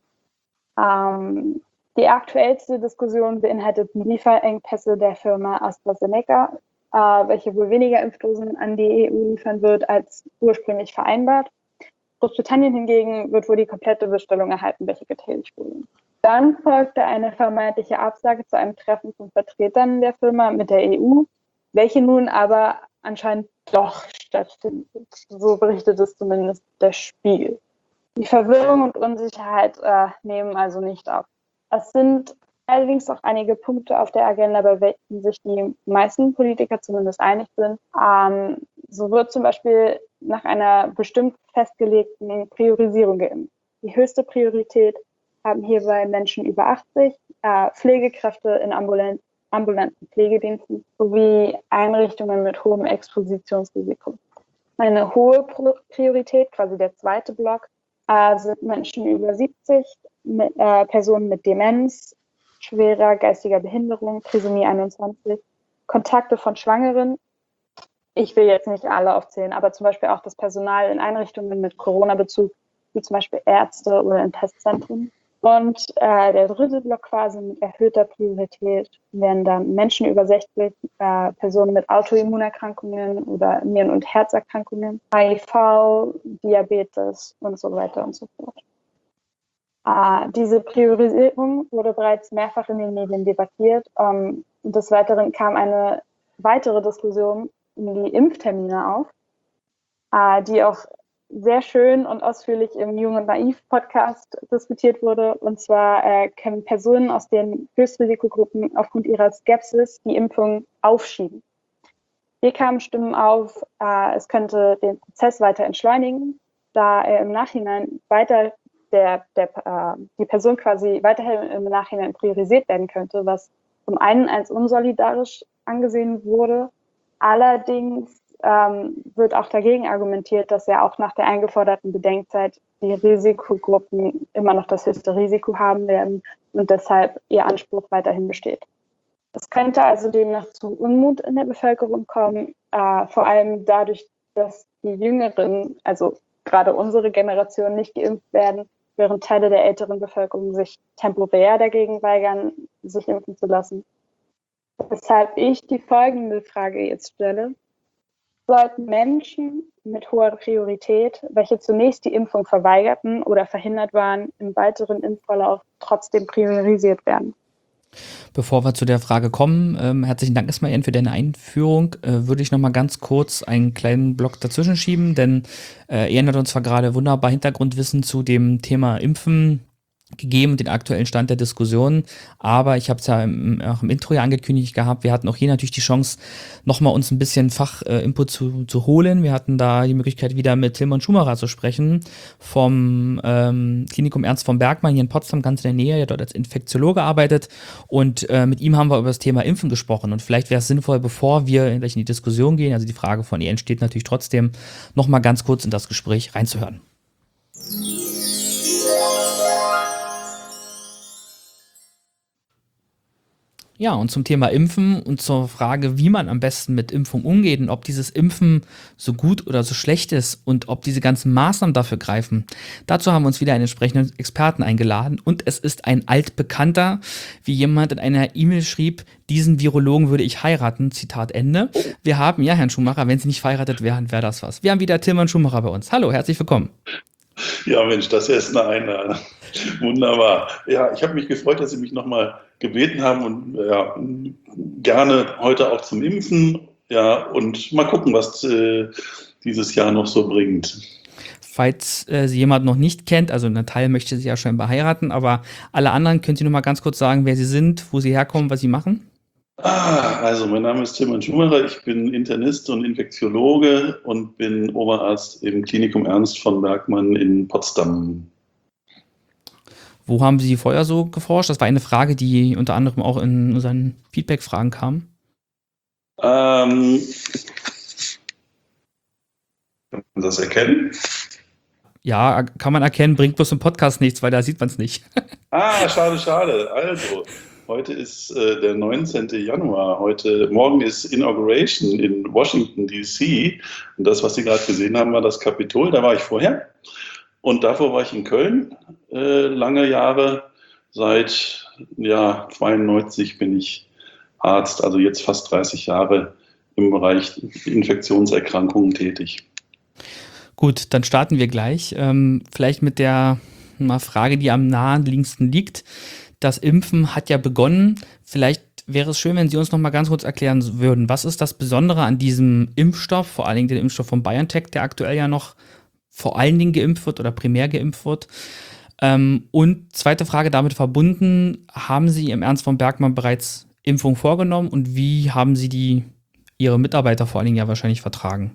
Ähm, die aktuellste Diskussion beinhaltet die Lieferengpässe der Firma AstraZeneca, äh, welche wohl weniger Impfdosen an die E U liefern wird als ursprünglich vereinbart. Großbritannien hingegen wird wohl die komplette Bestellung erhalten, welche getätigt wurde. Dann folgte eine vermeintliche Absage zu einem Treffen von Vertretern der Firma mit der E U, welche nun aber anscheinend doch stattfindet. So berichtet es zumindest der Spiegel. Die Verwirrung und Unsicherheit äh, nehmen also nicht ab. Es sind allerdings auch einige Punkte auf der Agenda, bei welchen sich die meisten Politiker zumindest einig sind. Ähm, so wird zum Beispiel nach einer bestimmt festgelegten Priorisierung geimpft. Die höchste Priorität haben hierbei Menschen über achtzig, äh, Pflegekräfte in ambulanten ambulanten Pflegediensten sowie Einrichtungen mit hohem Expositionsrisiko. Eine hohe Priorität, quasi der zweite Block, äh, sind Menschen über siebzig, mit, äh, Personen mit Demenz, schwerer geistiger Behinderung, Trisomie einundzwanzig, Kontakte von Schwangeren. Ich will jetzt nicht alle aufzählen, aber zum Beispiel auch das Personal in Einrichtungen mit Corona-Bezug, wie zum Beispiel Ärzte oder in Testzentren. Und äh, der dritte Block quasi mit erhöhter Priorität wären dann Menschen über sechzig, äh, Personen mit Autoimmunerkrankungen oder Nieren- und Herzerkrankungen, H I V, Diabetes und so weiter und so fort. Äh, diese Priorisierung wurde bereits mehrfach in den Medien debattiert. Ähm, und des Weiteren kam eine weitere Diskussion um die Impftermine auf, äh, die auch sehr schön und ausführlich im Jung und Naiv Podcast diskutiert wurde. Und zwar äh, können Personen aus den Höchstrisikogruppen aufgrund ihrer Skepsis die Impfung aufschieben. Hier kamen Stimmen auf, äh, es könnte den Prozess weiter entschleunigen, da er im Nachhinein weiter der, der, äh, die Person quasi weiterhin im Nachhinein priorisiert werden könnte, was zum einen als unsolidarisch angesehen wurde. Allerdings Ähm, wird auch dagegen argumentiert, dass ja auch nach der eingeforderten Bedenkzeit die Risikogruppen immer noch das höchste Risiko haben werden und deshalb ihr Anspruch weiterhin besteht. Es könnte also demnach zu Unmut in der Bevölkerung kommen, äh, vor allem dadurch, dass die Jüngeren, also gerade unsere Generation, nicht geimpft werden, während Teile der älteren Bevölkerung sich temporär dagegen weigern, sich impfen zu lassen. Weshalb ich die folgende Frage jetzt stelle. Sollten Menschen mit hoher Priorität, welche zunächst die Impfung verweigerten oder verhindert waren, im weiteren Impfverlauf trotzdem priorisiert werden? Bevor wir zu der Frage kommen, ähm, herzlichen Dank erstmal, Ian, für deine Einführung. Äh, würde ich noch mal ganz kurz einen kleinen Block dazwischen schieben, denn äh, Ian hat uns zwar gerade wunderbar Hintergrundwissen zu dem Thema Impfen gegeben, den aktuellen Stand der Diskussion, aber ich habe es ja im, auch im Intro ja angekündigt gehabt, wir hatten auch hier natürlich die Chance, nochmal uns ein bisschen Fachinput äh, zu, zu holen. Wir hatten da die Möglichkeit, wieder mit Tilman Schumacher zu sprechen, vom ähm, Klinikum Ernst von Bergmann hier in Potsdam, ganz in der Nähe, der dort als Infektiologe arbeitet, und äh, mit ihm haben wir über das Thema Impfen gesprochen, und vielleicht wäre es sinnvoll, bevor wir gleich in die Diskussion gehen, also die Frage von Ian steht natürlich trotzdem, nochmal ganz kurz in das Gespräch reinzuhören. Ja, und zum Thema Impfen und zur Frage, wie man am besten mit Impfung umgeht und ob dieses Impfen so gut oder so schlecht ist und ob diese ganzen Maßnahmen dafür greifen. Dazu haben wir uns wieder einen entsprechenden Experten eingeladen und es ist ein altbekannter, wie jemand in einer E-Mail schrieb, diesen Virologen würde ich heiraten, Zitat Ende. Wir haben, ja, Herrn Schumacher, wenn Sie nicht verheiratet wären, wäre das was. Wir haben wieder Tilman Schumacher bei uns. Hallo, herzlich willkommen. Ja, Mensch, das ist eine Einladung. Wunderbar. Ja, ich habe mich gefreut, dass Sie mich nochmal gebeten haben und ja, gerne heute auch zum Impfen. Ja, und mal gucken, was äh, dieses Jahr noch so bringt. Falls äh, Sie jemand noch nicht kennt, also Natalia möchte Sie ja scheinbar heiraten, aber alle anderen, können Sie noch mal ganz kurz sagen, wer Sie sind, wo Sie herkommen, was Sie machen? Ah, also mein Name ist Tilman Schumacher, ich bin Internist und Infektiologe und bin Oberarzt im Klinikum Ernst von Bergmann in Potsdam. Wo haben Sie vorher so geforscht? Das war eine Frage, die unter anderem auch in unseren Feedback-Fragen kam. Ähm, kann man das erkennen? Ja, kann man erkennen, bringt bloß im Podcast nichts, weil da sieht man es nicht. Ah, schade, schade. Also, heute ist äh, der neunzehnten Januar. Heute, morgen ist Inauguration in Washington, D C Und das, was Sie gerade gesehen haben, war das Kapitol. Da war ich vorher. Und davor war ich in Köln äh, lange Jahre. Seit ja, zweiundneunzig bin ich Arzt, also jetzt fast dreißig Jahre im Bereich Infektionserkrankungen tätig. Gut, dann starten wir gleich. Ähm, vielleicht mit der mal Frage, die am naheliegendsten liegt. Das Impfen hat ja begonnen. Vielleicht wäre es schön, wenn Sie uns noch mal ganz kurz erklären würden, was ist das Besondere an diesem Impfstoff, vor allen Dingen den Impfstoff von BioNTech, der aktuell ja noch vor allen Dingen geimpft wird oder primär geimpft wird. Ähm, und zweite Frage damit verbunden, haben Sie im Ernst von Bergmann bereits Impfung vorgenommen und wie haben Sie die Ihre Mitarbeiter vor allen Dingen ja wahrscheinlich vertragen?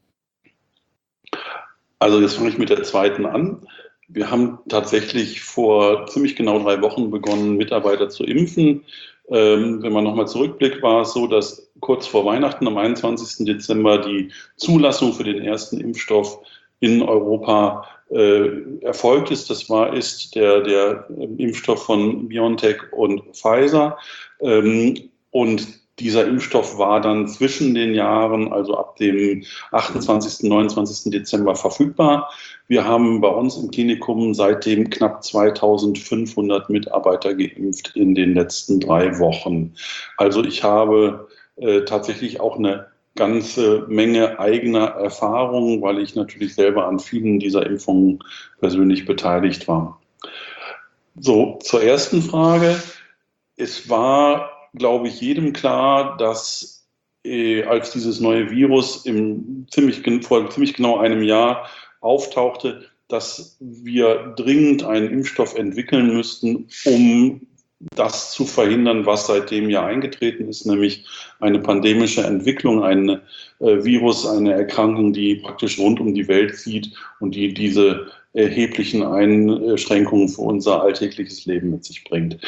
Also jetzt fange ich mit der zweiten an. Wir haben tatsächlich vor ziemlich genau drei Wochen begonnen, Mitarbeiter zu impfen. Ähm, wenn man nochmal zurückblickt, war es so, dass kurz vor Weihnachten am einundzwanzigsten Dezember die Zulassung für den ersten Impfstoff in Europa äh, erfolgt ist. Das war ist der, der Impfstoff von BioNTech und Pfizer. Ähm, und dieser Impfstoff war dann zwischen den Jahren, also ab dem achtundzwanzigsten, neunundzwanzigsten Dezember verfügbar. Wir haben bei uns im Klinikum seitdem knapp zweitausendfünfhundert Mitarbeiter geimpft in den letzten drei Wochen. Also ich habe äh, tatsächlich auch eine ganze Menge eigener Erfahrungen, weil ich natürlich selber an vielen dieser Impfungen persönlich beteiligt war. So, zur ersten Frage. Es war, glaube ich, jedem klar, dass äh, als dieses neue Virus im ziemlich, vor ziemlich genau einem Jahr auftauchte, dass wir dringend einen Impfstoff entwickeln müssten, um das zu verhindern, was seitdem ja eingetreten ist, nämlich eine pandemische Entwicklung, ein äh, Virus, eine Erkrankung, die praktisch rund um die Welt zieht und die diese erheblichen Einschränkungen für unser alltägliches Leben mit sich bringt.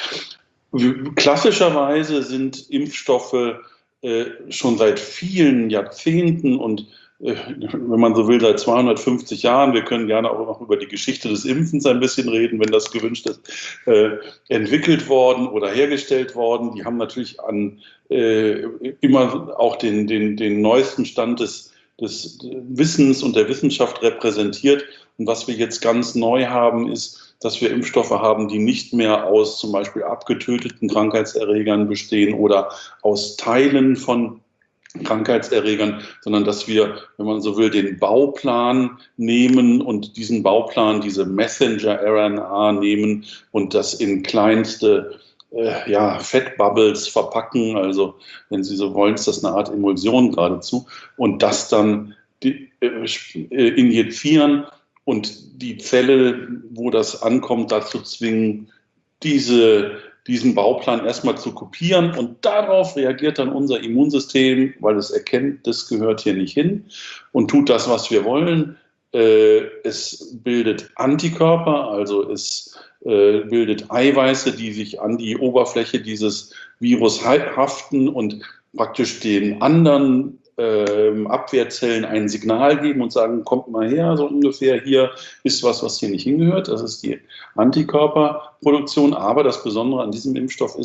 Klassischerweise sind Impfstoffe äh, schon seit vielen Jahrzehnten und äh, wenn man so will, seit zweihundertfünfzig Jahren, wir können gerne auch noch über die Geschichte des Impfens ein bisschen reden, wenn das gewünscht ist, äh, entwickelt worden oder hergestellt worden. Die haben natürlich an äh, immer auch den, den, den neuesten Stand des, des Wissens und der Wissenschaft repräsentiert. Und was wir jetzt ganz neu haben, ist, dass wir Impfstoffe haben, die nicht mehr aus zum Beispiel abgetöteten Krankheitserregern bestehen oder aus Teilen von Krankheitserregern, sondern dass wir, wenn man so will, den Bauplan nehmen und diesen Bauplan, diese Messenger-R N A nehmen und das in kleinste äh, ja, Fettbubbles verpacken. Also wenn Sie so wollen, ist das eine Art Emulsion geradezu. Und das dann die, äh, injizieren und die Zelle, wo das ankommt, dazu zwingen, diese, diesen Bauplan erstmal zu kopieren. Und darauf reagiert dann unser Immunsystem, weil es erkennt, das gehört hier nicht hin und tut das, was wir wollen. Äh, es bildet Antikörper, also es äh, bildet Eiweiße, die sich an die Oberfläche dieses Virus haften und praktisch den anderen Abwehrzellen ein Signal geben und sagen, kommt mal her, so ungefähr, hier ist was, was hier nicht hingehört. Das ist die Antikörperproduktion. Aber das Besondere an diesem Impfstoff ist,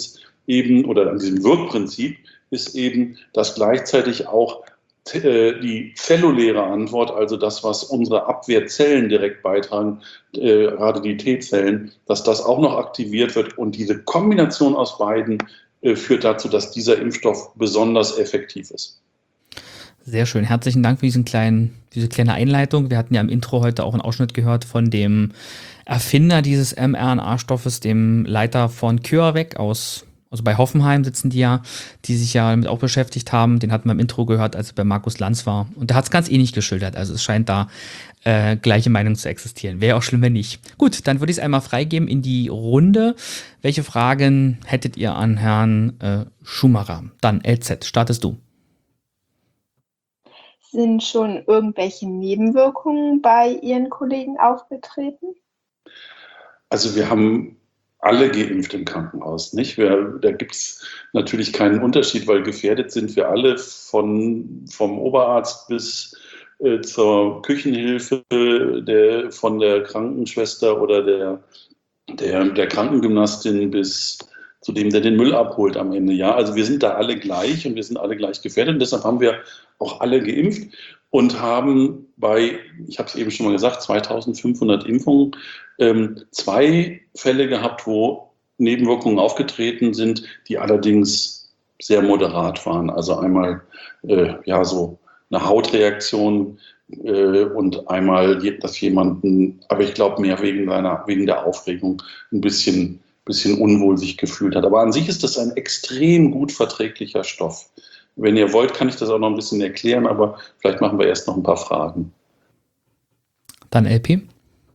eben, oder an diesem Wirkprinzip, ist eben, dass gleichzeitig auch äh, die zelluläre Antwort, also das, was unsere Abwehrzellen direkt beitragen, äh, gerade die T-Zellen, dass das auch noch aktiviert wird. Und diese Kombination aus beiden äh, führt dazu, dass dieser Impfstoff besonders effektiv ist. Sehr schön. Herzlichen Dank für diesen kleinen, diese kleine Einleitung. Wir hatten ja im Intro heute auch einen Ausschnitt gehört von dem Erfinder dieses mRNA-Stoffes, dem Leiter von CureVac aus, also bei Hoffenheim sitzen die ja, die sich ja damit auch beschäftigt haben. Den hatten wir im Intro gehört, als er bei Markus Lanz war. Und der hat es ganz ähnlich geschildert. Also es scheint da äh, gleiche Meinung zu existieren. Wäre auch schlimm, wenn nicht. Gut, dann würde ich es einmal freigeben in die Runde. Welche Fragen hättet ihr an Herrn äh, Schumacher? Dann L Z, startest du. Sind schon irgendwelche Nebenwirkungen bei Ihren Kollegen aufgetreten? Also wir haben alle geimpft im Krankenhaus, nicht? Wir, da gibt es natürlich keinen Unterschied, weil gefährdet sind wir alle, von, vom Oberarzt bis äh, zur Küchenhilfe, der, von der Krankenschwester oder der, der, der Krankengymnastin bis zu dem, der den Müll abholt am Ende. Ja, also wir sind da alle gleich und wir sind alle gleich gefährdet. Und deshalb haben wir auch alle geimpft und haben bei, ich habe es eben schon mal gesagt, zweitausendfünfhundert Impfungen, ähm, zwei Fälle gehabt, wo Nebenwirkungen aufgetreten sind, die allerdings sehr moderat waren. Also einmal äh, ja so eine Hautreaktion äh, und einmal, dass jemanden, aber ich glaube mehr wegen seiner, wegen der Aufregung ein bisschen bisschen unwohl sich gefühlt hat. Aber an sich ist das ein extrem gut verträglicher Stoff. Wenn ihr wollt, kann ich das auch noch ein bisschen erklären, aber vielleicht machen wir erst noch ein paar Fragen. Dann L P.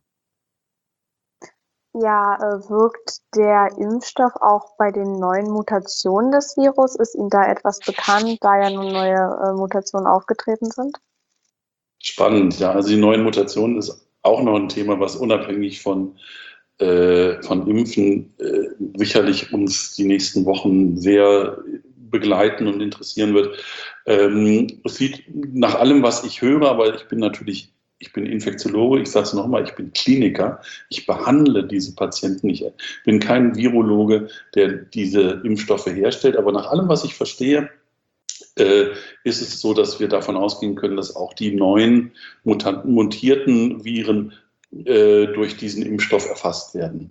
Ja, äh, wirkt der Impfstoff auch bei den neuen Mutationen des Virus? Ist Ihnen da etwas bekannt, da ja nun neue äh, Mutationen aufgetreten sind? Spannend, ja. Also die neuen Mutationen ist auch noch ein Thema, was unabhängig von von Impfen äh, sicherlich uns die nächsten Wochen sehr begleiten und interessieren wird. Ähm, es sieht nach allem, was ich höre, aber ich bin natürlich, ich bin Infektiologe, ich sage es nochmal, ich bin Kliniker, ich behandle diese Patienten, ich bin kein Virologe, der diese Impfstoffe herstellt, aber nach allem, was ich verstehe, äh, ist es so, dass wir davon ausgehen können, dass auch die neuen mutanten, mutierten Viren durch diesen Impfstoff erfasst werden.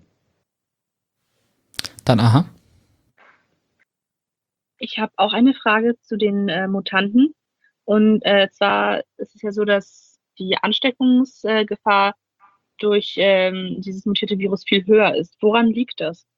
Dann aha. Ich habe auch eine Frage zu den äh, Mutanten. Und äh, zwar ist es ja so, dass die Ansteckungsgefahr äh, durch ähm, dieses mutierte Virus viel höher ist. Woran liegt das?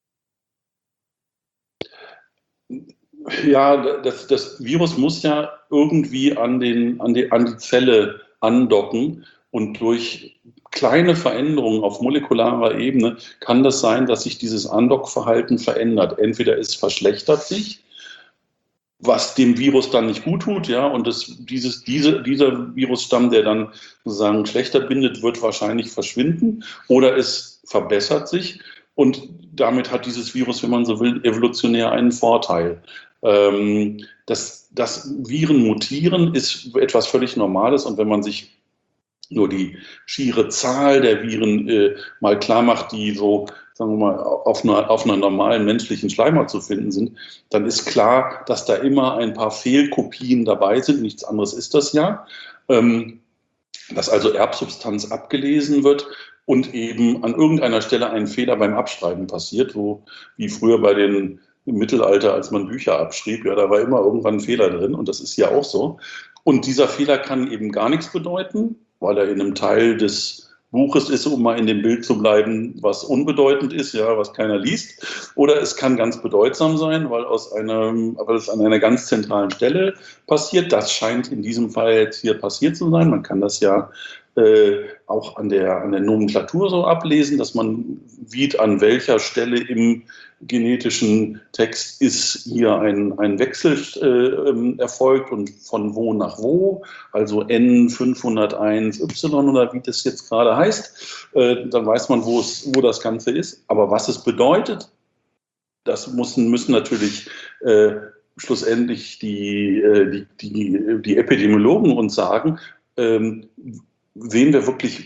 Ja, das, das Virus muss ja irgendwie an, den, an, die, an die Zelle andocken. Und durch kleine Veränderungen auf molekularer Ebene kann das sein, dass sich dieses Andockverhalten verändert. Entweder es verschlechtert sich, was dem Virus dann nicht gut tut, ja, und das, dieses, diese, dieser Virusstamm, der dann sozusagen schlechter bindet, wird wahrscheinlich verschwinden, oder es verbessert sich und damit hat dieses Virus, wenn man so will, evolutionär einen Vorteil. Ähm, das, das Viren mutieren ist etwas völlig Normales, und wenn man sich nur die schiere Zahl der Viren äh, mal klar macht, die so, sagen wir mal, auf einer, auf einer normalen menschlichen Schleimhaut zu finden sind, dann ist klar, dass da immer ein paar Fehlkopien dabei sind. Nichts anderes ist das ja. Ähm, dass also Erbsubstanz abgelesen wird und eben an irgendeiner Stelle ein Fehler beim Abschreiben passiert, wo, wie früher bei den im Mittelalter, als man Bücher abschrieb, ja, da war immer irgendwann ein Fehler drin, und das ist hier auch so. Und dieser Fehler kann eben gar nichts bedeuten, weil er in einem Teil des Buches ist, um mal in dem Bild zu bleiben, was unbedeutend ist, ja, was keiner liest. Oder es kann ganz bedeutsam sein, weil, aus einem, weil es an einer ganz zentralen Stelle passiert. Das scheint in diesem Fall jetzt hier passiert zu sein. Man kann das ja äh, auch an der, an der Nomenklatur so ablesen, dass man sieht, an welcher Stelle im genetischen Text ist hier ein, ein Wechsel äh, erfolgt und von wo nach wo, also N fünfhunderteins Y oder wie das jetzt gerade heißt, äh, dann weiß man, wo es, wo das Ganze ist. Aber was es bedeutet, das müssen, müssen natürlich äh, schlussendlich die, äh, die, die, die Epidemiologen uns sagen. Ähm, sehen wir wirklich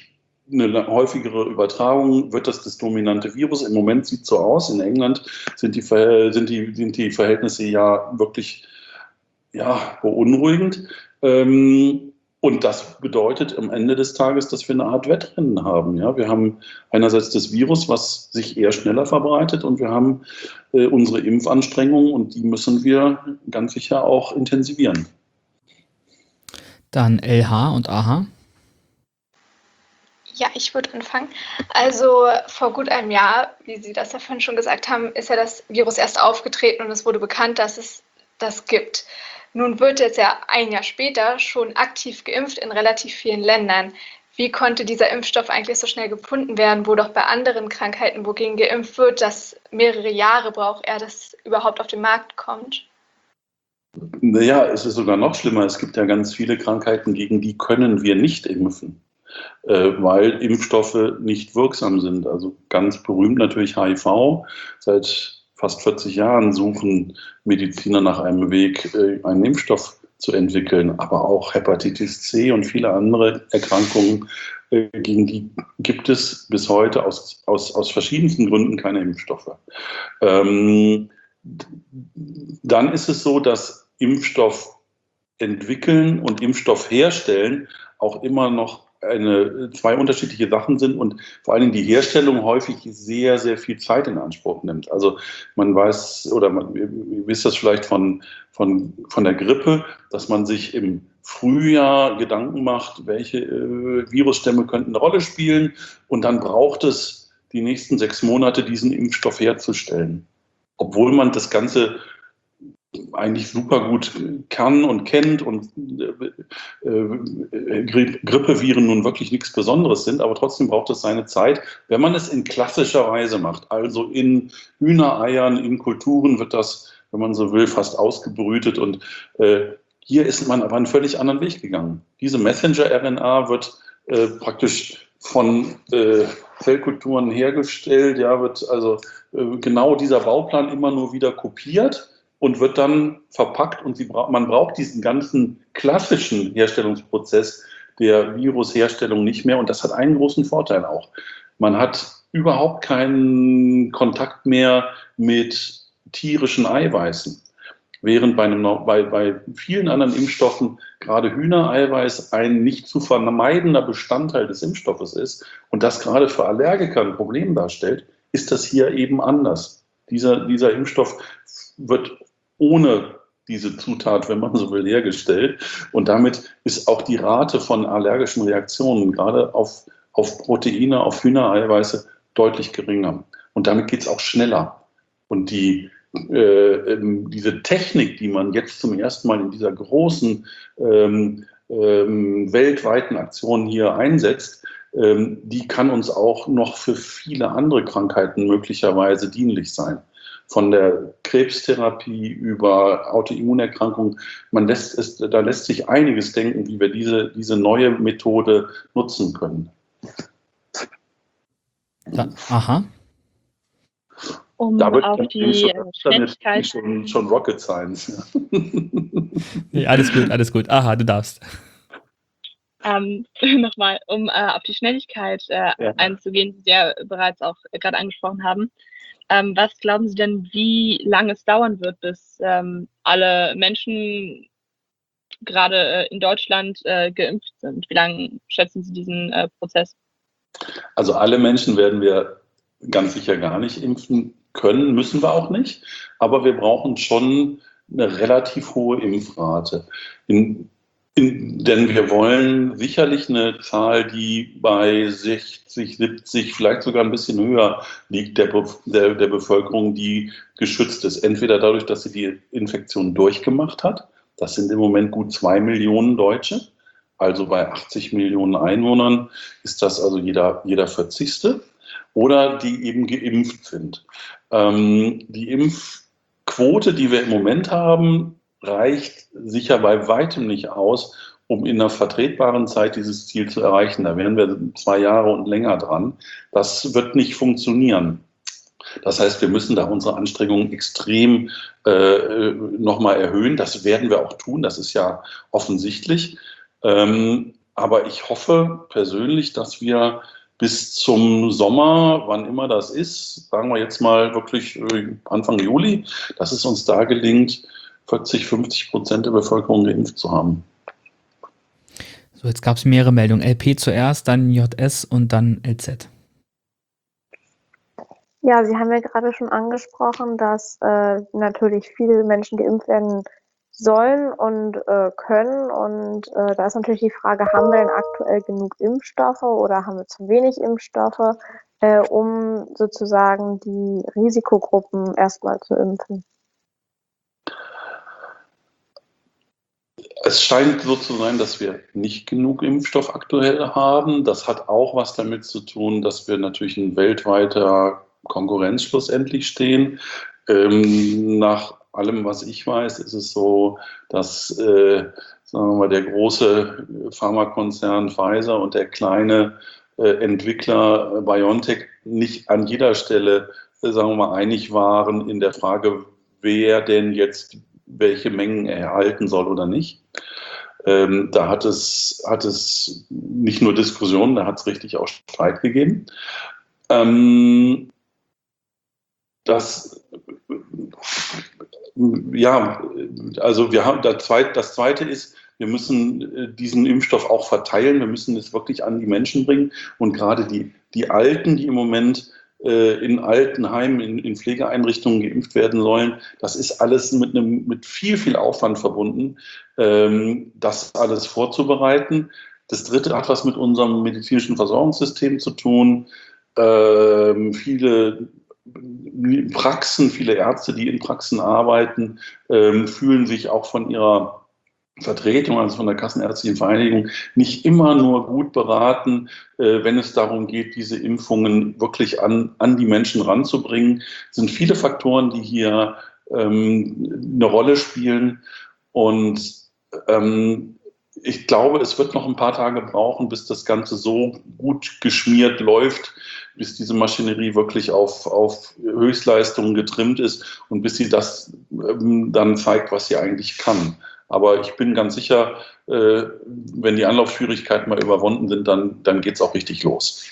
eine häufigere Übertragung, wird das das dominante Virus. Im Moment sieht es so aus. In England sind die, sind die, sind die Verhältnisse ja wirklich ja, beunruhigend. Ähm, und das bedeutet am Ende des Tages, dass wir eine Art Wettrennen haben. Ja? Wir haben einerseits das Virus, was sich eher schneller verbreitet, und wir haben äh, unsere Impfanstrengungen, und die müssen wir ganz sicher auch intensivieren. Dann L H und A H. Ja, ich würde anfangen. Also vor gut einem Jahr, wie Sie das ja vorhin schon gesagt haben, ist ja das Virus erst aufgetreten und es wurde bekannt, dass es das gibt. Nun wird jetzt ja ein Jahr später schon aktiv geimpft in relativ vielen Ländern. Wie konnte dieser Impfstoff eigentlich so schnell gefunden werden, wo doch bei anderen Krankheiten, wogegen geimpft wird, das mehrere Jahre braucht, ehe das überhaupt auf den Markt kommt? Naja, es ist sogar noch schlimmer. Es gibt ja ganz viele Krankheiten, gegen die können wir nicht impfen, äh, weil Impfstoffe nicht wirksam sind. Also ganz berühmt natürlich H I V. Seit fast vierzig Jahren suchen Mediziner nach einem Weg, äh, einen Impfstoff zu entwickeln, aber auch Hepatitis C und viele andere Erkrankungen, äh, gegen die gibt es bis heute aus, aus, aus verschiedensten Gründen keine Impfstoffe. Ähm, dann ist es so, dass Impfstoff entwickeln und Impfstoff herstellen auch immer noch eine, zwei unterschiedliche Sachen sind und vor allen Dingen die Herstellung häufig sehr, sehr viel Zeit in Anspruch nimmt. Also man weiß, oder man, ihr wisst das vielleicht von, von, von der Grippe, dass man sich im Frühjahr Gedanken macht, welche äh, Virusstämme könnten eine Rolle spielen, und dann braucht es die nächsten sechs Monate, diesen Impfstoff herzustellen. Obwohl man das Ganze eigentlich super gut kann und kennt und äh, äh, Grippeviren nun wirklich nichts Besonderes sind, aber trotzdem braucht es seine Zeit. Wenn man es in klassischer Weise macht, also in Hühnereiern, in Kulturen, wird das, wenn man so will, fast ausgebrütet, und äh, hier ist man aber einen völlig anderen Weg gegangen. Diese Messenger-R N A wird äh, praktisch von äh, Zellkulturen hergestellt, ja, wird also äh, genau dieser Bauplan immer nur wieder kopiert und wird dann verpackt, und sie bra- man braucht diesen ganzen klassischen Herstellungsprozess der Virusherstellung nicht mehr, und das hat einen großen Vorteil auch. Man hat überhaupt keinen Kontakt mehr mit tierischen Eiweißen, während bei, einem, bei, bei vielen anderen Impfstoffen gerade Hühnereiweiß ein nicht zu vermeidender Bestandteil des Impfstoffes ist und das gerade für Allergiker ein Problem darstellt, ist das hier eben anders. Dieser, dieser Impfstoff wird ohne diese Zutat, wenn man so will, hergestellt. Und damit ist auch die Rate von allergischen Reaktionen, gerade auf, auf Proteine, auf Hühnereiweiße, deutlich geringer. Und damit geht es auch schneller. Und die, äh, diese Technik, die man jetzt zum ersten Mal in dieser großen ähm, ähm, weltweiten Aktion hier einsetzt, ähm, die kann uns auch noch für viele andere Krankheiten möglicherweise dienlich sein. Von der Krebstherapie über Autoimmunerkrankungen. Man lässt es, da lässt sich einiges denken, wie wir diese, diese neue Methode nutzen können. Ja, aha. Um da wird auf die schon, Schnelligkeit... schon, schon Rocket Science. Nee, alles gut, alles gut. Aha, du darfst. Ähm, nochmal, um äh, auf die Schnelligkeit äh, Ja. einzugehen, die Sie ja bereits auch gerade angesprochen haben. Ähm, was glauben Sie denn, wie lange es dauern wird, bis ähm, alle Menschen gerade äh, in Deutschland äh, geimpft sind? Wie lange schätzen Sie diesen äh, Prozess? Also alle Menschen werden wir ganz sicher gar nicht impfen können, müssen wir auch nicht. Aber wir brauchen schon eine relativ hohe Impfrate. In In, denn wir wollen sicherlich eine Zahl, die bei sechzig, siebzig, vielleicht sogar ein bisschen höher liegt, der, der, der Bevölkerung, die geschützt ist. Entweder dadurch, dass sie die Infektion durchgemacht hat, das sind im Moment gut zwei Millionen Deutsche, also bei achtzig Millionen Einwohnern ist das also jeder, jeder vierzigste, oder die eben geimpft sind. Ähm, die Impfquote, die wir im Moment haben, reicht sicher bei weitem nicht aus, um in einer vertretbaren Zeit dieses Ziel zu erreichen. Da wären wir zwei Jahre und länger dran. Das wird nicht funktionieren. Das heißt, wir müssen da unsere Anstrengungen extrem äh, nochmal erhöhen. Das werden wir auch tun, das ist ja offensichtlich. Ähm, aber ich hoffe persönlich, dass wir bis zum Sommer, wann immer das ist, sagen wir jetzt mal wirklich Anfang Juli, dass es uns da gelingt, vierzig, fünfzig Prozent der Bevölkerung geimpft zu haben. So, jetzt gab es mehrere Meldungen. L P zuerst, dann J S und dann L Z. Ja, Sie haben ja gerade schon angesprochen, dass äh, natürlich viele Menschen geimpft werden sollen und äh, können. Und äh, da ist natürlich die Frage, haben wir denn aktuell genug Impfstoffe oder haben wir zu wenig Impfstoffe, äh, um sozusagen die Risikogruppen erstmal zu impfen? Es scheint so zu sein, dass wir nicht genug Impfstoff aktuell haben. Das hat auch was damit zu tun, dass wir natürlich in weltweiter Konkurrenz schlussendlich stehen. Ähm, nach allem, was ich weiß, ist es so, dass äh, sagen wir mal, der große Pharmakonzern Pfizer und der kleine äh, Entwickler äh, BioNTech nicht an jeder Stelle, äh, sagen wir mal, einig waren in der Frage, wer denn jetzt welche Mengen erhalten soll oder nicht. Ähm, da hat es, hat es nicht nur Diskussionen, da hat es richtig auch Streit gegeben. Ähm, das, ja, also wir haben, das zweite, das zweite ist, wir müssen diesen Impfstoff auch verteilen, wir müssen es wirklich an die Menschen bringen und gerade die, die Alten, die im Moment in Altenheimen, in, in Pflegeeinrichtungen geimpft werden sollen. Das ist alles mit, einem, mit viel, viel Aufwand verbunden, ähm, das alles vorzubereiten. Das Dritte hat was mit unserem medizinischen Versorgungssystem zu tun. Ähm, viele Praxen, viele Ärzte, die in Praxen arbeiten, ähm, fühlen sich auch von ihrer Vertretung, also von der Kassenärztlichen Vereinigung, nicht immer nur gut beraten, äh, wenn es darum geht, diese Impfungen wirklich an, an die Menschen ranzubringen. Es sind viele Faktoren, die hier ähm, eine Rolle spielen. Und ähm, ich glaube, es wird noch ein paar Tage brauchen, bis das Ganze so gut geschmiert läuft, bis diese Maschinerie wirklich auf, auf Höchstleistungen getrimmt ist und bis sie das ähm, dann zeigt, was sie eigentlich kann. Aber ich bin ganz sicher, äh, wenn die Anlaufschwierigkeiten mal überwunden sind, dann, dann geht es auch richtig los.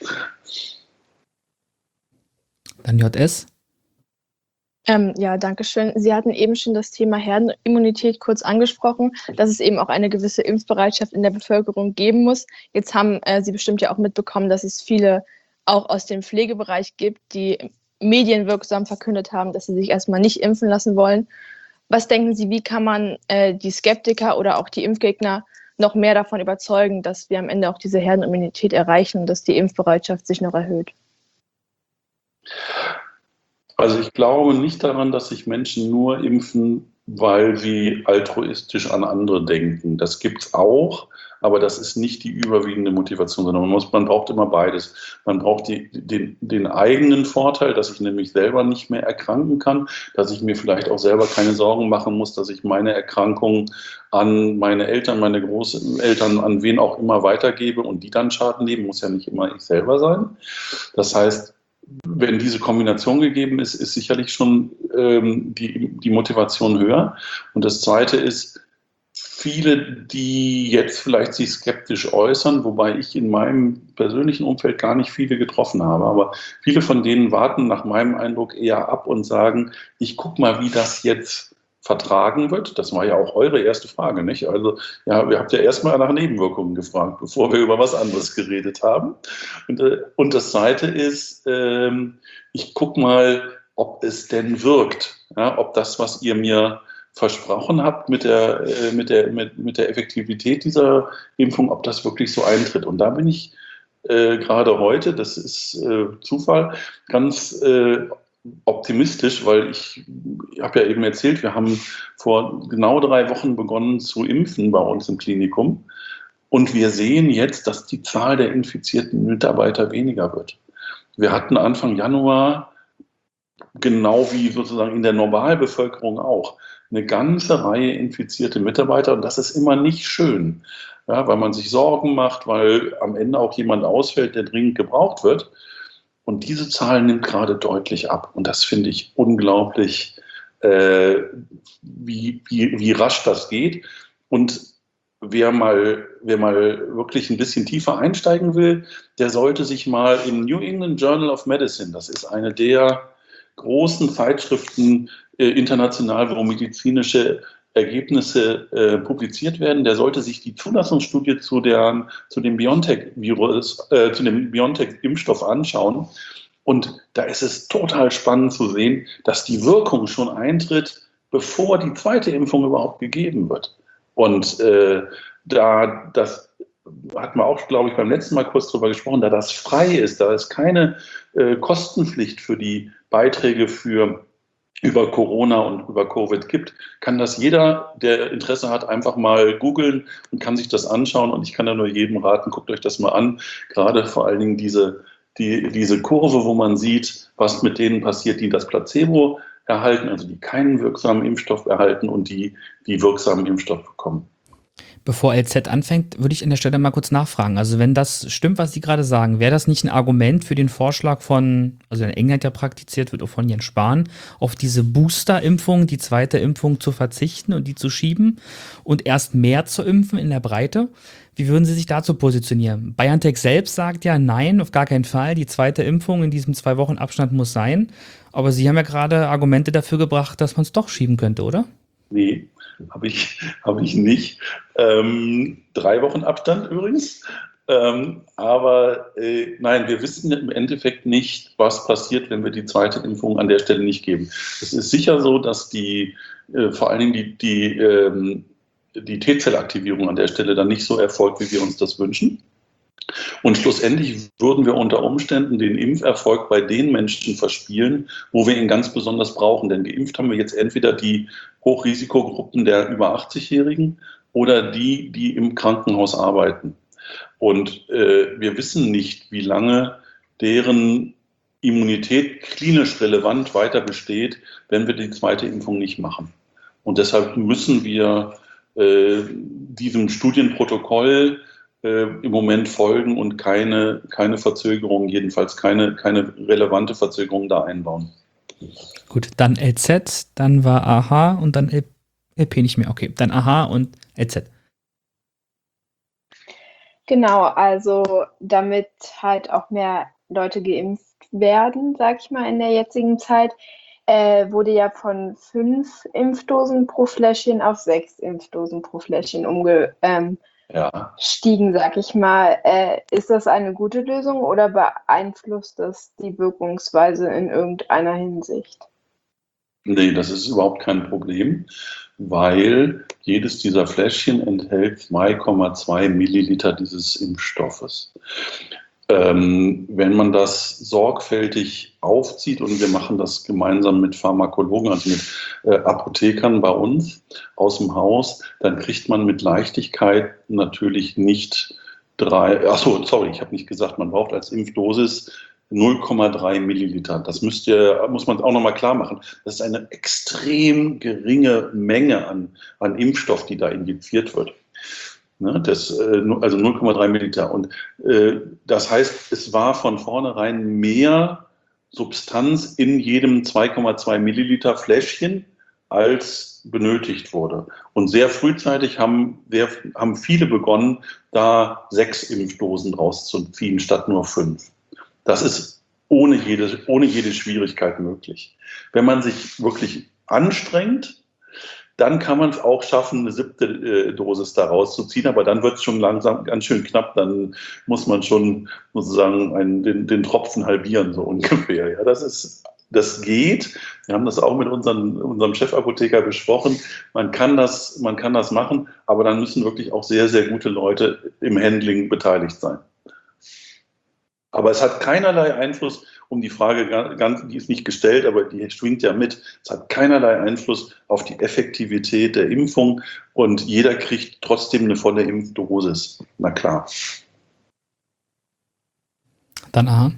Dann J S. Ähm, ja, danke schön. Sie hatten eben schon das Thema Herdenimmunität kurz angesprochen, dass es eben auch eine gewisse Impfbereitschaft in der Bevölkerung geben muss. Jetzt haben äh, Sie bestimmt ja auch mitbekommen, dass es viele auch aus dem Pflegebereich gibt, die medienwirksam verkündet haben, dass sie sich erstmal nicht impfen lassen wollen. Was denken Sie, wie kann man äh, die Skeptiker oder auch die Impfgegner noch mehr davon überzeugen, dass wir am Ende auch diese Herdenimmunität erreichen und dass die Impfbereitschaft sich noch erhöht? Also ich glaube nicht daran, dass sich Menschen nur impfen, weil sie altruistisch an andere denken. Das gibt es auch, aber das ist nicht die überwiegende Motivation, sondern man, muss, man braucht immer beides. Man braucht die, den, den eigenen Vorteil, dass ich nämlich selber nicht mehr erkranken kann, dass ich mir vielleicht auch selber keine Sorgen machen muss, dass ich meine Erkrankung an meine Eltern, meine Großeltern, an wen auch immer weitergebe und die dann Schaden nehmen, muss ja nicht immer ich selber sein. Das heißt, wenn diese Kombination gegeben ist, ist sicherlich schon ähm, die, die Motivation höher. Und das Zweite ist, viele, die jetzt vielleicht sich skeptisch äußern, wobei ich in meinem persönlichen Umfeld gar nicht viele getroffen habe, aber viele von denen warten nach meinem Eindruck eher ab und sagen, ich gucke mal, wie das jetzt vertragen wird. Das war ja auch eure erste Frage, nicht? Also, ja, ihr habt ja erstmal nach Nebenwirkungen gefragt, bevor wir über was anderes geredet haben. Und, äh, und das Zweite ist, ähm, ich gucke mal, ob es denn wirkt, ja, ob das, was ihr mir versprochen habt mit der, äh, mit der, mit, mit der Effektivität dieser Impfung, ob das wirklich so eintritt. Und da bin ich äh, gerade heute, das ist äh, Zufall, ganz äh, optimistisch, weil ich, ich habe ja eben erzählt, wir haben vor genau drei Wochen begonnen zu impfen bei uns im Klinikum und wir sehen jetzt, dass die Zahl der infizierten Mitarbeiter weniger wird. Wir hatten Anfang Januar, genau wie sozusagen in der Normalbevölkerung auch, eine ganze Reihe infizierte Mitarbeiter und das ist immer nicht schön, ja, weil man sich Sorgen macht, weil am Ende auch jemand ausfällt, der dringend gebraucht wird. Und diese Zahl nimmt gerade deutlich ab. Und das finde ich unglaublich, äh, wie, wie, wie rasch das geht. Und wer mal, wer mal wirklich ein bisschen tiefer einsteigen will, der sollte sich mal im New England Journal of Medicine, das ist eine der großen Zeitschriften äh, international, wo medizinische Ergebnisse äh, publiziert werden, der sollte sich die Zulassungsstudie zu, der, zu dem BioNTech-Virus, äh, zu dem BioNTech-Impfstoff anschauen. Und da ist es total spannend zu sehen, dass die Wirkung schon eintritt, bevor die zweite Impfung überhaupt gegeben wird. Und äh, da das hatten wir auch, glaube ich, beim letzten Mal kurz drüber gesprochen, da das frei ist, da es keine äh, Kostenpflicht für die Beiträge für über Corona und über Covid gibt, kann das jeder, der Interesse hat, einfach mal googeln und kann sich das anschauen. Und ich kann da nur jedem raten, guckt euch das mal an. Gerade vor allen Dingen diese, die, diese Kurve, wo man sieht, was mit denen passiert, die das Placebo erhalten, also die keinen wirksamen Impfstoff erhalten und die, die wirksamen Impfstoff bekommen. Bevor L Z anfängt, würde ich an der Stelle mal kurz nachfragen. Also wenn das stimmt, was Sie gerade sagen, wäre das nicht ein Argument für den Vorschlag von, also in England ja praktiziert wird, auch von Jens Spahn, auf diese Booster-Impfung, die zweite Impfung zu verzichten und die zu schieben und erst mehr zu impfen in der Breite? Wie würden Sie sich dazu positionieren? BioNTech selbst sagt ja, nein, auf gar keinen Fall, die zweite Impfung in diesem zwei Wochen Abstand muss sein. Aber Sie haben ja gerade Argumente dafür gebracht, dass man es doch schieben könnte, oder? Nee, habe ich, hab ich nicht. Ähm, drei Wochen Abstand übrigens. Ähm, aber äh, nein, wir wissen im Endeffekt nicht, was passiert, wenn wir die zweite Impfung an der Stelle nicht geben. Es ist sicher so, dass die, äh, vor allen Dingen die, die, ähm, die T-Zellaktivierung an der Stelle dann nicht so erfolgt, wie wir uns das wünschen. Und schlussendlich würden wir unter Umständen den Impferfolg bei den Menschen verspielen, wo wir ihn ganz besonders brauchen. Denn geimpft haben wir jetzt entweder die Hochrisikogruppen der über achtzig-Jährigen oder die, die im Krankenhaus arbeiten. Und äh, wir wissen nicht, wie lange deren Immunität klinisch relevant weiter besteht, wenn wir die zweite Impfung nicht machen. Und deshalb müssen wir äh, diesem Studienprotokoll Äh, im Moment folgen und keine, keine Verzögerung, jedenfalls keine, keine relevante Verzögerung da einbauen. Gut, dann L Z, dann war A H und dann L P nicht mehr. Okay, dann A H und L Z. Genau, also damit halt auch mehr Leute geimpft werden, sag ich mal, in der jetzigen Zeit, äh, wurde ja von fünf Impfdosen pro Fläschchen auf sechs Impfdosen pro Fläschchen umge ähm, Ja. stiegen, sag ich mal. Äh, ist das eine gute Lösung oder beeinflusst das die Wirkungsweise in irgendeiner Hinsicht? Nee, das ist überhaupt kein Problem, weil jedes dieser Fläschchen enthält zwei Komma zwei Milliliter dieses Impfstoffes. Ähm, wenn man das sorgfältig aufzieht, und wir machen das gemeinsam mit Pharmakologen, also mit äh, Apothekern bei uns aus dem Haus, dann kriegt man mit Leichtigkeit natürlich nicht drei, achso, sorry, ich habe nicht gesagt, man braucht als Impfdosis null Komma drei Milliliter. Das müsst ihr, muss man auch nochmal klar machen. Das ist eine extrem geringe Menge an, an Impfstoff, die da injiziert wird. Ne, das, also null Komma drei Milliliter. Und äh, das heißt, es war von vornherein mehr Substanz in jedem zwei Komma zwei Milliliter Fläschchen, als benötigt wurde. Und sehr frühzeitig haben, sehr, haben viele begonnen, da sechs Impfdosen draus zu ziehen, statt nur fünf. Das ist ohne jede, ohne jede Schwierigkeit möglich. Wenn man sich wirklich anstrengt, dann kann man es auch schaffen, eine siebte äh, Dosis da rauszuziehen, aber dann wird es schon langsam ganz schön knapp. Dann muss man schon sozusagen einen, den, den Tropfen halbieren, so ungefähr. Ja, das ist, das geht. Wir haben das auch mit unseren, unserem Chefapotheker besprochen. Man kann das, man kann das machen, aber dann müssen wirklich auch sehr, sehr gute Leute im Handling beteiligt sein. Aber es hat keinerlei Einfluss, um die Frage, ganz, die ist nicht gestellt, aber die schwingt ja mit, es hat keinerlei Einfluss auf die Effektivität der Impfung und jeder kriegt trotzdem eine volle Impfdosis. Na klar. Dann aha.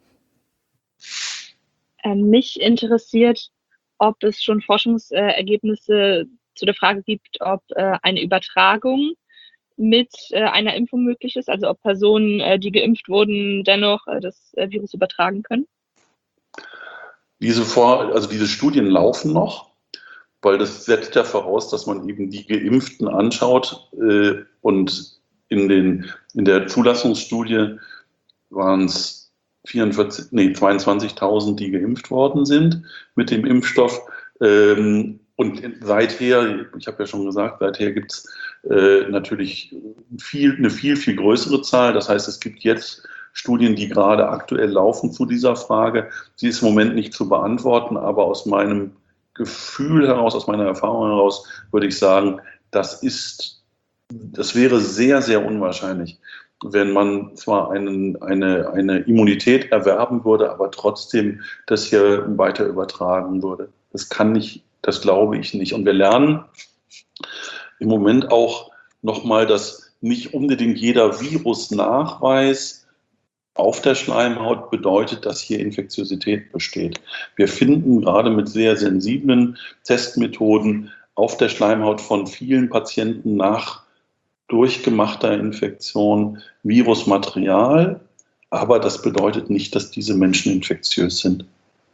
Ähm, mich interessiert, ob es schon Forschungsergebnisse zu der Frage gibt, ob äh, eine Übertragung mit äh, einer Impfung möglich ist, also ob Personen, äh, die geimpft wurden, dennoch äh, das äh, Virus übertragen können? Diese Vor- also diese Studien laufen noch. weil das setzt ja voraus, dass man eben die Geimpften anschaut äh, und in, den, in der Zulassungsstudie waren es vierundvierzig, nee, zweiundzwanzigtausend, die geimpft worden sind mit dem Impfstoff. Ähm, und seither, ich habe ja schon gesagt, seither gibt es äh, natürlich viel, eine viel, viel größere Zahl. Das heißt, es gibt jetzt Studien, die gerade aktuell laufen zu dieser Frage. Sie ist im Moment nicht zu beantworten, aber aus meinem Gefühl heraus, aus meiner Erfahrung heraus, würde ich sagen, das ist, das wäre sehr, sehr unwahrscheinlich, wenn man zwar einen, eine, eine Immunität erwerben würde, aber trotzdem das hier weiter übertragen würde. Das kann nicht, das glaube ich nicht. Und wir lernen im Moment auch nochmal, dass nicht unbedingt jeder Virusnachweis auf der Schleimhaut bedeutet, dass hier Infektiosität besteht. Wir finden gerade mit sehr sensiblen Testmethoden auf der Schleimhaut von vielen Patienten nach durchgemachter Infektion Virusmaterial, aber das bedeutet nicht, dass diese Menschen infektiös sind.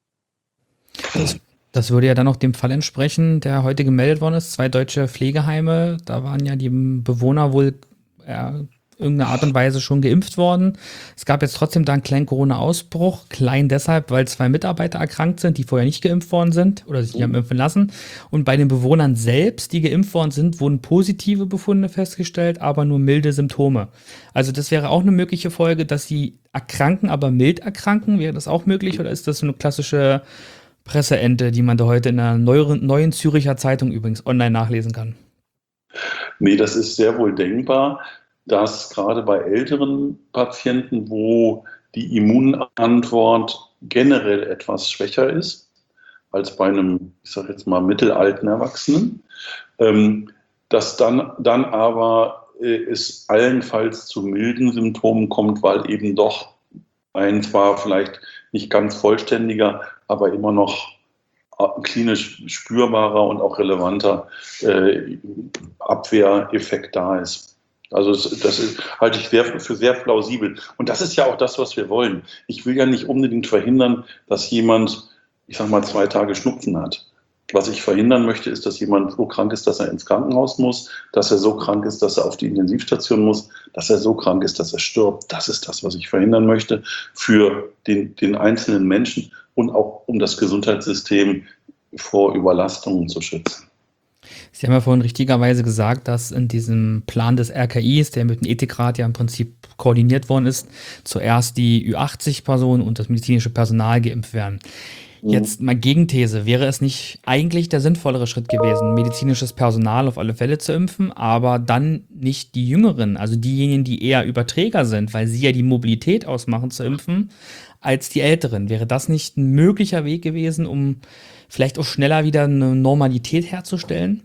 Das, das würde ja dann auch dem Fall entsprechen, der heute gemeldet worden ist. Zwei deutsche Pflegeheime, da waren ja die Bewohner wohl ja, irgendeine Art und Weise schon geimpft worden. Es gab jetzt trotzdem da einen kleinen Corona-Ausbruch, klein deshalb, weil zwei Mitarbeiter erkrankt sind, die vorher nicht geimpft worden sind oder sich nicht haben impfen lassen. Und bei den Bewohnern selbst, die geimpft worden sind, wurden positive Befunde festgestellt, aber nur milde Symptome. Also das wäre auch eine mögliche Folge, dass sie erkranken, aber mild erkranken. Wäre das auch möglich oder ist das so eine klassische Presseente, die man da heute in einer neueren, neuen Züricher Zeitung übrigens online nachlesen kann? Nee, das ist sehr wohl denkbar, dass gerade bei älteren Patienten, wo die Immunantwort generell etwas schwächer ist als bei einem, ich sage jetzt mal, mittelalten Erwachsenen, ähm, dass dann, dann aber äh, es allenfalls zu milden Symptomen kommt, weil eben doch ein zwar vielleicht nicht ganz vollständiger, aber immer noch klinisch spürbarer und auch relevanter äh, Abwehreffekt da ist. Also das, das ist, halte ich sehr, für sehr plausibel. Und das ist ja auch das, was wir wollen. Ich will ja nicht unbedingt verhindern, dass jemand, ich sag mal, zwei Tage Schnupfen hat. Was ich verhindern möchte, ist, dass jemand so krank ist, dass er ins Krankenhaus muss, dass er so krank ist, dass er auf die Intensivstation muss, dass er so krank ist, dass er stirbt. Das ist das, was ich verhindern möchte für den, den einzelnen Menschen und auch um das Gesundheitssystem vor Überlastungen zu schützen. Sie haben ja vorhin richtigerweise gesagt, dass in diesem Plan des R K Is, der mit dem Ethikrat ja im Prinzip koordiniert worden ist, zuerst die Ü achtzig Personen und das medizinische Personal geimpft werden. Jetzt mal Gegenthese, wäre es nicht eigentlich der sinnvollere Schritt gewesen, medizinisches Personal auf alle Fälle zu impfen, aber dann nicht die Jüngeren, also diejenigen, die eher Überträger sind, weil sie ja die Mobilität ausmachen, zu impfen, als die Älteren? Wäre das nicht ein möglicher Weg gewesen, um vielleicht auch schneller wieder eine Normalität herzustellen?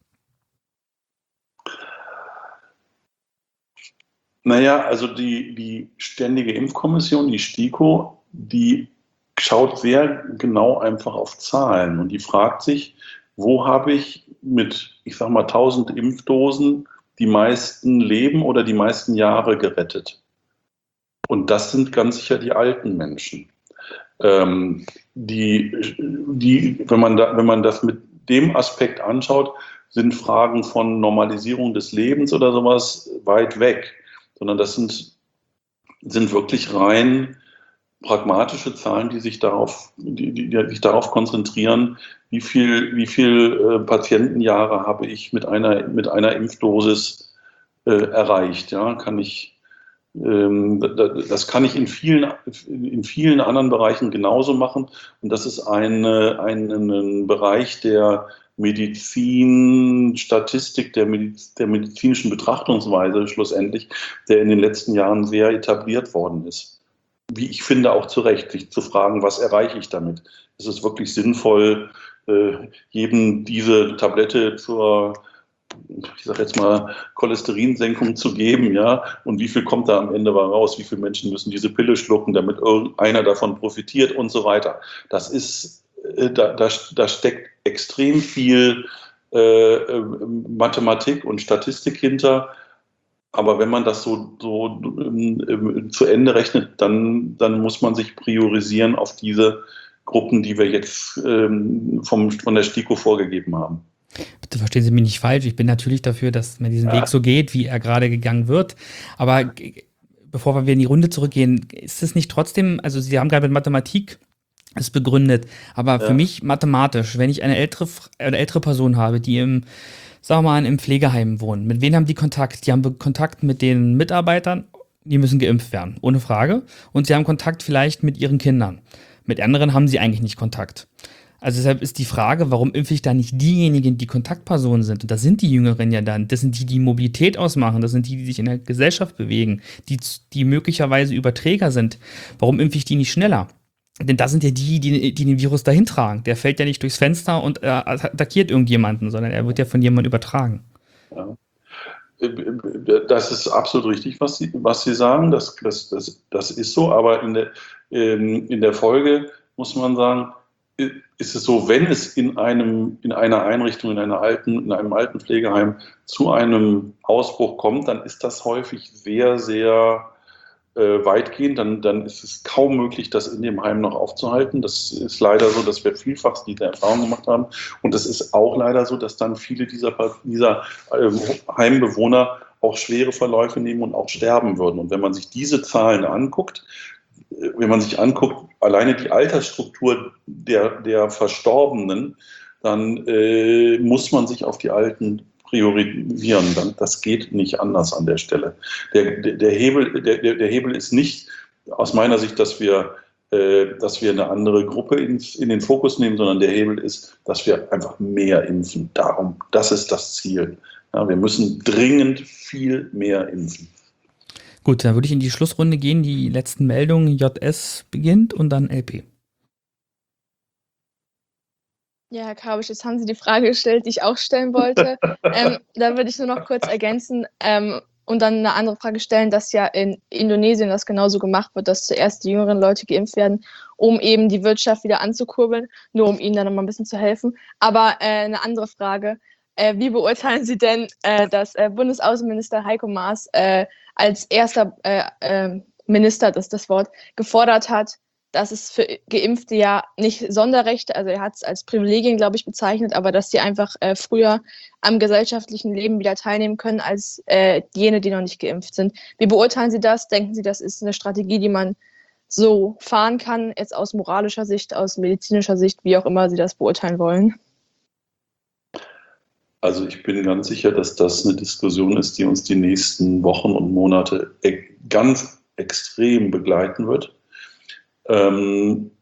Naja, also die, die Ständige Impfkommission, die STIKO, die schaut sehr genau einfach auf Zahlen und die fragt sich, wo habe ich mit, ich sag mal, tausend Impfdosen die meisten Leben oder die meisten Jahre gerettet? Und das sind ganz sicher die alten Menschen. Ähm, die, die, wenn man da, wenn man das mit dem Aspekt anschaut, sind Fragen von Normalisierung des Lebens oder sowas weit weg, sondern das sind, sind wirklich rein pragmatische Zahlen, die sich darauf, die, die, die sich darauf konzentrieren, wie viel, wie viel äh, Patientenjahre habe ich mit einer, mit einer Impfdosis äh, erreicht. Ja, kann ich, ähm, das kann ich in vielen, in vielen anderen Bereichen genauso machen. Und das ist eine, ein, ein Bereich der Medizin, Statistik, der, Mediz, der medizinischen Betrachtungsweise schlussendlich, der in den letzten Jahren sehr etabliert worden ist. Wie ich finde, auch zu Recht, sich zu fragen, was erreiche ich damit? Ist es wirklich sinnvoll, jedem diese Tablette zur, ich sage jetzt mal, Cholesterinsenkung zu geben, ja? Und wie viel kommt da am Ende raus? Wie viele Menschen müssen diese Pille schlucken, damit irgendeiner davon profitiert und so weiter? Das ist, da, da, da steckt extrem viel äh, Mathematik und Statistik hinter. Aber wenn man das so, so ähm, zu Ende rechnet, dann, dann muss man sich priorisieren auf diese, Gruppen, die wir jetzt ähm, vom, von der STIKO vorgegeben haben. Bitte verstehen Sie mich nicht falsch. Ich bin natürlich dafür, dass man diesen ja. Weg so geht, wie er gerade gegangen wird. Aber bevor wir in die Runde zurückgehen, ist es nicht trotzdem, also Sie haben gerade mit Mathematik es begründet, aber ja. für mich mathematisch, wenn ich eine ältere, eine ältere Person habe, die im, sagen wir mal, im Pflegeheim wohnen, mit wem haben die Kontakt? Die haben Kontakt mit den Mitarbeitern, die müssen geimpft werden, ohne Frage. Und sie haben Kontakt vielleicht mit ihren Kindern. Mit anderen haben sie eigentlich nicht Kontakt. Also deshalb ist die Frage, warum impfe ich da nicht diejenigen, die Kontaktpersonen sind? Und das sind die Jüngeren ja dann. Das sind die, die Mobilität ausmachen. Das sind die, die sich in der Gesellschaft bewegen. Die, die möglicherweise Überträger sind. Warum impfe ich die nicht schneller? Denn das sind ja die, die, die den Virus dahin tragen. Der fällt ja nicht durchs Fenster und äh, attackiert irgendjemanden, sondern er wird ja von jemandem übertragen. Ja. Das ist absolut richtig, was Sie, was Sie sagen. Das, das, das, das ist so. Aber in der, in der Folge muss man sagen, ist es so, wenn es in einem, in einer Einrichtung, in einer alten, in einem alten Pflegeheim zu einem Ausbruch kommt, dann ist das häufig sehr, sehr äh, weitgehend. Dann, dann ist es kaum möglich, das in dem Heim noch aufzuhalten. Das ist leider so, dass wir vielfach diese Erfahrung gemacht haben. Und es ist auch leider so, dass dann viele dieser, dieser äh, Heimbewohner auch schwere Verläufe nehmen und auch sterben würden. Und wenn man sich diese Zahlen anguckt, wenn man sich anguckt, alleine die Altersstruktur der, der Verstorbenen, dann äh, muss man sich auf die Alten priorisieren. Dann, das geht nicht anders an der Stelle. Der, der, der, Hebel, der, der Hebel ist nicht aus meiner Sicht, dass wir, äh, dass wir eine andere Gruppe ins, in den Fokus nehmen, sondern der Hebel ist, dass wir einfach mehr impfen. Darum, das ist das Ziel. Ja, wir müssen dringend viel mehr impfen. Gut, dann würde ich in die Schlussrunde gehen. Die letzten Meldungen, J S beginnt und dann L P. Ja, Herr Kabisch, jetzt haben Sie die Frage gestellt, die ich auch stellen wollte. ähm, da würde ich nur noch kurz ergänzen ähm, und dann eine andere Frage stellen, dass ja in Indonesien das genauso gemacht wird, dass zuerst die jüngeren Leute geimpft werden, um eben die Wirtschaft wieder anzukurbeln, nur um ihnen dann noch mal ein bisschen zu helfen. Aber äh, eine andere Frage. Äh, wie beurteilen Sie denn, äh, dass äh, Bundesaußenminister Heiko Maas äh, als erster äh, äh, Minister, das ist das Wort, gefordert hat, dass es für Geimpfte ja nicht Sonderrechte, also er hat es als Privilegien, glaube ich, bezeichnet, aber dass sie einfach äh, früher am gesellschaftlichen Leben wieder teilnehmen können als äh, jene, die noch nicht geimpft sind. Wie beurteilen Sie das? Denken Sie, das ist eine Strategie, die man so fahren kann, jetzt aus moralischer Sicht, aus medizinischer Sicht, wie auch immer Sie das beurteilen wollen? Also ich bin ganz sicher, dass das eine Diskussion ist, die uns die nächsten Wochen und Monate ganz extrem begleiten wird. Ähm,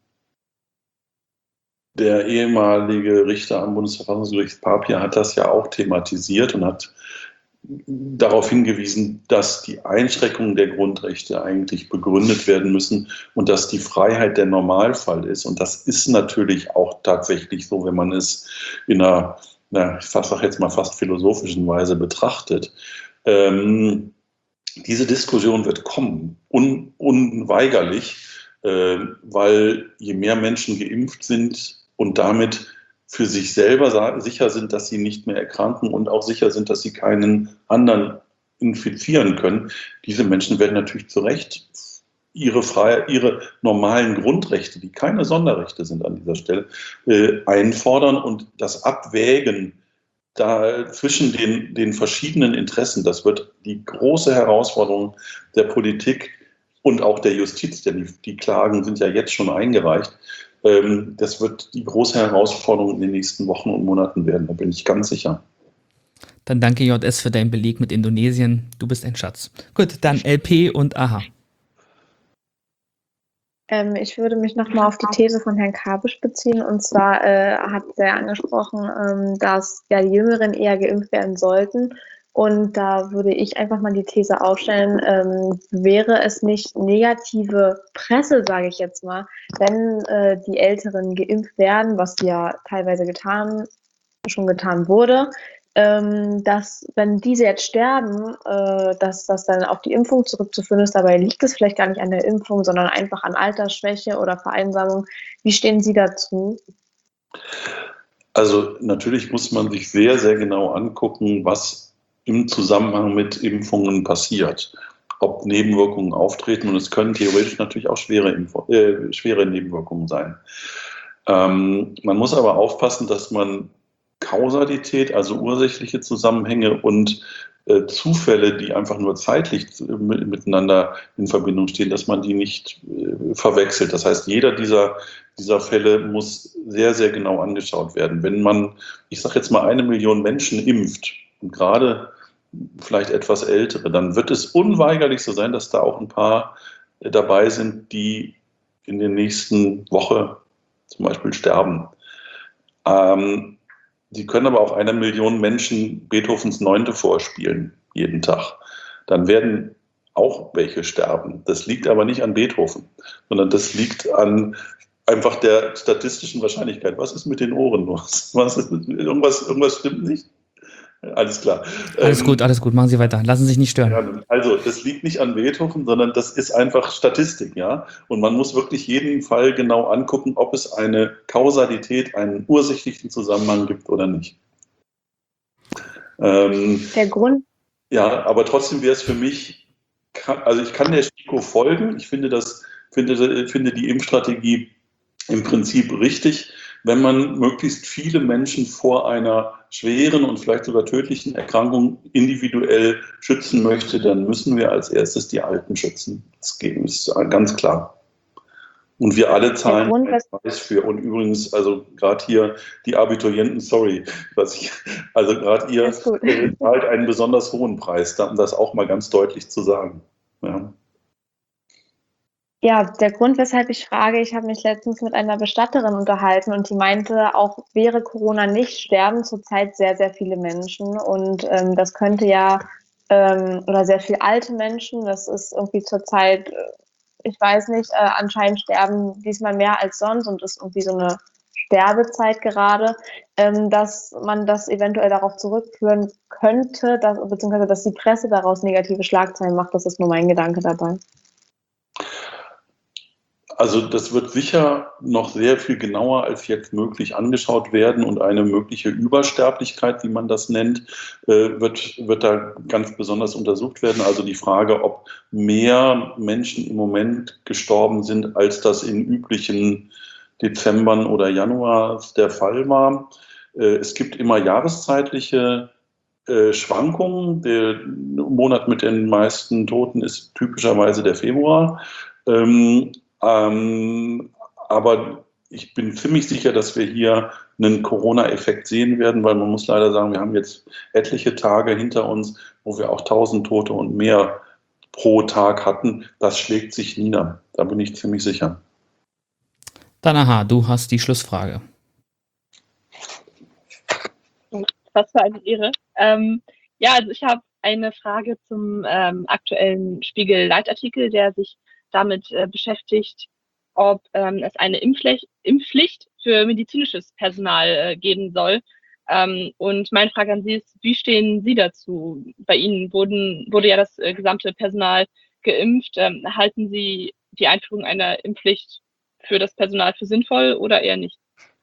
der ehemalige Richter am Bundesverfassungsgericht Papier hat das ja auch thematisiert und hat darauf hingewiesen, dass die Einschränkungen der Grundrechte eigentlich begründet werden müssen und dass die Freiheit der Normalfall ist. Und das ist natürlich auch tatsächlich so, wenn man es in einer Na, ich sage jetzt mal fast philosophischen Weise betrachtet. Ähm, diese Diskussion wird kommen, un, unweigerlich, äh, weil je mehr Menschen geimpft sind und damit für sich selber sicher sind, dass sie nicht mehr erkranken und auch sicher sind, dass sie keinen anderen infizieren können, diese Menschen werden natürlich zu Recht ihre, freie, ihre normalen Grundrechte, die keine Sonderrechte sind an dieser Stelle, äh, einfordern und das Abwägen da zwischen den, den verschiedenen Interessen, das wird die große Herausforderung der Politik und auch der Justiz, denn die, die Klagen sind ja jetzt schon eingereicht, ähm, das wird die große Herausforderung in den nächsten Wochen und Monaten werden, da bin ich ganz sicher. Dann danke J S für deinen Beleg mit Indonesien, du bist ein Schatz. Gut, dann L P und A H. Ähm, ich würde mich nochmal auf die These von Herrn Kabisch beziehen. Und zwar äh, hat er angesprochen, ähm, dass ja die Jüngeren eher geimpft werden sollten. Und da würde ich einfach mal die These aufstellen, ähm, wäre es nicht negative Presse, sage ich jetzt mal, wenn äh, die Älteren geimpft werden, was ja teilweise getan, schon getan wurde, ähm, dass, wenn diese jetzt sterben, äh, dass das dann auf die Impfung zurückzuführen ist. Dabei liegt es vielleicht gar nicht an der Impfung, sondern einfach an Altersschwäche oder Vereinsamung. Wie stehen Sie dazu? Also natürlich muss man sich sehr, sehr genau angucken, was im Zusammenhang mit Impfungen passiert. Ob Nebenwirkungen auftreten, und es können theoretisch natürlich auch schwere, Info- äh, schwere Nebenwirkungen sein. Ähm, man muss aber aufpassen, dass man Kausalität, also ursächliche Zusammenhänge und äh, Zufälle, die einfach nur zeitlich äh, miteinander in Verbindung stehen, dass man die nicht äh, verwechselt. Das heißt, jeder dieser, dieser Fälle muss sehr, sehr genau angeschaut werden. Wenn man, ich sage jetzt mal, eine Million Menschen impft, und gerade vielleicht etwas ältere, dann wird es unweigerlich so sein, dass da auch ein paar äh, dabei sind, die in der nächsten Woche zum Beispiel sterben. Ähm, Sie können aber auch einer Million Menschen Beethovens Neunte vorspielen, jeden Tag. Dann werden auch welche sterben. Das liegt aber nicht an Beethoven, sondern das liegt an einfach der statistischen Wahrscheinlichkeit. Was ist mit den Ohren los? Was ist, irgendwas, irgendwas stimmt nicht? Alles klar. Alles Ähm, gut, alles gut, machen Sie weiter. Lassen Sie sich nicht stören. ja, also, das liegt nicht an Beethoven, sondern das ist einfach Statistik, ja. Und man muss wirklich jeden Fall genau angucken, ob es eine Kausalität, einen ursächlichen Zusammenhang gibt oder nicht. Ähm, Der Grund. ja, aber trotzdem wäre es für mich, also ich kann der STIKO folgen. Ich finde das, finde, finde die Impfstrategie im Prinzip richtig, wenn man möglichst viele Menschen vor einer schweren und vielleicht sogar tödlichen Erkrankung individuell schützen möchte, dann müssen wir als erstes die Alten schützen. Das ist ganz klar. Und wir alle zahlen einen Preis für. Und übrigens, also gerade hier die Abiturienten, sorry, was ich, also gerade ihr äh, zahlt einen besonders hohen Preis, um das auch mal ganz deutlich zu sagen. Ja. Ja, der Grund, weshalb ich frage, ich habe mich letztens mit einer Bestatterin unterhalten und die meinte, auch wäre Corona nicht, sterben zurzeit sehr, sehr viele Menschen und ähm, das könnte ja, ähm, oder sehr viele alte Menschen, das ist irgendwie zurzeit, ich weiß nicht, äh, anscheinend sterben diesmal mehr als sonst und ist irgendwie so eine Sterbezeit gerade, ähm, dass man das eventuell darauf zurückführen könnte, dass, beziehungsweise dass die Presse daraus negative Schlagzeilen macht, das ist nur mein Gedanke dabei. Also das wird sicher noch sehr viel genauer als jetzt möglich angeschaut werden und eine mögliche Übersterblichkeit, wie man das nennt, wird, wird da ganz besonders untersucht werden. Also die Frage, ob mehr Menschen im Moment gestorben sind, als das in üblichen Dezembern oder Januars der Fall war. Es gibt immer jahreszeitliche Schwankungen. Der Monat mit den meisten Toten ist typischerweise der Februar. Ähm, aber ich bin ziemlich sicher, dass wir hier einen Corona-Effekt sehen werden, weil man muss leider sagen, wir haben jetzt etliche Tage hinter uns, wo wir auch tausend Tote und mehr pro Tag hatten. Das schlägt sich nieder. Da bin ich ziemlich sicher. Dann, aha, du hast die Schlussfrage. Was für eine Ehre. Ähm, ja, also ich habe eine Frage zum ähm, aktuellen Spiegel-Leitartikel, der sich damit äh, beschäftigt, ob ähm, es eine Impfpflicht, Impfpflicht für medizinisches Personal äh, geben soll. Ähm, und meine Frage an Sie ist, wie stehen Sie dazu? Bei Ihnen wurden, wurde ja das äh, gesamte Personal geimpft. Ähm, halten Sie die Einführung einer Impfpflicht für das Personal für sinnvoll oder eher nicht?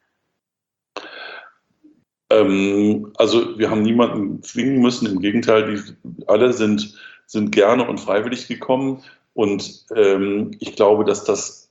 Ähm, also wir haben niemanden zwingen müssen. Im Gegenteil, die alle sind, sind gerne und freiwillig gekommen. Und ähm, ich glaube, dass das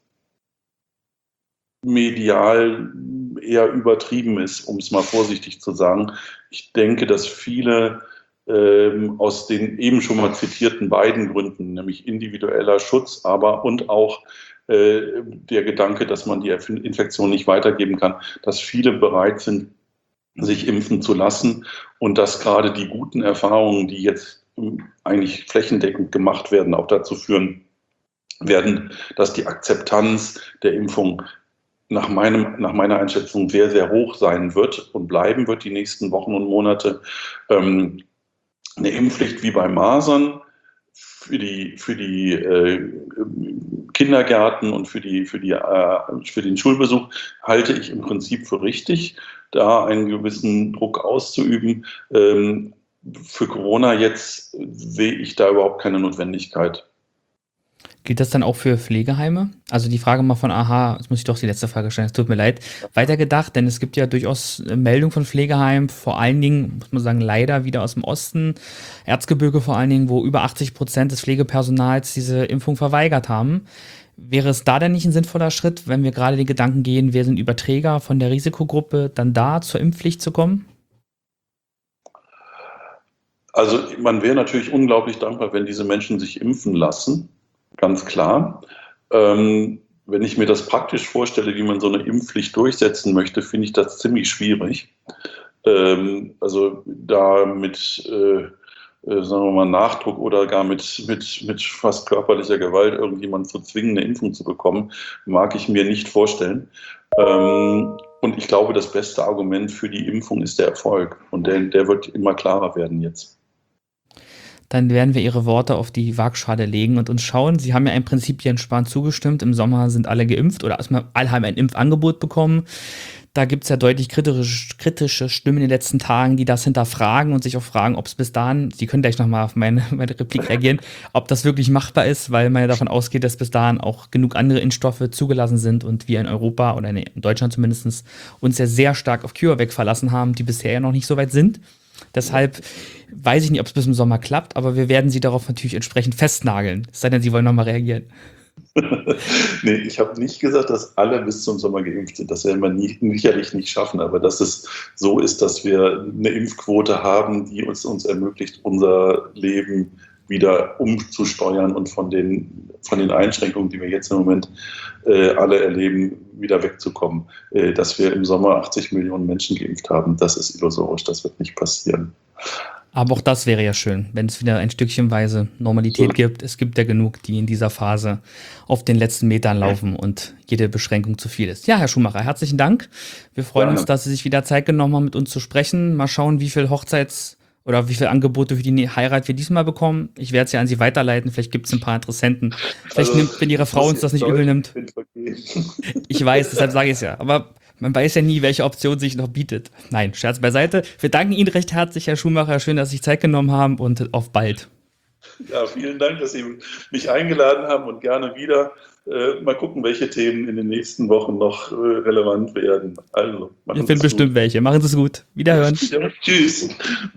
medial eher übertrieben ist, um es mal vorsichtig zu sagen. Ich denke, dass viele ähm, aus den eben schon mal zitierten beiden Gründen, nämlich individueller Schutz, aber und auch äh, der Gedanke, dass man die Infektion nicht weitergeben kann, dass viele bereit sind, sich impfen zu lassen und dass gerade die guten Erfahrungen, die jetzt eigentlich flächendeckend gemacht werden, auch dazu führen werden, dass die Akzeptanz der Impfung nach, meinem, nach meiner Einschätzung sehr, sehr hoch sein wird und bleiben wird die nächsten Wochen und Monate. Ähm, eine Impfpflicht wie bei Masern für die, für die äh, Kindergärten und für, die, für, die, äh, für den Schulbesuch halte ich im Prinzip für richtig, da einen gewissen Druck auszuüben. Ähm, für Corona jetzt sehe ich da überhaupt keine Notwendigkeit. Gilt das dann auch für Pflegeheime? Also die Frage mal von, aha, jetzt muss ich doch die letzte Frage stellen, es tut mir leid, weitergedacht, denn es gibt ja durchaus Meldungen von Pflegeheimen, vor allen Dingen, muss man sagen, leider wieder aus dem Osten, Erzgebirge vor allen Dingen, wo über achtzig Prozent des Pflegepersonals diese Impfung verweigert haben. Wäre es da denn nicht ein sinnvoller Schritt, wenn wir gerade den Gedanken gehen, wir sind Überträger von der Risikogruppe, dann da zur Impfpflicht zu kommen? Also man wäre natürlich unglaublich dankbar, wenn diese Menschen sich impfen lassen, ganz klar. Ähm, wenn ich mir das praktisch vorstelle, wie man so eine Impfpflicht durchsetzen möchte, finde ich das ziemlich schwierig. Ähm, also da mit, äh, äh, sagen wir mal, Nachdruck oder gar mit, mit, mit fast körperlicher Gewalt irgendjemanden zu zwingen, eine Impfung zu bekommen, mag ich mir nicht vorstellen. Ähm, und ich glaube, das beste Argument für die Impfung ist der Erfolg. Und der, der wird immer klarer werden jetzt. Dann werden wir Ihre Worte auf die Waagschale legen und uns schauen. Sie haben ja im Prinzip Jens Spahn zugestimmt. Im Sommer sind alle geimpft oder erstmal alle haben ein Impfangebot bekommen. Da gibt es ja deutlich kritische, kritische Stimmen in den letzten Tagen, die das hinterfragen und sich auch fragen, ob es bis dahin, Sie können gleich nochmal auf meine, meine Replik reagieren, ob das wirklich machbar ist, weil man ja davon ausgeht, dass bis dahin auch genug andere Impfstoffe zugelassen sind und wir in Europa oder in Deutschland zumindest uns ja sehr stark auf CureVac verlassen haben, die bisher ja noch nicht so weit sind. Deshalb weiß ich nicht, ob es bis zum Sommer klappt, aber wir werden Sie darauf natürlich entsprechend festnageln. Es sei denn, Sie wollen nochmal reagieren. Nee, ich habe nicht gesagt, dass alle bis zum Sommer geimpft sind. Das werden wir nie, sicherlich nicht schaffen. Aber dass es so ist, dass wir eine Impfquote haben, die uns, uns ermöglicht, unser Leben wieder umzusteuern und von den, von den Einschränkungen, die wir jetzt im Moment äh, alle erleben, wieder wegzukommen. Äh, dass wir im Sommer achtzig Millionen Menschen geimpft haben, das ist illusorisch, das wird nicht passieren. Aber auch das wäre ja schön, wenn es wieder ein Stückchenweise Normalität so gibt. Es gibt ja genug, die in dieser Phase auf den letzten Metern laufen und jede Beschränkung zu viel ist. Ja, Herr Schumacher, herzlichen Dank. Wir freuen ja. uns, dass Sie sich wieder Zeit genommen haben, mit uns zu sprechen. Mal schauen, wie viel Hochzeits- oder wie viele Angebote für die Heirat wir diesmal bekommen. Ich werde es ja an Sie weiterleiten. Vielleicht gibt es ein paar Interessenten. Vielleicht also, nimmt, wenn Ihre Frau uns das nicht übel nimmt. Ich weiß, deshalb sage ich es ja. Aber man weiß ja nie, welche Option sich noch bietet. Nein, Scherz beiseite. Wir danken Ihnen recht herzlich, Herr Schumacher. Schön, dass Sie sich Zeit genommen haben und auf bald. Ja, vielen Dank, dass Sie mich eingeladen haben und gerne wieder. Äh, mal gucken, welche Themen in den nächsten Wochen noch äh, relevant werden. Also, ich finde bestimmt gut. welche. Machen Sie es gut. Wiederhören. Ja, tschüss.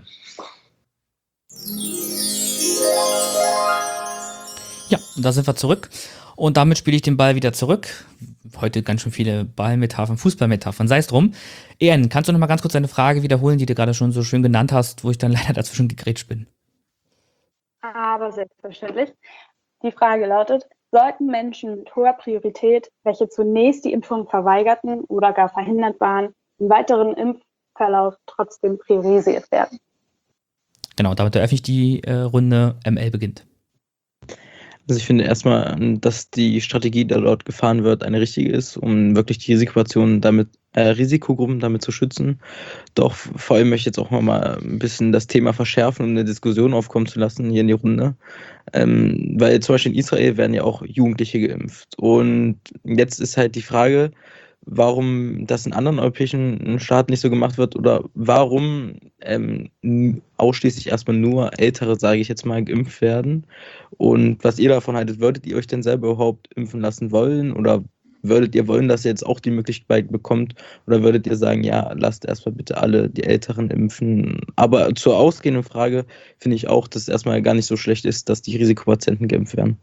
Ja, und da sind wir zurück. Und damit spiele ich den Ball wieder zurück. Heute ganz schön viele Ballmetaphern, Fußballmetaphern, sei es drum. Ian, kannst du noch mal ganz kurz deine Frage wiederholen, die du gerade schon so schön genannt hast, wo ich dann leider dazwischen gegrätscht bin? Aber selbstverständlich. Die Frage lautet, sollten Menschen mit hoher Priorität, welche zunächst die Impfung verweigerten oder gar verhindert waren, im weiteren Impfverlauf trotzdem priorisiert werden? Genau, damit eröffne ich die äh, Runde. M L beginnt. Also ich finde erstmal, dass die Strategie, die dort gefahren wird, eine richtige ist, um wirklich die Risikopatienten damit, äh, Risikogruppen damit zu schützen. Doch vor allem möchte ich jetzt auch mal ein bisschen das Thema verschärfen, um eine Diskussion aufkommen zu lassen hier in die Runde. Ähm, weil zum Beispiel in Israel werden ja auch Jugendliche geimpft. Und jetzt ist halt die Frage, warum das in anderen europäischen Staaten nicht so gemacht wird oder warum ähm, ausschließlich erstmal nur Ältere, sage ich jetzt mal, geimpft werden. Und was ihr davon haltet, würdet ihr euch denn selber überhaupt impfen lassen wollen oder würdet ihr wollen, dass ihr jetzt auch die Möglichkeit bekommt oder würdet ihr sagen, ja, lasst erstmal bitte alle die Älteren impfen. Aber zur ausgehenden Frage finde ich auch, dass es erstmal gar nicht so schlecht ist, dass die Risikopatienten geimpft werden.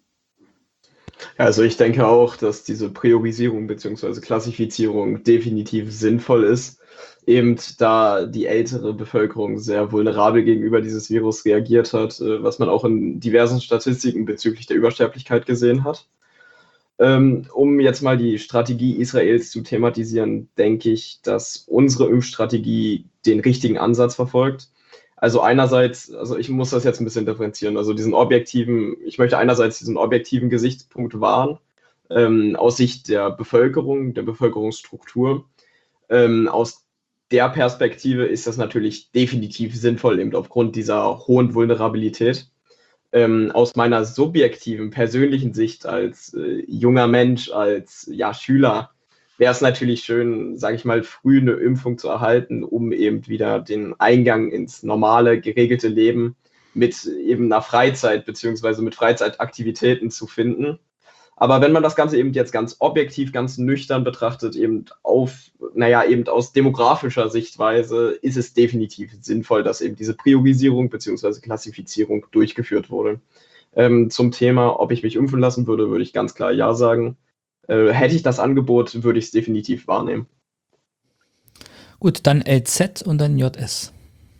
Also ich denke auch, dass diese Priorisierung bzw. Klassifizierung definitiv sinnvoll ist, eben da die ältere Bevölkerung sehr vulnerabel gegenüber dieses Virus reagiert hat, was man auch in diversen Statistiken bezüglich der Übersterblichkeit gesehen hat. Um jetzt mal die Strategie Israels zu thematisieren, denke ich, dass unsere Impfstrategie den richtigen Ansatz verfolgt. Also einerseits, also ich muss das jetzt ein bisschen differenzieren, also diesen objektiven, ich möchte einerseits diesen objektiven Gesichtspunkt wahren, ähm, aus Sicht der Bevölkerung, der Bevölkerungsstruktur. Ähm, aus der Perspektive ist das natürlich definitiv sinnvoll, eben aufgrund dieser hohen Vulnerabilität. Ähm, aus meiner subjektiven, persönlichen Sicht als äh, junger Mensch, als ja, Schüler, wäre es natürlich schön, sage ich mal, früh eine Impfung zu erhalten, um eben wieder den Eingang ins normale, geregelte Leben mit eben einer Freizeit beziehungsweise mit Freizeitaktivitäten zu finden. Aber wenn man das Ganze eben jetzt ganz objektiv, ganz nüchtern betrachtet, eben auf, naja, eben aus demografischer Sichtweise, ist es definitiv sinnvoll, dass eben diese Priorisierung beziehungsweise Klassifizierung durchgeführt wurde. Ähm, zum Thema, ob ich mich impfen lassen würde, würde ich ganz klar ja sagen. Äh, hätte ich das Angebot, würde ich es definitiv wahrnehmen. Gut, dann L Z und dann J S.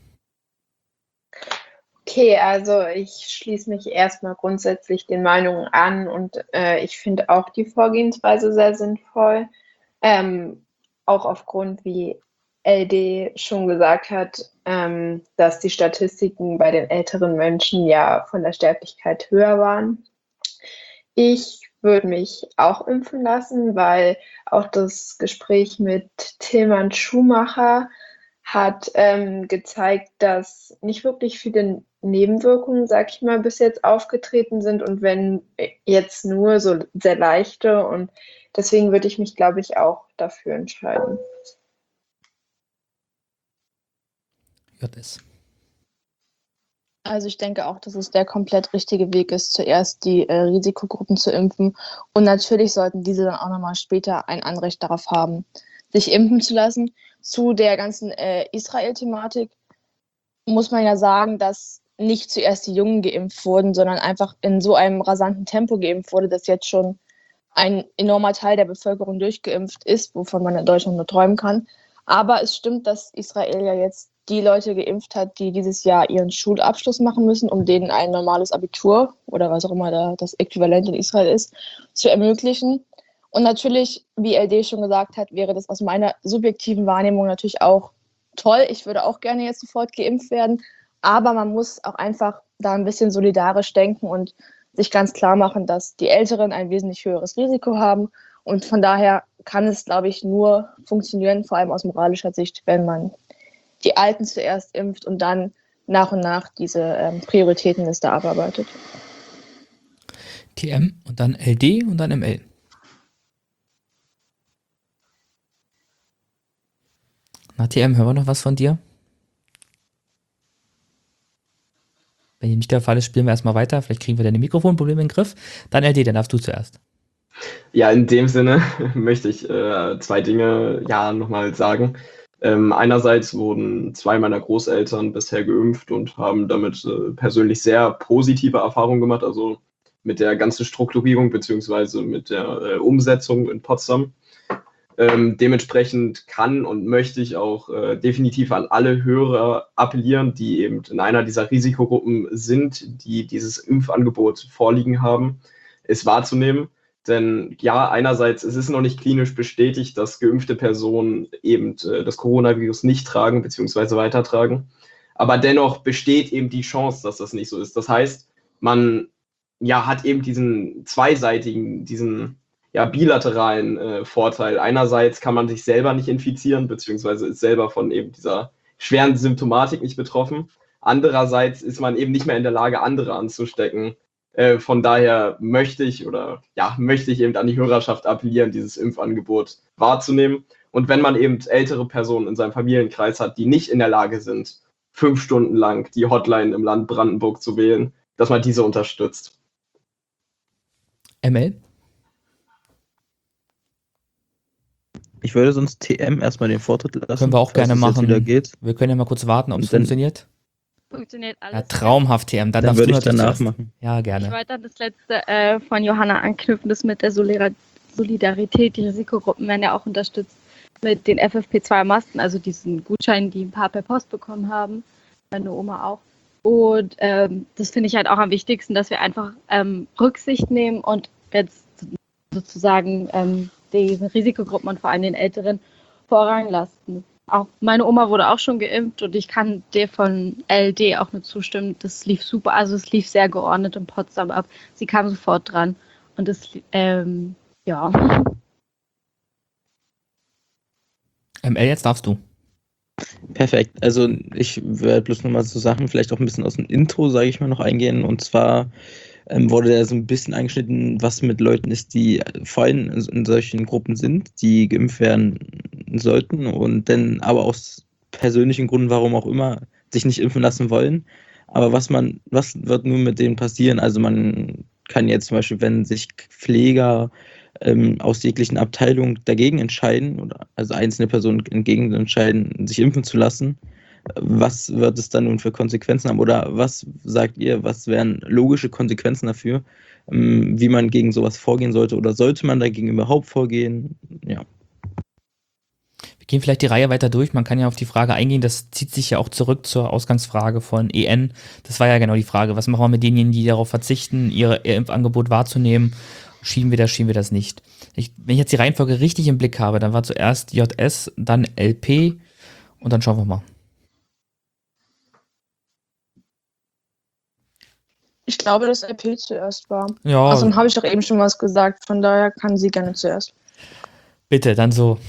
Okay, also ich schließe mich erstmal grundsätzlich den Meinungen an und äh, ich finde auch die Vorgehensweise sehr sinnvoll. Ähm, auch aufgrund, wie L D schon gesagt hat, ähm, dass die Statistiken bei den älteren Menschen ja von der Sterblichkeit höher waren. Ich würde mich auch impfen lassen, weil auch das Gespräch mit Tilman Schumacher hat ähm, gezeigt, dass nicht wirklich viele Nebenwirkungen, sag ich mal, bis jetzt aufgetreten sind und wenn jetzt nur so sehr leichte und deswegen würde ich mich, glaube ich, auch dafür entscheiden. J S. Also ich denke auch, dass es der komplett richtige Weg ist, zuerst die äh, Risikogruppen zu impfen. Und natürlich sollten diese dann auch nochmal später ein Anrecht darauf haben, sich impfen zu lassen. Zu der ganzen äh, Israel-Thematik muss man ja sagen, dass nicht zuerst die Jungen geimpft wurden, sondern einfach in so einem rasanten Tempo geimpft wurde, dass jetzt schon ein enormer Teil der Bevölkerung durchgeimpft ist, wovon man in Deutschland nur träumen kann. Aber es stimmt, dass Israel ja jetzt die Leute geimpft hat, die dieses Jahr ihren Schulabschluss machen müssen, um denen ein normales Abitur oder was auch immer da das Äquivalent in Israel ist, zu ermöglichen. Und natürlich, wie L D schon gesagt hat, wäre das aus meiner subjektiven Wahrnehmung natürlich auch toll. Ich würde auch gerne jetzt sofort geimpft werden, aber man muss auch einfach da ein bisschen solidarisch denken und sich ganz klar machen, dass die Älteren ein wesentlich höheres Risiko haben. Und von daher kann es, glaube ich, nur funktionieren, vor allem aus moralischer Sicht, wenn man die Alten zuerst impft und dann nach und nach diese ähm, Prioritätenliste abarbeitet. T M und dann L D und dann M L. Na, T M, hören wir noch was von dir? Wenn hier nicht der Fall ist, spielen wir erstmal weiter. Vielleicht kriegen wir deine Mikrofonprobleme in den Griff. Dann L D, dann darfst du zuerst. Ja, in dem Sinne möchte ich äh, zwei Dinge ja nochmal sagen. Ähm, einerseits wurden zwei meiner Großeltern bisher geimpft und haben damit äh, persönlich sehr positive Erfahrungen gemacht, also mit der ganzen Strukturierung beziehungsweise mit der äh, Umsetzung in Potsdam. Ähm, dementsprechend kann und möchte ich auch äh, definitiv an alle Hörer appellieren, die eben in einer dieser Risikogruppen sind, die dieses Impfangebot vorliegen haben, es wahrzunehmen. Denn ja, einerseits, es ist noch nicht klinisch bestätigt, dass geimpfte Personen eben äh, das Coronavirus nicht tragen bzw. weitertragen. Aber dennoch besteht eben die Chance, dass das nicht so ist. Das heißt, man ja, hat eben diesen zweiseitigen, diesen ja, bilateralen äh, Vorteil. Einerseits kann man sich selber nicht infizieren bzw. ist selber von eben dieser schweren Symptomatik nicht betroffen. Andererseits ist man eben nicht mehr in der Lage, andere anzustecken. Äh, von daher möchte ich oder ja, möchte ich eben an die Hörerschaft appellieren, dieses Impfangebot wahrzunehmen. Und wenn man eben ältere Personen in seinem Familienkreis hat, die nicht in der Lage sind, fünf Stunden lang die Hotline im Land Brandenburg zu wählen, dass man diese unterstützt. M L? Ich würde sonst T M erstmal den Vortritt lassen. Können wir auch gerne machen. Wieder geht. Wir können ja mal kurz warten, ob es dann, funktioniert. Funktioniert alles. Ja, traumhaft, T M. Dann, dann darfst würde du ich danach zuerst. machen. Ja, gerne. Ich wollte dann das letzte äh, von Johanna anknüpfen, das mit der Solidarität. Die Risikogruppen werden ja auch unterstützt mit den F F P zwei Masken, also diesen Gutscheinen, die ein paar per Post bekommen haben. Meine Oma auch. Und ähm, das finde ich halt auch am wichtigsten, dass wir einfach ähm, Rücksicht nehmen und jetzt sozusagen ähm, diesen Risikogruppen und vor allem den Älteren Vorrang lassen. Auch meine Oma wurde auch schon geimpft und ich kann dir von L D auch nur zustimmen. Das lief super, also es lief sehr geordnet in Potsdam ab. Sie kam sofort dran und es, ähm, ja. M L, jetzt darfst du. Perfekt. Also ich werde bloß nochmal so Sachen vielleicht auch ein bisschen aus dem Intro, sage ich mal, noch eingehen. Und zwar ähm, wurde da so ein bisschen eingeschnitten, was mit Leuten ist, die vor allem in, in solchen Gruppen sind, die geimpft werden sollten und dann aber aus persönlichen Gründen, warum auch immer, sich nicht impfen lassen wollen. Aber was man, was wird nun mit denen passieren? Also man kann jetzt zum Beispiel, wenn sich Pfleger ähm, aus jeglichen Abteilungen dagegen entscheiden, oder also einzelne Personen entgegen entscheiden, sich impfen zu lassen, was wird es dann nun für Konsequenzen haben? Oder was sagt ihr, was wären logische Konsequenzen dafür, ähm, wie man gegen sowas vorgehen sollte? Oder sollte man dagegen überhaupt vorgehen? Ja. Wir gehen vielleicht die Reihe weiter durch. Man kann ja auf die Frage eingehen, das zieht sich ja auch zurück zur Ausgangsfrage von E N. Das war ja genau die Frage, was machen wir mit denjenigen, die darauf verzichten, ihr, ihr Impfangebot wahrzunehmen? Schieben wir das, schieben wir das nicht? Ich, wenn ich jetzt die Reihenfolge richtig im Blick habe, dann war zuerst J S, dann L P und dann schauen wir mal. Ich glaube, dass L P zuerst war. Ja. Also dann habe ich doch eben schon was gesagt, von daher kann sie gerne zuerst. Bitte, dann so.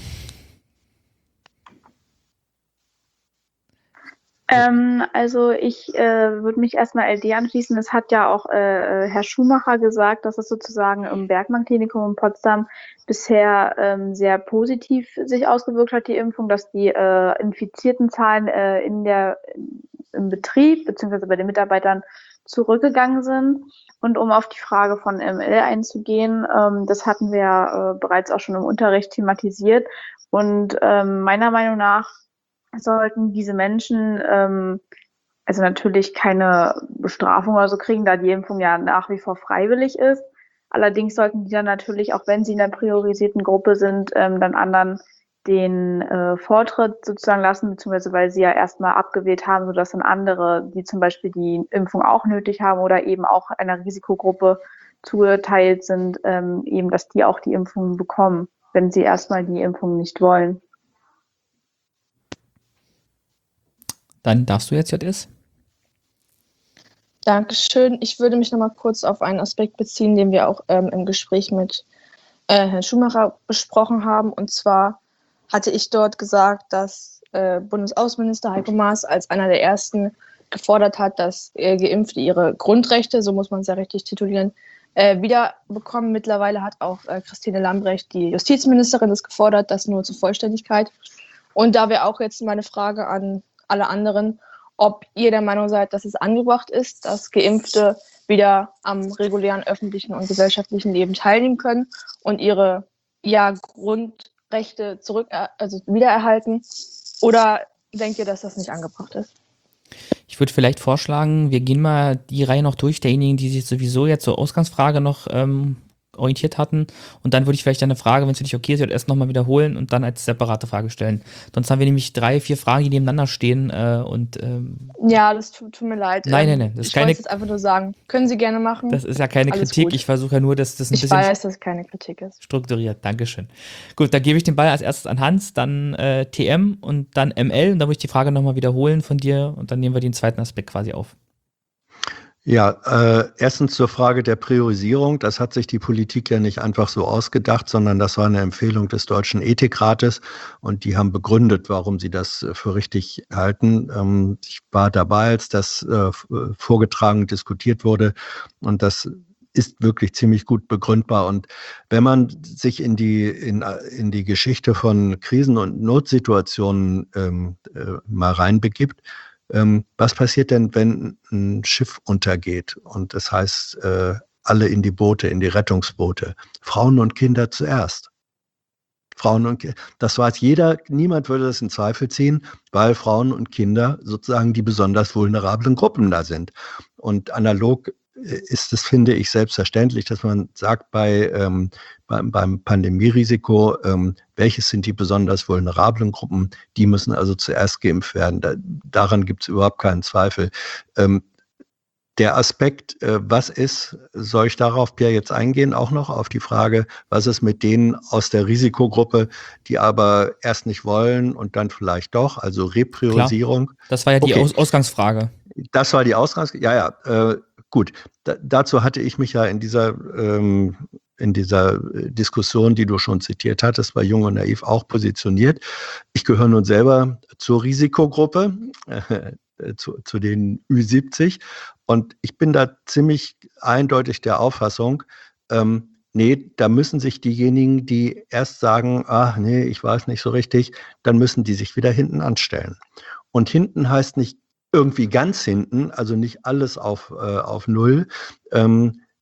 Ähm, also ich äh, würde mich erstmal L D anschließen. Es hat ja auch äh, Herr Schumacher gesagt, dass es sozusagen im Bergmann-Klinikum in Potsdam bisher ähm, sehr positiv sich ausgewirkt hat, die Impfung, dass die äh, infizierten Zahlen äh, in der, im Betrieb bzw. bei den Mitarbeitern zurückgegangen sind. Und um auf die Frage von M L einzugehen, ähm, das hatten wir ja äh, bereits auch schon im Unterricht thematisiert. Und ähm, meiner Meinung nach sollten diese Menschen ähm, also natürlich keine Bestrafung oder so kriegen, da die Impfung ja nach wie vor freiwillig ist. Allerdings sollten die dann natürlich, auch wenn sie in der priorisierten Gruppe sind, ähm, dann anderen den äh, Vortritt sozusagen lassen, beziehungsweise weil sie ja erstmal abgewählt haben, sodass dann andere, die zum Beispiel die Impfung auch nötig haben oder eben auch einer Risikogruppe zugeteilt sind, ähm, eben, dass die auch die Impfung bekommen, wenn sie erstmal die Impfung nicht wollen. Dann darfst du jetzt J S. Dankeschön. Ich würde mich nochmal kurz auf einen Aspekt beziehen, den wir auch ähm, im Gespräch mit äh, Herrn Schumacher besprochen haben. Und zwar hatte ich dort gesagt, dass äh, Bundesaußenminister Heiko Maas als einer der ersten gefordert hat, dass äh, Geimpfte ihre Grundrechte, so muss man es ja richtig titulieren, äh, wiederbekommen. Mittlerweile hat auch äh, Christine Lambrecht, die Justizministerin, das gefordert, das nur zur Vollständigkeit. Und da wäre auch jetzt meine Frage an alle anderen, ob ihr der Meinung seid, dass es angebracht ist, dass Geimpfte wieder am regulären öffentlichen und gesellschaftlichen Leben teilnehmen können und ihre ja, Grundrechte zurück, also wiedererhalten, oder denkt ihr, dass das nicht angebracht ist? Ich würde vielleicht vorschlagen, wir gehen mal die Reihe noch durch, derjenigen, die sich sowieso jetzt zur Ausgangsfrage noch ähm, orientiert hatten. Und dann würde ich vielleicht eine Frage, wenn es für dich okay ist, erst nochmal wiederholen und dann als separate Frage stellen. Sonst haben wir nämlich drei, vier Fragen, die nebeneinander stehen. Äh, und ähm, Ja, das tut, tut mir leid. Nein, ähm, nein, nein. Das ist ich keine, wollte jetzt einfach nur sagen, können Sie gerne machen. Das ist ja keine Alles Kritik. gut. Ich versuche ja nur, dass das ein Ich bisschen weiß, dass es keine Kritik ist. strukturiert. Dankeschön. Gut, dann gebe ich den Ball als erstes an Hans, dann äh, T M und dann M L. Und dann würde ich die Frage nochmal wiederholen von dir und dann nehmen wir den zweiten Aspekt quasi auf. Ja, äh, erstens zur Frage der Priorisierung. Das hat sich die Politik ja nicht einfach so ausgedacht, sondern das war eine Empfehlung des Deutschen Ethikrates und die haben begründet, warum sie das äh, für richtig halten. Ähm, ich war dabei, als das äh, vorgetragen, diskutiert wurde und das ist wirklich ziemlich gut begründbar. Und wenn man sich in die, in, in die Geschichte von Krisen- und Notsituationen ähm, äh, mal reinbegibt, Ähm, was passiert denn, wenn ein Schiff untergeht und das heißt, äh, alle in die Boote, in die Rettungsboote? Frauen und Kinder zuerst. Frauen und Kinder. Das weiß jeder, niemand würde das in Zweifel ziehen, weil Frauen und Kinder sozusagen die besonders vulnerablen Gruppen da sind. Und analog ist es, finde ich, selbstverständlich, dass man sagt, bei, ähm, beim, beim Pandemierisiko, ähm, welches sind die besonders vulnerablen Gruppen, die müssen also zuerst geimpft werden. Da, daran gibt es überhaupt keinen Zweifel. Ähm, der Aspekt, äh, was ist, soll ich darauf, Pierre, jetzt eingehen, auch noch auf die Frage, was ist mit denen aus der Risikogruppe, die aber erst nicht wollen und dann vielleicht doch, also Repriorisierung. Klar. Das war ja die okay. Aus- Ausgangsfrage. Das war die Ausgangsfrage, ja, ja, äh, gut. Da, dazu hatte ich mich ja in dieser, ähm, in dieser Diskussion, die du schon zitiert hattest, bei Jung und Naiv auch positioniert. Ich gehöre nun selber zur Risikogruppe, äh, zu, zu den Ü siebzig. Und ich bin da ziemlich eindeutig der Auffassung, ähm, nee, da müssen sich diejenigen, die erst sagen, ach nee, ich weiß nicht so richtig, dann müssen die sich wieder hinten anstellen. Und hinten heißt nicht irgendwie ganz hinten, also nicht alles auf, äh, auf Null, ähm,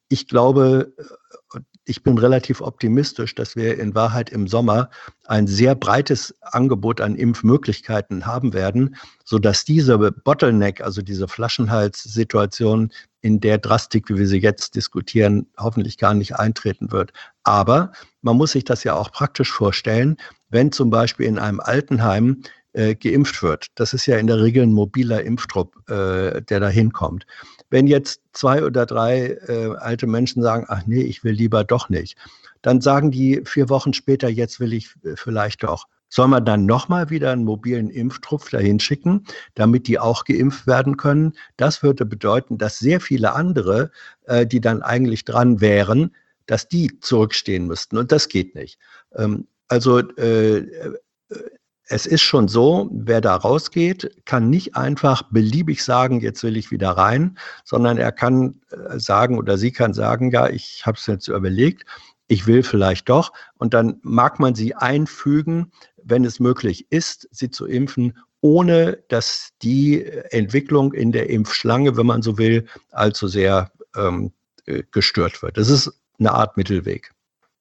ich glaube, ich bin relativ optimistisch, dass wir in Wahrheit im Sommer ein sehr breites Angebot an Impfmöglichkeiten haben werden, sodass diese Bottleneck, also diese Flaschenhalssituation in der Drastik, wie wir sie jetzt diskutieren, hoffentlich gar nicht eintreten wird. Aber man muss sich das ja auch praktisch vorstellen, wenn zum Beispiel in einem Altenheim äh, geimpft wird. Das ist ja in der Regel ein mobiler Impftrupp, äh, der da hinkommt. Wenn jetzt zwei oder drei äh, alte Menschen sagen, ach nee, ich will lieber doch nicht, dann sagen die vier Wochen später, jetzt will ich äh, vielleicht doch. Soll man dann nochmal wieder einen mobilen Impftrupp dahin schicken, damit die auch geimpft werden können? Das würde bedeuten, dass sehr viele andere, äh, die dann eigentlich dran wären, dass die zurückstehen müssten. Und das geht nicht. Ähm, also äh, es ist schon so, wer da rausgeht, kann nicht einfach beliebig sagen, jetzt will ich wieder rein, sondern er kann sagen oder sie kann sagen, ja, ich habe es jetzt überlegt, ich will vielleicht doch. Und dann mag man sie einfügen, wenn es möglich ist, sie zu impfen, ohne dass die Entwicklung in der Impfschlange, wenn man so will, allzu sehr ähm, gestört wird. Das ist eine Art Mittelweg.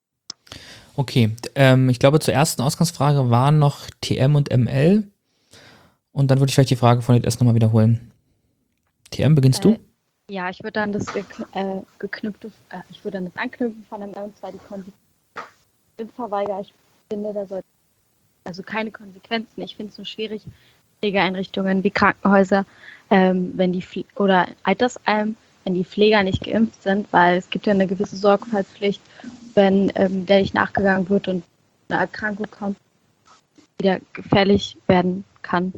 Okay, ähm, ich glaube, zur ersten Ausgangsfrage waren noch T M und M L. Und dann würde ich vielleicht die Frage von J S nochmal wiederholen. T M, beginnst äh, du? Ja, ich würde dann das gekn äh, geknüpfte, äh, ich würde dann das anknüpfen von M L, und zwar die Konsequenzen. Ich finde, da sollte also keine Konsequenzen. Ich finde es nur schwierig, Pflegeeinrichtungen wie Krankenhäuser, ähm, wenn die Pfle oder Altersheim, wenn die Pfleger nicht geimpft sind, weil es gibt ja eine gewisse Sorgfaltspflicht, wenn ähm, der nicht nachgegangen wird und eine Erkrankung kommt, wieder gefährlich werden kann.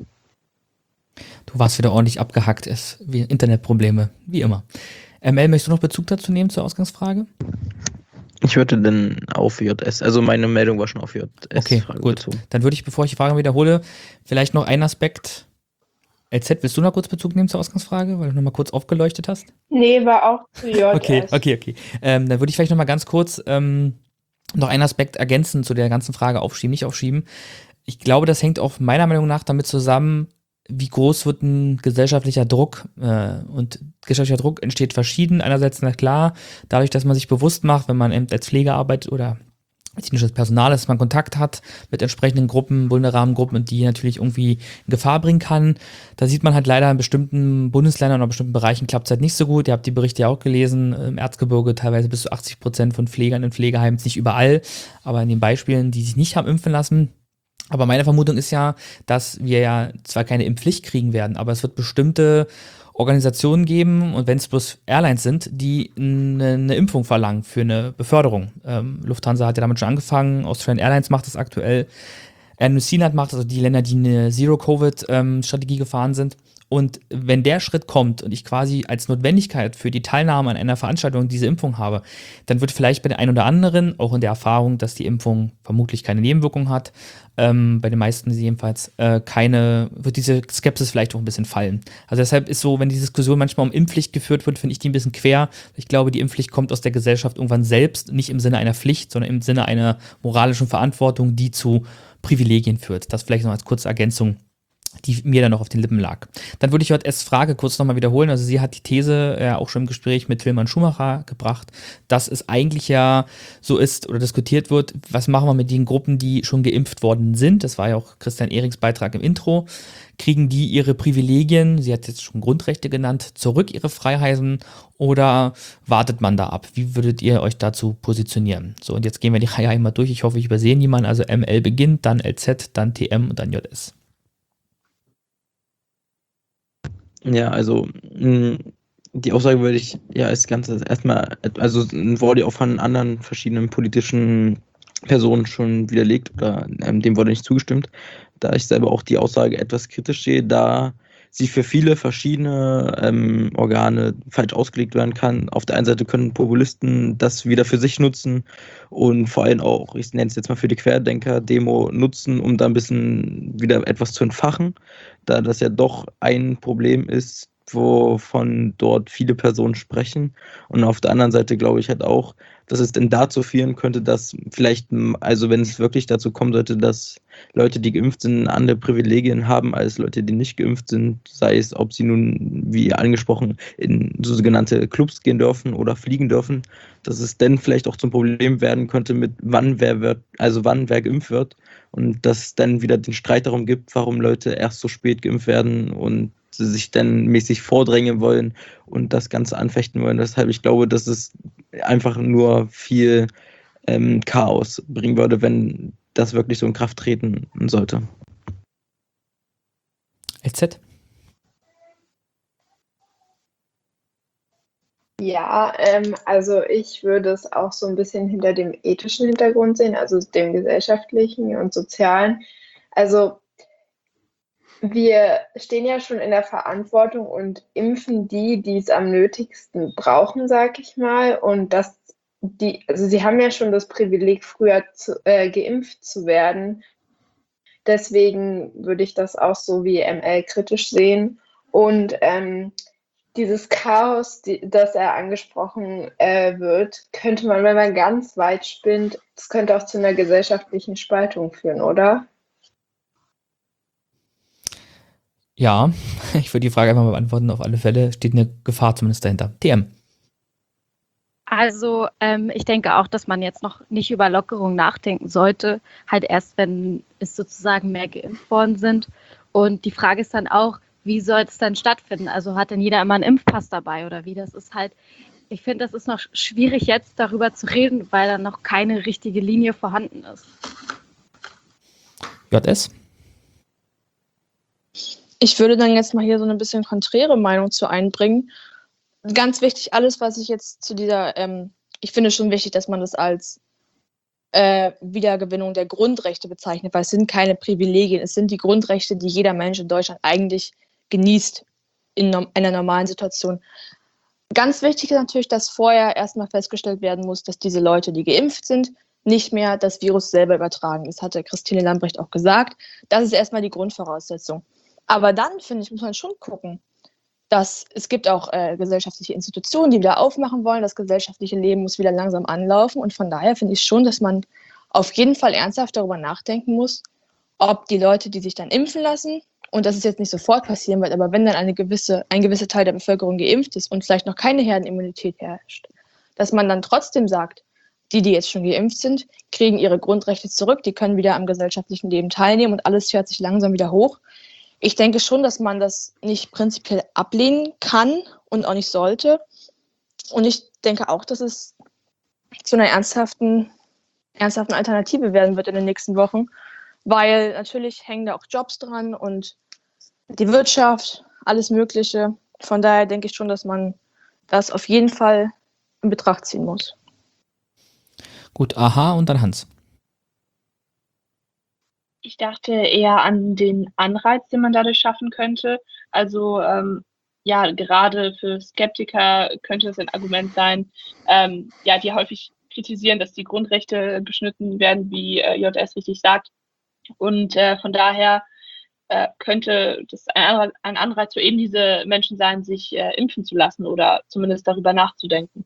Du warst wieder ordentlich abgehackt, ist wie Internetprobleme, wie immer. M L, möchtest du noch Bezug dazu nehmen zur Ausgangsfrage? Ich würde dann auf J S, also meine Meldung war schon auf J S. Okay, gut. Bezogen. Dann würde ich, bevor ich die Frage wiederhole, vielleicht noch einen Aspekt. L Z, willst du noch kurz Bezug nehmen zur Ausgangsfrage, weil du noch mal kurz aufgeleuchtet hast? Nee, war auch zu J S. Okay, okay, okay. Ähm, dann würde ich vielleicht noch mal ganz kurz ähm, noch einen Aspekt ergänzen zu der ganzen Frage aufschieben, nicht aufschieben. Ich glaube, das hängt auch meiner Meinung nach damit zusammen, wie groß wird ein gesellschaftlicher Druck. Äh, und gesellschaftlicher Druck entsteht verschieden. Einerseits, na klar, dadurch, dass man sich bewusst macht, wenn man als Pflege arbeitet oder medizinisches Personal, dass man Kontakt hat mit entsprechenden Gruppen, vulnerablen Gruppen, und die natürlich irgendwie in Gefahr bringen kann. Da sieht man halt leider in bestimmten Bundesländern oder bestimmten Bereichen klappt es halt nicht so gut. Ihr habt die Berichte ja auch gelesen, im Erzgebirge teilweise bis zu achtzig Prozent von Pflegern in Pflegeheimen, nicht überall, aber in den Beispielen, die sich nicht haben impfen lassen. Aber meine Vermutung ist ja, dass wir ja zwar keine Impfpflicht kriegen werden, aber es wird bestimmte Organisationen geben, und wenn es bloß Airlines sind, die eine, eine Impfung verlangen für eine Beförderung. Ähm, Lufthansa hat ja damit schon angefangen, Austrian Airlines macht das aktuell, Air New Zealand macht das, also die Länder, die eine Zero-Covid-Strategie gefahren sind. Und wenn der Schritt kommt und ich quasi als Notwendigkeit für die Teilnahme an einer Veranstaltung diese Impfung habe, dann wird vielleicht bei der einen oder anderen, auch in der Erfahrung, dass die Impfung vermutlich keine Nebenwirkung hat, ähm, bei den meisten jedenfalls, äh, keine, wird diese Skepsis vielleicht auch ein bisschen fallen. Also deshalb ist so, wenn die Diskussion manchmal um Impfpflicht geführt wird, finde ich die ein bisschen quer. Ich glaube, die Impfpflicht kommt aus der Gesellschaft irgendwann selbst, nicht im Sinne einer Pflicht, sondern im Sinne einer moralischen Verantwortung, die zu Privilegien führt. Das vielleicht noch als kurze Ergänzung, die mir dann noch auf den Lippen lag. Dann würde ich J S Frage kurz nochmal wiederholen. Also sie hat die These ja auch schon im Gespräch mit Tilman Schumacher gebracht, dass es eigentlich ja so ist oder diskutiert wird, was machen wir mit den Gruppen, die schon geimpft worden sind. Das war ja auch Christian Ehrings Beitrag im Intro. Kriegen die ihre Privilegien, sie hat jetzt schon Grundrechte genannt, zurück, ihre Freiheiten, oder wartet man da ab? Wie würdet ihr euch dazu positionieren? So, und jetzt gehen wir die Reihe einmal durch. Ich hoffe, ich übersehe niemanden. Also M L beginnt, dann L Z, dann T M und dann J S. Ja, also mh, die Aussage würde ich ja als Ganzes erstmal, also wurde auch von anderen verschiedenen politischen Personen schon widerlegt oder ähm, dem wurde nicht zugestimmt, da ich selber auch die Aussage etwas kritisch sehe, da sie für viele verschiedene ähm, Organe falsch ausgelegt werden kann. Auf der einen Seite können Populisten das wieder für sich nutzen und vor allem auch, ich nenne es jetzt mal für die Querdenker-Demo nutzen, um da ein bisschen wieder etwas zu entfachen, da das ja doch ein Problem ist, wovon dort viele Personen sprechen. Und auf der anderen Seite glaube ich halt auch, dass es denn dazu führen könnte, dass vielleicht, also wenn es wirklich dazu kommen sollte, dass Leute, die geimpft sind, andere Privilegien haben als Leute, die nicht geimpft sind, sei es, ob sie nun, wie angesprochen, in sogenannte Clubs gehen dürfen oder fliegen dürfen, dass es dann vielleicht auch zum Problem werden könnte, mit wann wer wird, also wann wer geimpft wird und dass es dann wieder den Streit darum gibt, warum Leute erst so spät geimpft werden und sie sich dann mäßig vordrängen wollen und das Ganze anfechten wollen. Deshalb, ich glaube, dass es einfach nur viel ähm, Chaos bringen würde, wenn das wirklich so in Kraft treten sollte. L Z? Ja, ähm, also ich würde es auch so ein bisschen hinter dem ethischen Hintergrund sehen, also dem gesellschaftlichen und sozialen. Also wir stehen ja schon in der Verantwortung und impfen die, die es am nötigsten brauchen, sag ich mal. Und das, die, also sie haben ja schon das Privileg, früher zu, äh, geimpft zu werden. Deswegen würde ich das auch so wie M L kritisch sehen. Und ähm, dieses Chaos, die, das er angesprochen äh, wird, könnte man, wenn man ganz weit spinnt, das könnte auch zu einer gesellschaftlichen Spaltung führen, oder? Ja, ich würde die Frage einfach mal beantworten. Auf alle Fälle steht eine Gefahr zumindest dahinter. T M. Also ähm, ich denke auch, dass man jetzt noch nicht über Lockerung nachdenken sollte, halt erst, wenn es sozusagen mehr geimpft worden sind. Und die Frage ist dann auch, wie soll es dann stattfinden? Also hat denn jeder immer einen Impfpass dabei oder wie? Das ist halt, ich finde, das ist noch schwierig jetzt darüber zu reden, weil da noch keine richtige Linie vorhanden ist. J S? Ich würde dann jetzt mal hier so eine bisschen konträre Meinung zu einbringen. Ganz wichtig, alles, was ich jetzt zu dieser, ähm, ich finde schon wichtig, dass man das als äh, Wiedergewinnung der Grundrechte bezeichnet, weil es sind keine Privilegien, es sind die Grundrechte, die jeder Mensch in Deutschland eigentlich genießt in no- einer normalen Situation. Ganz wichtig ist natürlich, dass vorher erstmal festgestellt werden muss, dass diese Leute, die geimpft sind, nicht mehr das Virus selber übertragen. Das hatte Christine Lambrecht auch gesagt. Das ist erstmal die Grundvoraussetzung. Aber dann, finde ich, muss man schon gucken, dass es gibt auch äh, gesellschaftliche Institutionen, die wieder aufmachen wollen. Das gesellschaftliche Leben muss wieder langsam anlaufen. Und von daher finde ich schon, dass man auf jeden Fall ernsthaft darüber nachdenken muss, ob die Leute, die sich dann impfen lassen, und das ist jetzt nicht sofort passieren wird, aber wenn dann eine gewisse, ein gewisser Teil der Bevölkerung geimpft ist und vielleicht noch keine Herdenimmunität herrscht, dass man dann trotzdem sagt, die, die jetzt schon geimpft sind, kriegen ihre Grundrechte zurück, die können wieder am gesellschaftlichen Leben teilnehmen und alles fährt sich langsam wieder hoch. Ich denke schon, dass man das nicht prinzipiell ablehnen kann und auch nicht sollte. Und ich denke auch, dass es zu einer ernsthaften, ernsthaften Alternative werden wird in den nächsten Wochen, weil natürlich hängen da auch Jobs dran und die Wirtschaft, alles Mögliche. Von daher denke ich schon, dass man das auf jeden Fall in Betracht ziehen muss. Gut, aha, und dann Hans. Ich dachte eher an den Anreiz, den man dadurch schaffen könnte. Also ähm, ja, gerade für Skeptiker könnte es ein Argument sein, ähm, ja, die häufig kritisieren, dass die Grundrechte beschnitten werden, wie äh, J S richtig sagt. Und äh, von daher äh, könnte das ein Anreiz, ein Anreiz für eben diese Menschen sein, sich äh, impfen zu lassen oder zumindest darüber nachzudenken.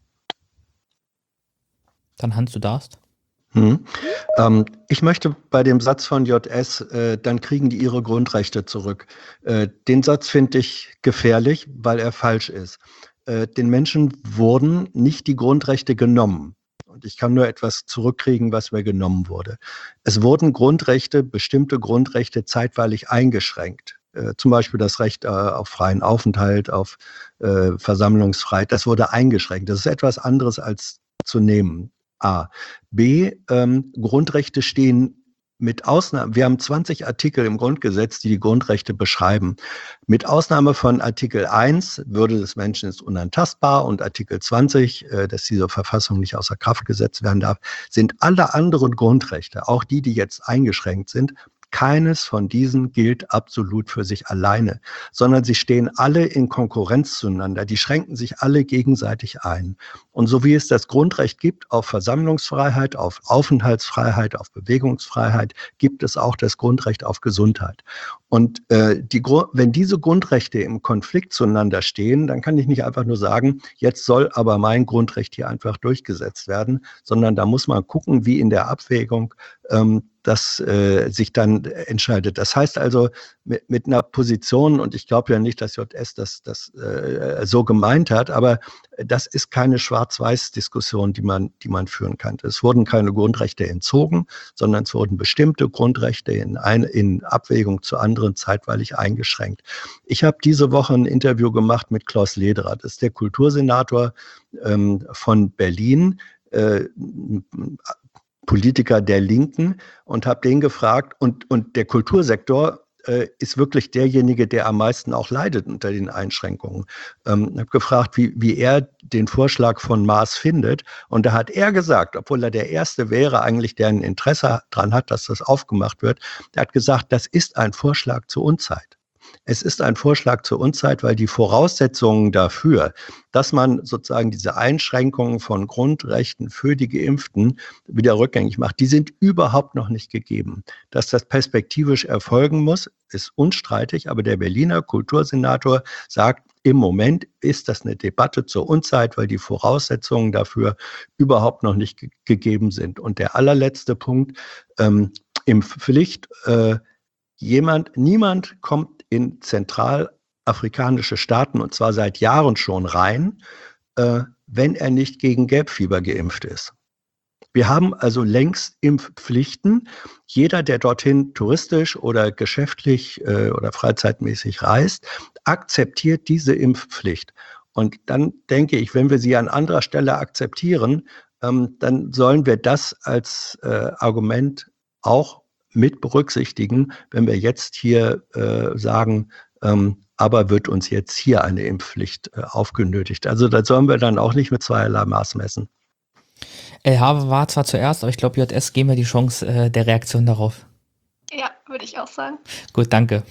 Dann Hans, du darfst. Hm. Ähm, ich möchte bei dem Satz von J S, äh, dann kriegen die ihre Grundrechte zurück. Äh, den Satz finde ich gefährlich, weil er falsch ist. Äh, den Menschen wurden nicht die Grundrechte genommen. Und ich kann nur etwas zurückkriegen, was mir genommen wurde. Es wurden Grundrechte, bestimmte Grundrechte zeitweilig eingeschränkt. Äh, zum Beispiel das Recht äh, auf freien Aufenthalt, auf äh, Versammlungsfreiheit. Das wurde eingeschränkt. Das ist etwas anderes als zu nehmen. A. B. Ähm, Grundrechte stehen mit Ausnahme, wir haben zwanzig Artikel im Grundgesetz, die die Grundrechte beschreiben. Mit Ausnahme von Artikel eins, Würde des Menschen ist unantastbar, und Artikel zwanzig, äh, dass diese Verfassung nicht außer Kraft gesetzt werden darf, sind alle anderen Grundrechte, auch die, die jetzt eingeschränkt sind, Keines von diesen gilt absolut für sich alleine, sondern sie stehen alle in Konkurrenz zueinander. Die schränken sich alle gegenseitig ein. Und so wie es das Grundrecht gibt auf Versammlungsfreiheit, auf Aufenthaltsfreiheit, auf Bewegungsfreiheit, gibt es auch das Grundrecht auf Gesundheit. Und äh, die, wenn diese Grundrechte im Konflikt zueinander stehen, dann kann ich nicht einfach nur sagen, jetzt soll aber mein Grundrecht hier einfach durchgesetzt werden, sondern da muss man gucken, wie in der Abwägung ähm, das äh, sich dann entscheidet. Das heißt also, mit, mit einer Position, und ich glaube ja nicht, dass J S das, das äh, so gemeint hat, aber das ist keine Schwarz-Weiß-Diskussion, die man, die man führen kann. Es wurden keine Grundrechte entzogen, sondern es wurden bestimmte Grundrechte in, ein, in Abwägung zu anderen zeitweilig eingeschränkt. Ich habe diese Woche ein Interview gemacht mit Klaus Lederer, das ist der Kultursenator ähm, von Berlin, äh, Politiker der Linken, und habe den gefragt, und, und der Kultursektor äh, ist wirklich derjenige, der am meisten auch leidet unter den Einschränkungen. Ähm, habe gefragt, wie, wie er den Vorschlag von Maas findet, und da hat er gesagt, obwohl er der Erste wäre eigentlich, der ein Interesse daran hat, dass das aufgemacht wird, er hat gesagt, das ist ein Vorschlag zur Unzeit. Es ist ein Vorschlag zur Unzeit, weil die Voraussetzungen dafür, dass man sozusagen diese Einschränkungen von Grundrechten für die Geimpften wieder rückgängig macht, die sind überhaupt noch nicht gegeben. Dass das perspektivisch erfolgen muss, ist unstreitig, aber der Berliner Kultursenator sagt, im Moment ist das eine Debatte zur Unzeit, weil die Voraussetzungen dafür überhaupt noch nicht ge- gegeben sind. Und der allerletzte Punkt, ähm, Impfpflicht, äh, jemand, niemand kommt in zentralafrikanische Staaten, und zwar seit Jahren schon rein, äh, wenn er nicht gegen Gelbfieber geimpft ist. Wir haben also längst Impfpflichten. Jeder, der dorthin touristisch oder geschäftlich äh, oder freizeitmäßig reist, akzeptiert diese Impfpflicht. Und dann denke ich, wenn wir sie an anderer Stelle akzeptieren, ähm, dann sollen wir das als äh, Argument auch mit berücksichtigen, wenn wir jetzt hier äh, sagen, ähm, aber wird uns jetzt hier eine Impfpflicht äh, aufgenötigt. Also da sollen wir dann auch nicht mit zweierlei Maß messen. El Habe war zwar zuerst, aber ich glaube, J S geben wir die Chance äh, der Reaktion darauf. Ja, würde ich auch sagen. Gut, danke.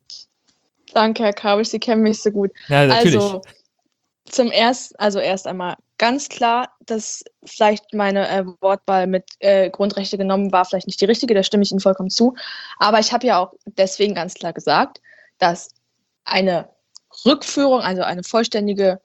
Danke, Herr Kabisch, Sie kennen mich so gut. Ja, natürlich. Also, zum ersten, also erst einmal ganz klar, dass vielleicht meine äh, Wortwahl mit äh, Grundrechte genommen war, vielleicht nicht die richtige, da stimme ich Ihnen vollkommen zu. Aber ich habe ja auch deswegen ganz klar gesagt, dass eine Rückführung, also eine vollständige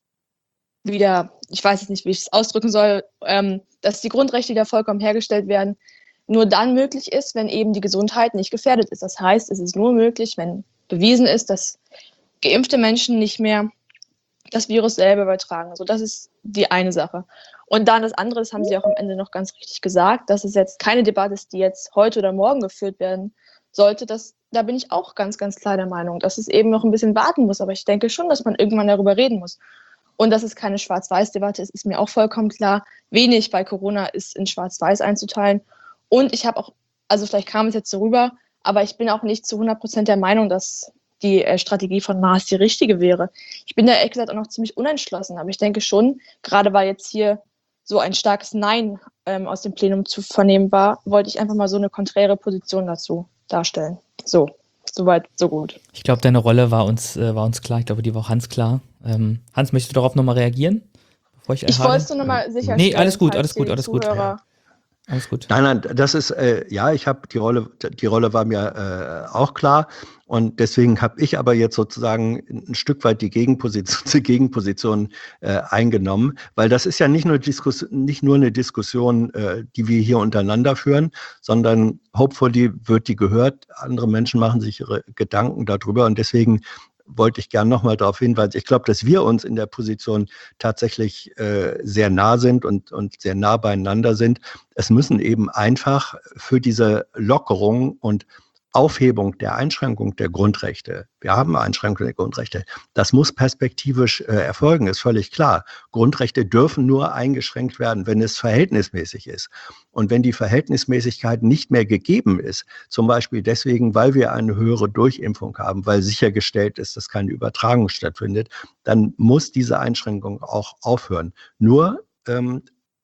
wieder, ich weiß jetzt nicht, wie ich es ausdrücken soll, ähm, dass die Grundrechte wieder vollkommen hergestellt werden, nur dann möglich ist, wenn eben die Gesundheit nicht gefährdet ist. Das heißt, es ist nur möglich, wenn bewiesen ist, dass geimpfte Menschen nicht mehr das Virus selber übertragen. Also das ist die eine Sache. Und dann das andere, das haben Sie auch am Ende noch ganz richtig gesagt, dass es jetzt keine Debatte ist, die jetzt heute oder morgen geführt werden sollte. Das, da bin ich auch ganz, ganz klar der Meinung, dass es eben noch ein bisschen warten muss. Aber ich denke schon, dass man irgendwann darüber reden muss. Und dass es keine Schwarz-Weiß-Debatte ist, ist mir auch vollkommen klar. Wenig bei Corona ist in Schwarz-Weiß einzuteilen. Und ich habe auch, also vielleicht kam es jetzt so rüber, aber ich bin auch nicht zu hundert Prozent der Meinung, dass die äh, Strategie von Maas die richtige wäre. Ich bin da ehrlich gesagt auch noch ziemlich unentschlossen, aber ich denke schon, gerade weil jetzt hier so ein starkes Nein ähm, aus dem Plenum zu vernehmen war, wollte ich einfach mal so eine konträre Position dazu darstellen. So, soweit, so gut. Ich glaube, deine Rolle war uns, äh, war uns klar. Ich glaube, die war auch Hans klar. Ähm, Hans, möchtest du darauf nochmal reagieren? Bevor ich ich wollte es nur nochmal sicherstellen. Nee, alles gut, alles gut, alles gut. Zuhörer Alles gut. Nein, nein, das ist, äh, ja, ich habe die Rolle, die Rolle war mir äh, auch klar, und deswegen habe ich aber jetzt sozusagen ein Stück weit die Gegenposition, die Gegenposition äh, eingenommen, weil das ist ja nicht nur, Diskus- nicht nur eine Diskussion, äh, die wir hier untereinander führen, sondern hopefully wird die gehört, andere Menschen machen sich ihre Gedanken darüber, und deswegen wollte ich gerne nochmal darauf hinweisen. Ich glaube, dass wir uns in der Position tatsächlich äh, sehr nah sind und, und sehr nah beieinander sind. Es müssen eben einfach für diese Lockerung und Aufhebung der Einschränkung der Grundrechte, wir haben Einschränkungen der Grundrechte, das muss perspektivisch äh, erfolgen, ist völlig klar. Grundrechte dürfen nur eingeschränkt werden, wenn es verhältnismäßig ist. Und wenn die Verhältnismäßigkeit nicht mehr gegeben ist, zum Beispiel deswegen, weil wir eine höhere Durchimpfung haben, weil sichergestellt ist, dass keine Übertragung stattfindet, dann muss diese Einschränkung auch aufhören. Nur, ähm,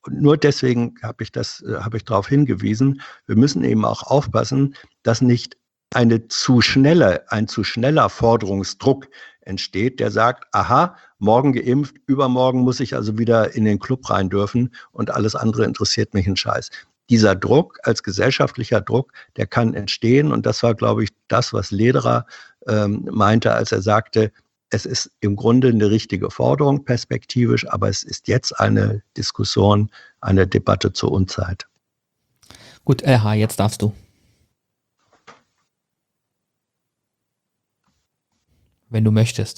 nur deswegen habe ich das, äh, habe ich darauf hingewiesen, wir müssen eben auch aufpassen, dass nicht eine zu schnelle, ein zu schneller Forderungsdruck entsteht, der sagt, aha, morgen geimpft, übermorgen muss ich also wieder in den Club rein dürfen und alles andere interessiert mich einen Scheiß. Dieser Druck als gesellschaftlicher Druck, der kann entstehen und das war, glaube ich, das, was Lederer ähm, meinte, als er sagte, es ist im Grunde eine richtige Forderung perspektivisch, aber es ist jetzt eine Diskussion, eine Debatte zur Unzeit. Gut, L H, jetzt darfst du. Wenn du möchtest.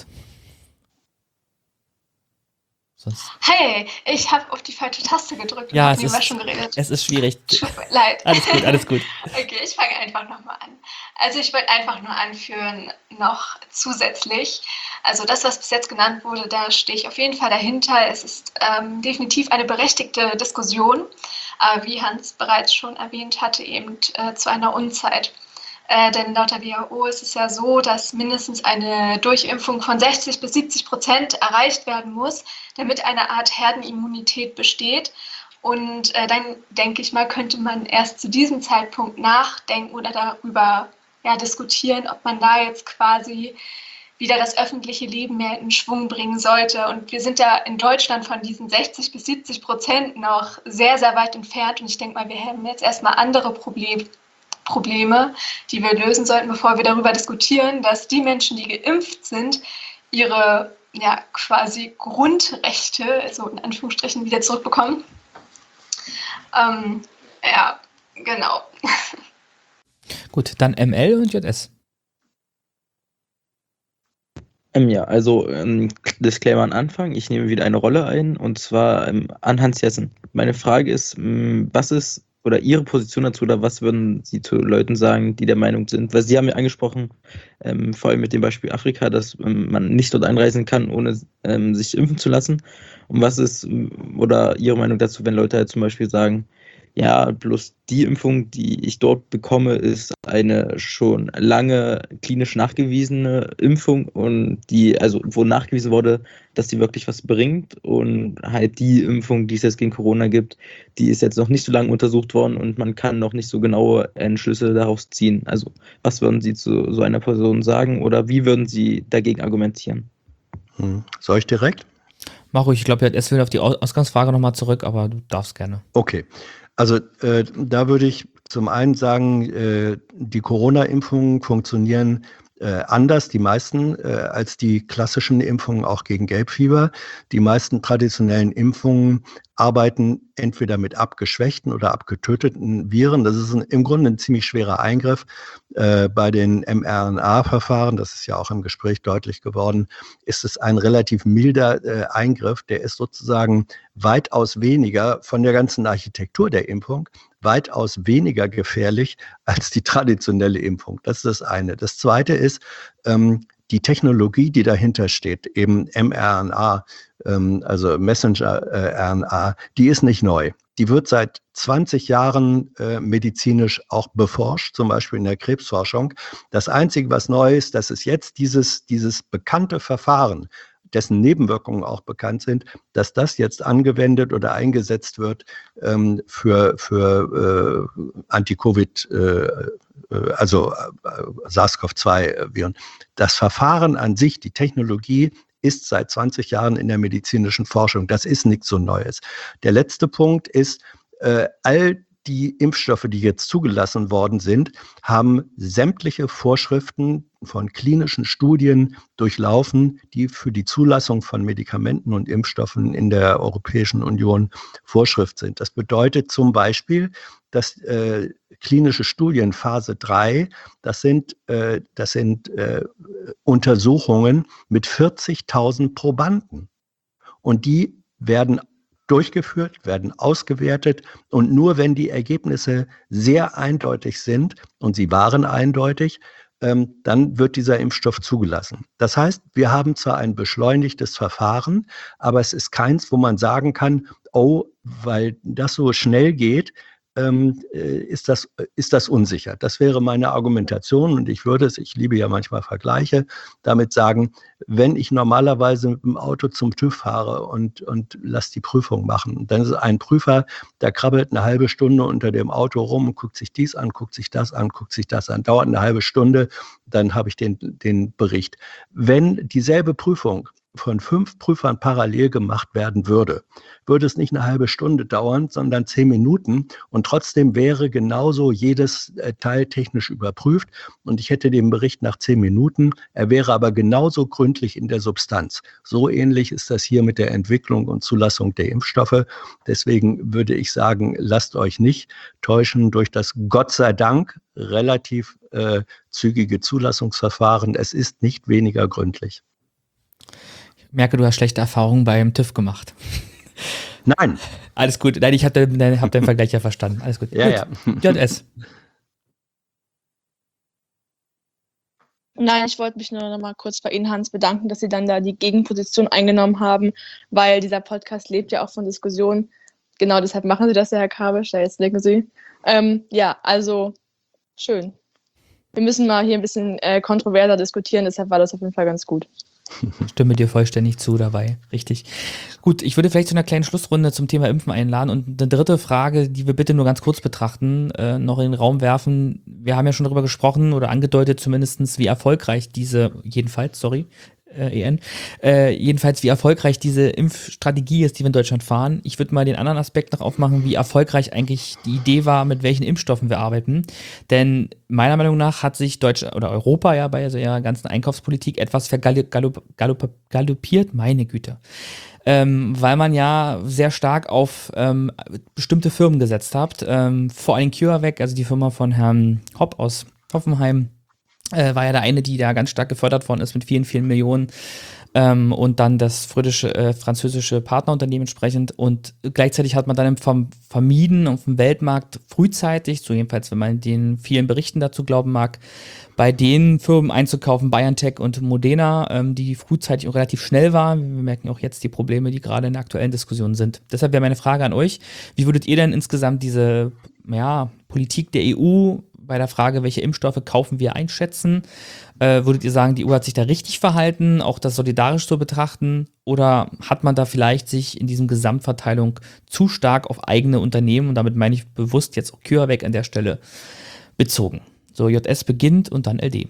Sonst. Hey, ich habe auf die falsche Taste gedrückt Ja, und es habe ist, schon geredet. es ist schwierig. Tut mir leid. Alles gut, alles gut. Okay, ich fange einfach nochmal an. Also ich wollte einfach nur anführen, noch zusätzlich, also das, was bis jetzt genannt wurde, da stehe ich auf jeden Fall dahinter. Es ist ähm, definitiv eine berechtigte Diskussion, äh, wie Hans bereits schon erwähnt hatte, eben äh, zu einer Unzeit. Äh, denn laut der W H O ist es ja so, dass mindestens eine Durchimpfung von sechzig bis siebzig Prozent erreicht werden muss, damit eine Art Herdenimmunität besteht. Und äh, dann, denke ich mal, könnte man erst zu diesem Zeitpunkt nachdenken oder darüber ja, diskutieren, ob man da jetzt quasi wieder das öffentliche Leben mehr in Schwung bringen sollte. Und wir sind da in Deutschland von diesen sechzig bis siebzig Prozent noch sehr, sehr weit entfernt. Und ich denke mal, wir haben jetzt erstmal andere Probleme. Probleme, die wir lösen sollten, bevor wir darüber diskutieren, dass die Menschen, die geimpft sind, ihre ja, quasi Grundrechte, also in Anführungsstrichen, wieder zurückbekommen. Ähm, ja, genau. Gut, dann M L und J S. Ähm, ja, also ähm, Disclaimer am Anfang, ich nehme wieder eine Rolle ein und zwar ähm, an Hans Jessen. Meine Frage ist, ähm, was ist oder Ihre Position dazu oder was würden Sie zu Leuten sagen, die der Meinung sind, weil Sie haben ja angesprochen, ähm, vor allem mit dem Beispiel Afrika, dass ähm, man nicht dort einreisen kann, ohne ähm, sich impfen zu lassen. Und was ist oder Ihre Meinung dazu, wenn Leute halt zum Beispiel sagen, ja, bloß die Impfung, die ich dort bekomme, ist eine schon lange klinisch nachgewiesene Impfung und die, also wo nachgewiesen wurde, dass die wirklich was bringt und halt die Impfung, die es jetzt gegen Corona gibt, die ist jetzt noch nicht so lange untersucht worden und man kann noch nicht so genaue Entschlüsse daraus ziehen. Also was würden Sie zu so einer Person sagen oder wie würden Sie dagegen argumentieren? Hm. Soll ich direkt? Mach ruhig, ich glaube, J S will auf die Ausgangsfrage nochmal zurück, aber du darfst gerne. Okay. Also äh, da würde ich zum einen sagen, äh, die Corona-Impfungen funktionieren äh, anders, die meisten, äh, als die klassischen Impfungen auch gegen Gelbfieber. Die meisten traditionellen Impfungen arbeiten entweder mit abgeschwächten oder abgetöteten Viren. Das ist ein, im Grunde ein ziemlich schwerer Eingriff. Äh, bei den mRNA-Verfahren, das ist ja auch im Gespräch deutlich geworden, ist es ein relativ milder äh, Eingriff. Der ist sozusagen weitaus weniger von der ganzen Architektur der Impfung, weitaus weniger gefährlich als die traditionelle Impfung. Das ist das eine. Das zweite ist, ähm, die Technologie, die dahinter steht, eben mRNA, ähm, also Messenger-R N A, die ist nicht neu. Die wird seit zwanzig Jahren äh, medizinisch auch beforscht, zum Beispiel in der Krebsforschung. Das Einzige, was neu ist, dass es jetzt dieses, dieses bekannte Verfahren, dessen Nebenwirkungen auch bekannt sind, dass das jetzt angewendet oder eingesetzt wird ähm, für, für äh, Anti-Covid, äh, also äh, SARS-C o V zwei Viren. Das Verfahren an sich, die Technologie, ist seit zwanzig Jahren in der medizinischen Forschung. Das ist nichts so Neues. Der letzte Punkt ist, äh, all die Impfstoffe, die jetzt zugelassen worden sind, haben sämtliche Vorschriften von klinischen Studien durchlaufen, die für die Zulassung von Medikamenten und Impfstoffen in der Europäischen Union Vorschrift sind. Das bedeutet zum Beispiel, dass äh, klinische Studien Phase drei, das sind, äh, das sind äh, Untersuchungen mit vierzigtausend Probanden. Und die werden durchgeführt, werden ausgewertet und nur wenn die Ergebnisse sehr eindeutig sind, und sie waren eindeutig, ähm, dann wird dieser Impfstoff zugelassen. Das heißt, wir haben zwar ein beschleunigtes Verfahren, aber es ist keins, wo man sagen kann, oh, weil das so schnell geht, ähm, ist das, ist das unsicher. Das wäre meine Argumentation und ich würde es, ich liebe ja manchmal Vergleiche, damit sagen, wenn ich normalerweise mit dem Auto zum TÜV fahre und, und lasse die Prüfung machen, dann ist ein Prüfer, der krabbelt eine halbe Stunde unter dem Auto rum und guckt sich dies an, guckt sich das an, guckt sich das an, dauert eine halbe Stunde, dann habe ich den, den Bericht. Wenn dieselbe Prüfung von fünf Prüfern parallel gemacht werden würde, würde es nicht eine halbe Stunde dauern, sondern zehn Minuten und trotzdem wäre genauso jedes Teil technisch überprüft und ich hätte den Bericht nach zehn Minuten, er wäre aber genauso gründlich in der Substanz. So ähnlich ist das hier mit der Entwicklung und Zulassung der Impfstoffe. Deswegen würde ich sagen, lasst euch nicht täuschen durch das Gott sei Dank relativ äh, zügige Zulassungsverfahren. Es ist nicht weniger gründlich. Ich merke, du hast schlechte Erfahrungen beim TÜV gemacht. Nein. Alles gut. Nein, ich habe den, hab den Vergleich ja verstanden. Alles gut. Ja, gut. Ja. J S. Nein, ich wollte mich nur noch mal kurz bei Ihnen, Hans, bedanken, dass Sie dann da die Gegenposition eingenommen haben, weil dieser Podcast lebt ja auch von Diskussionen. Genau deshalb machen Sie das ja, Herr Kabisch. Da jetzt denken Sie. Ähm, ja, also schön. Wir müssen mal hier ein bisschen äh, kontroverser diskutieren, deshalb war das auf jeden Fall ganz gut. Stimme dir vollständig zu dabei, richtig. Gut, ich würde vielleicht zu einer kleinen Schlussrunde zum Thema Impfen einladen und eine dritte Frage, die wir bitte nur ganz kurz betrachten, äh, noch in den Raum werfen. Wir haben ja schon darüber gesprochen oder angedeutet zumindestens, wie erfolgreich diese, jedenfalls, sorry, äh, E N, äh, jedenfalls wie erfolgreich diese Impfstrategie ist, die wir in Deutschland fahren. Ich würde mal den anderen Aspekt noch aufmachen, wie erfolgreich eigentlich die Idee war, mit welchen Impfstoffen wir arbeiten. Denn meiner Meinung nach hat sich Deutschland oder Europa ja bei so ihrer ganzen Einkaufspolitik etwas vergaloppiert, meine Güte. Ähm, weil man ja sehr stark auf ähm, bestimmte Firmen gesetzt hat. Ähm, vor allem CureVac, also die Firma von Herrn Hopp aus Hoffenheim, Äh, war ja der eine, die da ganz stark gefördert worden ist mit vielen, vielen Millionen ähm, und dann das friedische, äh, französische Partnerunternehmen entsprechend und gleichzeitig hat man dann vom vermieden auf dem Weltmarkt frühzeitig, so jedenfalls, wenn man den vielen Berichten dazu glauben mag, bei den Firmen einzukaufen, BioNTech und Moderna, ähm, die frühzeitig und relativ schnell waren. Wir merken auch jetzt die Probleme, die gerade in der aktuellen Diskussion sind. Deshalb wäre meine Frage an euch, wie würdet ihr denn insgesamt diese ja, Politik der E U bei der Frage, welche Impfstoffe kaufen wir, einschätzen? Äh, würdet ihr sagen, die E U hat sich da richtig verhalten, auch das solidarisch zu betrachten? Oder hat man da vielleicht sich in diesem Gesamtverteilung zu stark auf eigene Unternehmen, und damit meine ich bewusst jetzt auch CureVac an der Stelle, bezogen? So, J S beginnt und dann L D.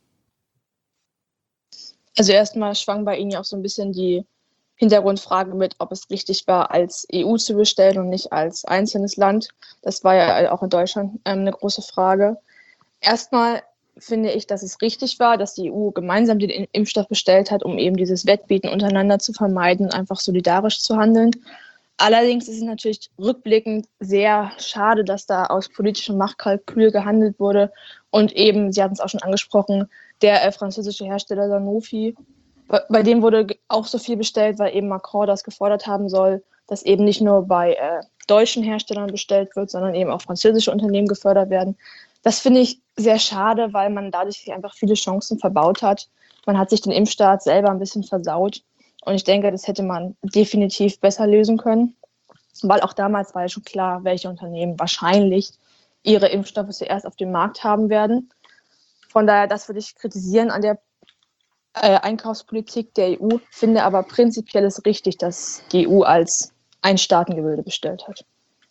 Also erstmal schwang bei Ihnen ja auch so ein bisschen die Hintergrundfrage mit, ob es richtig war, als E U zu bestellen und nicht als einzelnes Land. Das war ja auch in Deutschland ähm, eine große Frage. Erstmal finde ich, dass es richtig war, dass die E U gemeinsam den Impfstoff bestellt hat, um eben dieses Wettbieten untereinander zu vermeiden, einfach solidarisch zu handeln. Allerdings ist es natürlich rückblickend sehr schade, dass da aus politischem Machtkalkül gehandelt wurde und eben, Sie hatten es auch schon angesprochen, der äh, französische Hersteller Sanofi, bei dem wurde auch so viel bestellt, weil eben Macron das gefordert haben soll, dass eben nicht nur bei äh, deutschen Herstellern bestellt wird, sondern eben auch französische Unternehmen gefördert werden. Das finde ich sehr schade, weil man dadurch sich einfach viele Chancen verbaut hat. Man hat sich den Impfstart selber ein bisschen versaut. Und ich denke, das hätte man definitiv besser lösen können, weil auch damals war ja schon klar, welche Unternehmen wahrscheinlich ihre Impfstoffe zuerst auf dem Markt haben werden. Von daher, das würde ich kritisieren an der Äh, Einkaufspolitik der E U, finde aber prinzipiell ist richtig, dass die E U als Ein-Staaten-Gebilde bestellt hat.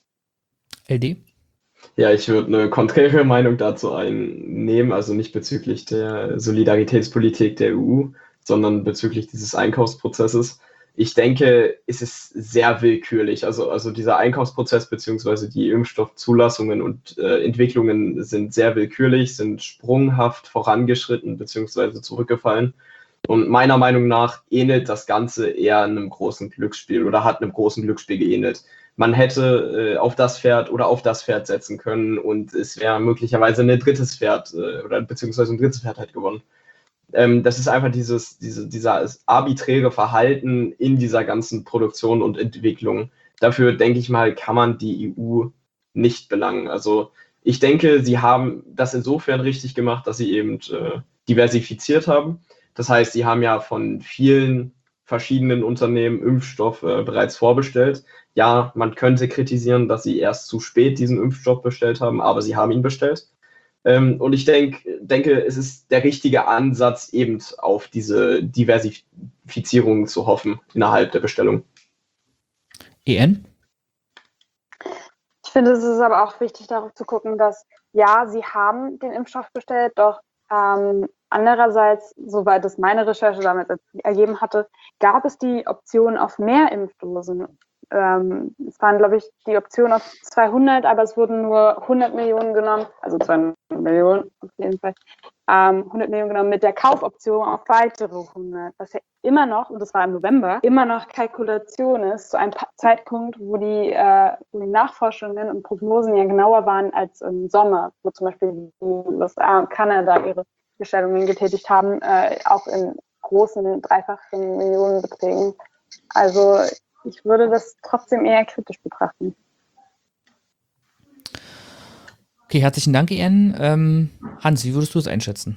L D? Ja, ich würde eine konträre Meinung dazu einnehmen, also nicht bezüglich der Solidaritätspolitik der E U, sondern bezüglich dieses Einkaufsprozesses. Ich denke, es ist sehr willkürlich. Also, also dieser Einkaufsprozess bzw. die Impfstoffzulassungen und äh, Entwicklungen sind sehr willkürlich, sind sprunghaft vorangeschritten bzw. zurückgefallen. Und meiner Meinung nach ähnelt das Ganze eher einem großen Glücksspiel oder hat einem großen Glücksspiel geähnelt. Man hätte äh, auf das Pferd oder auf das Pferd setzen können und es wäre möglicherweise ein drittes Pferd äh, oder beziehungsweise ein drittes Pferd hätte gewonnen. Ähm, das ist einfach dieses, diese, dieses arbiträre Verhalten in dieser ganzen Produktion und Entwicklung. Dafür, denke ich mal, kann man die E U nicht belangen. Also ich denke, sie haben das insofern richtig gemacht, dass sie eben äh, diversifiziert haben. Das heißt, sie haben ja von vielen verschiedenen Unternehmen Impfstoff äh, bereits vorbestellt. Ja, man könnte kritisieren, dass sie erst zu spät diesen Impfstoff bestellt haben, aber sie haben ihn bestellt. Ähm, und ich denk, denke, es ist der richtige Ansatz, eben auf diese Diversifizierung zu hoffen innerhalb der Bestellung. E N? Ich finde, es ist aber auch wichtig, darauf zu gucken, dass, ja, sie haben den Impfstoff bestellt, doch ähm, andererseits, soweit es meine Recherche damit ergeben hatte, gab es die Option auf mehr Impfdosen. Ähm, es waren, glaube ich, die Option auf zweihundert, aber es wurden nur hundert Millionen genommen, also zweihundert Millionen auf jeden Fall, ähm, hundert Millionen genommen mit der Kaufoption auf weitere hundert, was ja immer noch, und das war im November, immer noch Kalkulation ist, zu einem pa- Zeitpunkt, wo die, äh, wo die Nachforschungen und Prognosen ja genauer waren als im Sommer, wo zum Beispiel die U S A und Kanada ihre Bestellungen getätigt haben, äh, auch in großen, dreifachen Millionenbeträgen. Also ich würde das trotzdem eher kritisch betrachten. Okay, herzlichen Dank, Ian. Ähm, Hans, wie würdest du es einschätzen?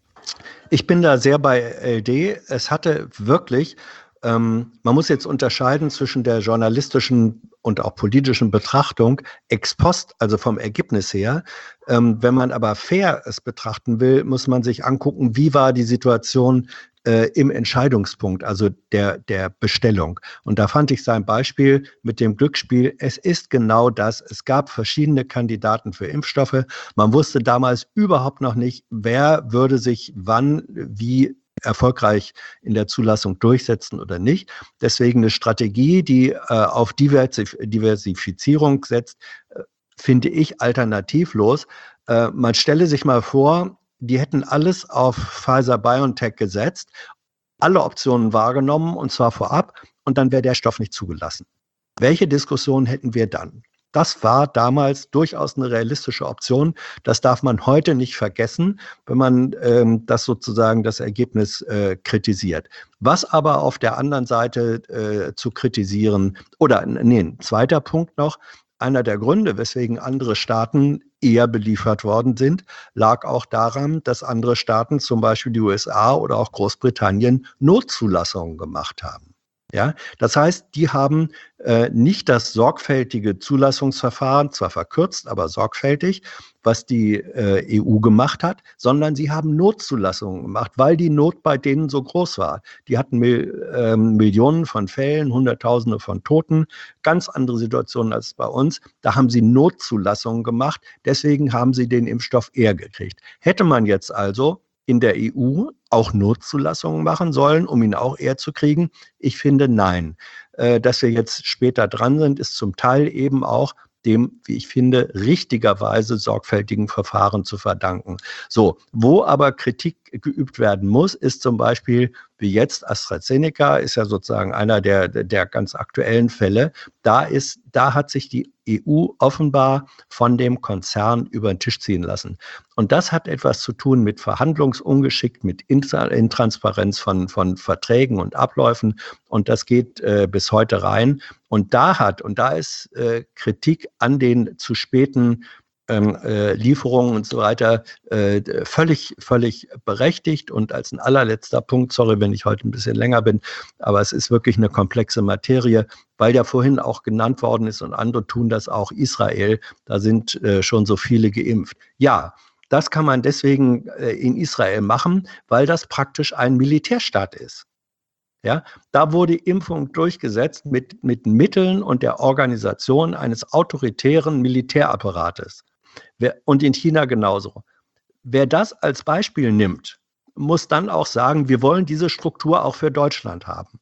Ich bin da sehr bei L D. Es hatte wirklich, ähm, man muss jetzt unterscheiden zwischen der journalistischen und auch politischen Betrachtung ex post, also vom Ergebnis her. Ähm, wenn man aber fair es betrachten will, muss man sich angucken, wie war die Situation äh, im Entscheidungspunkt, also der, der Bestellung. Und da fand ich sein Beispiel mit dem Glücksspiel, es ist genau das. Es gab verschiedene Kandidaten für Impfstoffe. Man wusste damals überhaupt noch nicht, wer würde sich wann, wie erfolgreich in der Zulassung durchsetzen oder nicht. Deswegen eine Strategie, die äh, auf Diversif- Diversifizierung setzt, äh, finde ich alternativlos. Äh, man stelle sich mal vor, die hätten alles auf Pfizer-BioNTech gesetzt, alle Optionen wahrgenommen und zwar vorab und dann wäre der Stoff nicht zugelassen. Welche Diskussion hätten wir dann? Das war damals durchaus eine realistische Option. Das darf man heute nicht vergessen, wenn man ähm, das sozusagen das Ergebnis äh, kritisiert. Was aber auf der anderen Seite äh, zu kritisieren, oder nee, ein zweiter Punkt noch, einer der Gründe, weswegen andere Staaten eher beliefert worden sind, lag auch daran, dass andere Staaten, zum Beispiel die U S A oder auch Großbritannien, Notzulassungen gemacht haben. Ja, das heißt, die haben äh, nicht das sorgfältige Zulassungsverfahren, zwar verkürzt, aber sorgfältig, was die äh, E U gemacht hat, sondern sie haben Notzulassungen gemacht, weil die Not bei denen so groß war. Die hatten Mil äh, Millionen von Fällen, Hunderttausende von Toten, ganz andere Situationen als bei uns. Da haben sie Notzulassungen gemacht, deswegen haben sie den Impfstoff eher gekriegt. Hätte man jetzt also in der E U auch Notzulassungen machen sollen, um ihn auch eher zu kriegen? Ich finde, nein. Äh, dass wir jetzt später dran sind, ist zum Teil eben auch dem, wie ich finde, richtigerweise sorgfältigen Verfahren zu verdanken. So, wo aber Kritik geübt werden muss, ist zum Beispiel, wie jetzt AstraZeneca, ist ja sozusagen einer der, der ganz aktuellen Fälle. Da ist, da hat sich die E U offenbar von dem Konzern über den Tisch ziehen lassen. Und das hat etwas zu tun mit Verhandlungsungeschick, mit Intransparenz von, von Verträgen und Abläufen. Und das geht äh, bis heute rein. Und da hat, und da ist äh, Kritik an den zu späten ähm, äh, Lieferungen und so weiter äh, völlig, völlig berechtigt. Und als ein allerletzter Punkt, sorry, wenn ich heute ein bisschen länger bin, aber es ist wirklich eine komplexe Materie, weil ja vorhin auch genannt worden ist und andere tun das auch, Israel, da sind äh, schon so viele geimpft. Ja, das kann man deswegen äh, in Israel machen, weil das praktisch ein Militärstaat ist. Ja, da wurde Impfung durchgesetzt mit, mit Mitteln und der Organisation eines autoritären Militärapparates. Wer, und in China genauso. Wer das als Beispiel nimmt, muss dann auch sagen, wir wollen diese Struktur auch für Deutschland haben.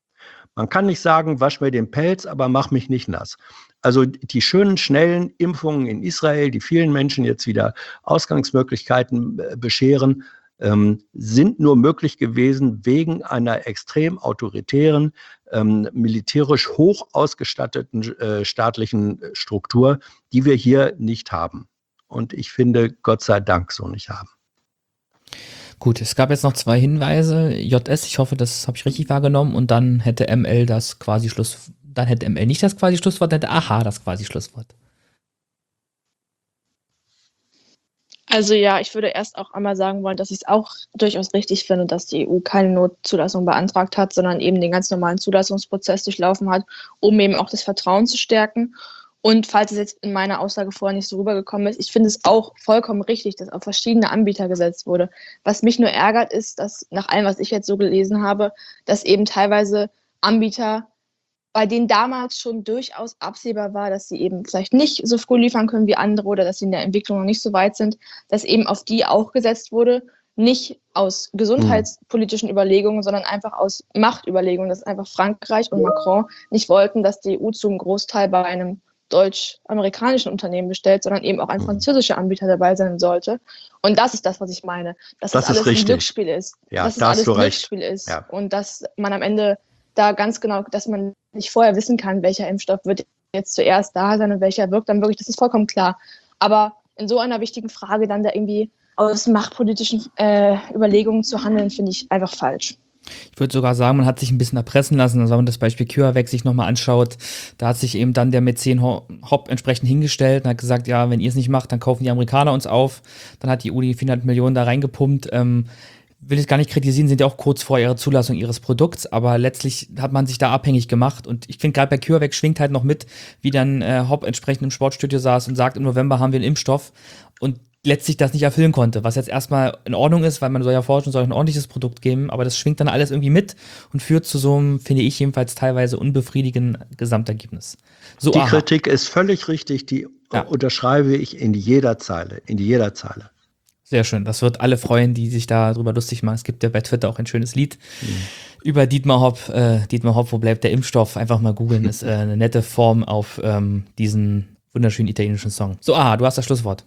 Man kann nicht sagen, wasch mir den Pelz, aber mach mich nicht nass. Also die schönen, schnellen Impfungen in Israel, die vielen Menschen jetzt wieder Ausgangsmöglichkeiten bescheren, ähm, sind nur möglich gewesen wegen einer extrem autoritären, ähm, militärisch hoch ausgestatteten äh, staatlichen Struktur, die wir hier nicht haben. Und ich finde, Gott sei Dank so nicht haben. Gut, es gab jetzt noch zwei Hinweise. J S, ich hoffe, das habe ich richtig wahrgenommen. Und dann hätte M L das quasi Schluss, dann hätte M L nicht das quasi Schlusswort, dann hätte A H das quasi Schlusswort. Also ja, ich würde erst auch einmal sagen wollen, dass ich es auch durchaus richtig finde, dass die E U keine Notzulassung beantragt hat, sondern eben den ganz normalen Zulassungsprozess durchlaufen hat, um eben auch das Vertrauen zu stärken. Und falls es jetzt in meiner Aussage vorher nicht so rübergekommen ist, ich finde es auch vollkommen richtig, dass auf verschiedene Anbieter gesetzt wurde. Was mich nur ärgert, ist, dass nach allem, was ich jetzt so gelesen habe, dass eben teilweise Anbieter, bei denen damals schon durchaus absehbar war, dass sie eben vielleicht nicht so früh liefern können wie andere oder dass sie in der Entwicklung noch nicht so weit sind, dass eben auf die auch gesetzt wurde, nicht aus gesundheitspolitischen Überlegungen, sondern einfach aus Machtüberlegungen, dass einfach Frankreich und Macron nicht wollten, dass die E U zum Großteil bei einem deutsch-amerikanischen Unternehmen bestellt, sondern eben auch ein französischer Anbieter dabei sein sollte. Und das ist das, was ich meine. Dass das, das alles ein Glücksspiel ist. Ja, dass da es hast alles du ein recht. Glücksspiel ist. Ja. Und dass man am Ende da ganz genau, dass man nicht vorher wissen kann, welcher Impfstoff wird jetzt zuerst da sein und welcher wirkt dann wirklich, das ist vollkommen klar. Aber in so einer wichtigen Frage dann da irgendwie aus machtpolitischen äh, Überlegungen zu handeln, finde ich einfach falsch. Ich würde sogar sagen, man hat sich ein bisschen erpressen lassen. Also wenn man das Beispiel CureVac sich nochmal anschaut, da hat sich eben dann der Mäzen Hopp entsprechend hingestellt und hat gesagt, ja, wenn ihr es nicht macht, dann kaufen die Amerikaner uns auf. Dann hat die E U die vierhundert Millionen da reingepumpt. Ähm, will ich gar nicht kritisieren, sind ja auch kurz vor ihrer Zulassung ihres Produkts, aber letztlich hat man sich da abhängig gemacht. Und ich finde, gerade bei CureVac schwingt halt noch mit, wie dann äh, Hopp entsprechend im Sportstudio saß und sagt, im November haben wir einen Impfstoff und letztlich das nicht erfüllen konnte, was jetzt erstmal in Ordnung ist, weil man soll ja forschen, soll ein ordentliches Produkt geben, aber das schwingt dann alles irgendwie mit und führt zu so einem, finde ich jedenfalls teilweise unbefriedigenden Gesamtergebnis. So, die aha. Kritik ist völlig richtig, die ja. unterschreibe ich in jeder Zeile, in jeder Zeile. Sehr schön, das wird alle freuen, die sich da drüber lustig machen. Es gibt ja bei Twitter auch ein schönes Lied mhm. über Dietmar Hopp. Äh, Dietmar Hopp, wo bleibt der Impfstoff? Einfach mal googeln, ist äh, eine nette Form auf ähm, diesen wunderschönen italienischen Song. So, aha, du hast das Schlusswort.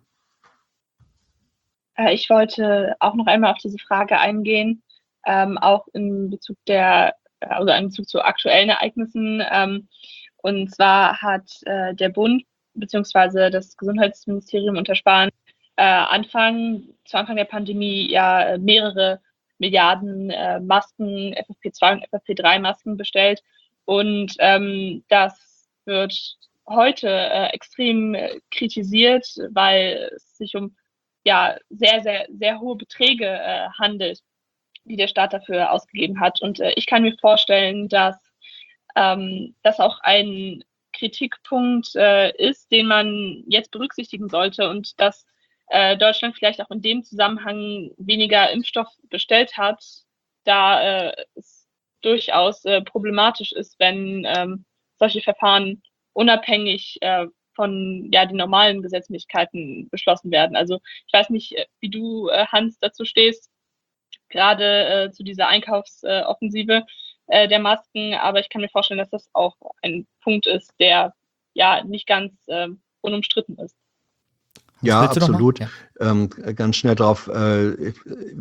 Ich wollte auch noch einmal auf diese Frage eingehen, ähm, auch in Bezug der, oder in Bezug zu aktuellen Ereignissen. Ähm, und zwar hat äh, der Bund bzw. das Gesundheitsministerium unter Spahn äh, Anfang, zu Anfang der Pandemie ja mehrere Milliarden äh, Masken, F F P zwei und F F P drei Masken bestellt. Und ähm, das wird heute äh, extrem äh, kritisiert, weil es sich um ja sehr, sehr, sehr hohe Beträge äh, handelt, die der Staat dafür ausgegeben hat. Und äh, ich kann mir vorstellen, dass ähm, das auch ein Kritikpunkt äh, ist, den man jetzt berücksichtigen sollte und dass äh, Deutschland vielleicht auch in dem Zusammenhang weniger Impfstoff bestellt hat, da äh, es durchaus äh, problematisch ist, wenn ähm, solche Verfahren unabhängig äh, von ja, den normalen Gesetzmäßigkeiten beschlossen werden. Also ich weiß nicht, wie du, äh, Hans, dazu stehst, gerade äh, zu dieser Einkaufsoffensive äh, der Masken, aber ich kann mir vorstellen, dass das auch ein Punkt ist, der ja nicht ganz äh, unumstritten ist. Ja, absolut. Ja. Ähm, ganz schnell drauf. Äh, äh,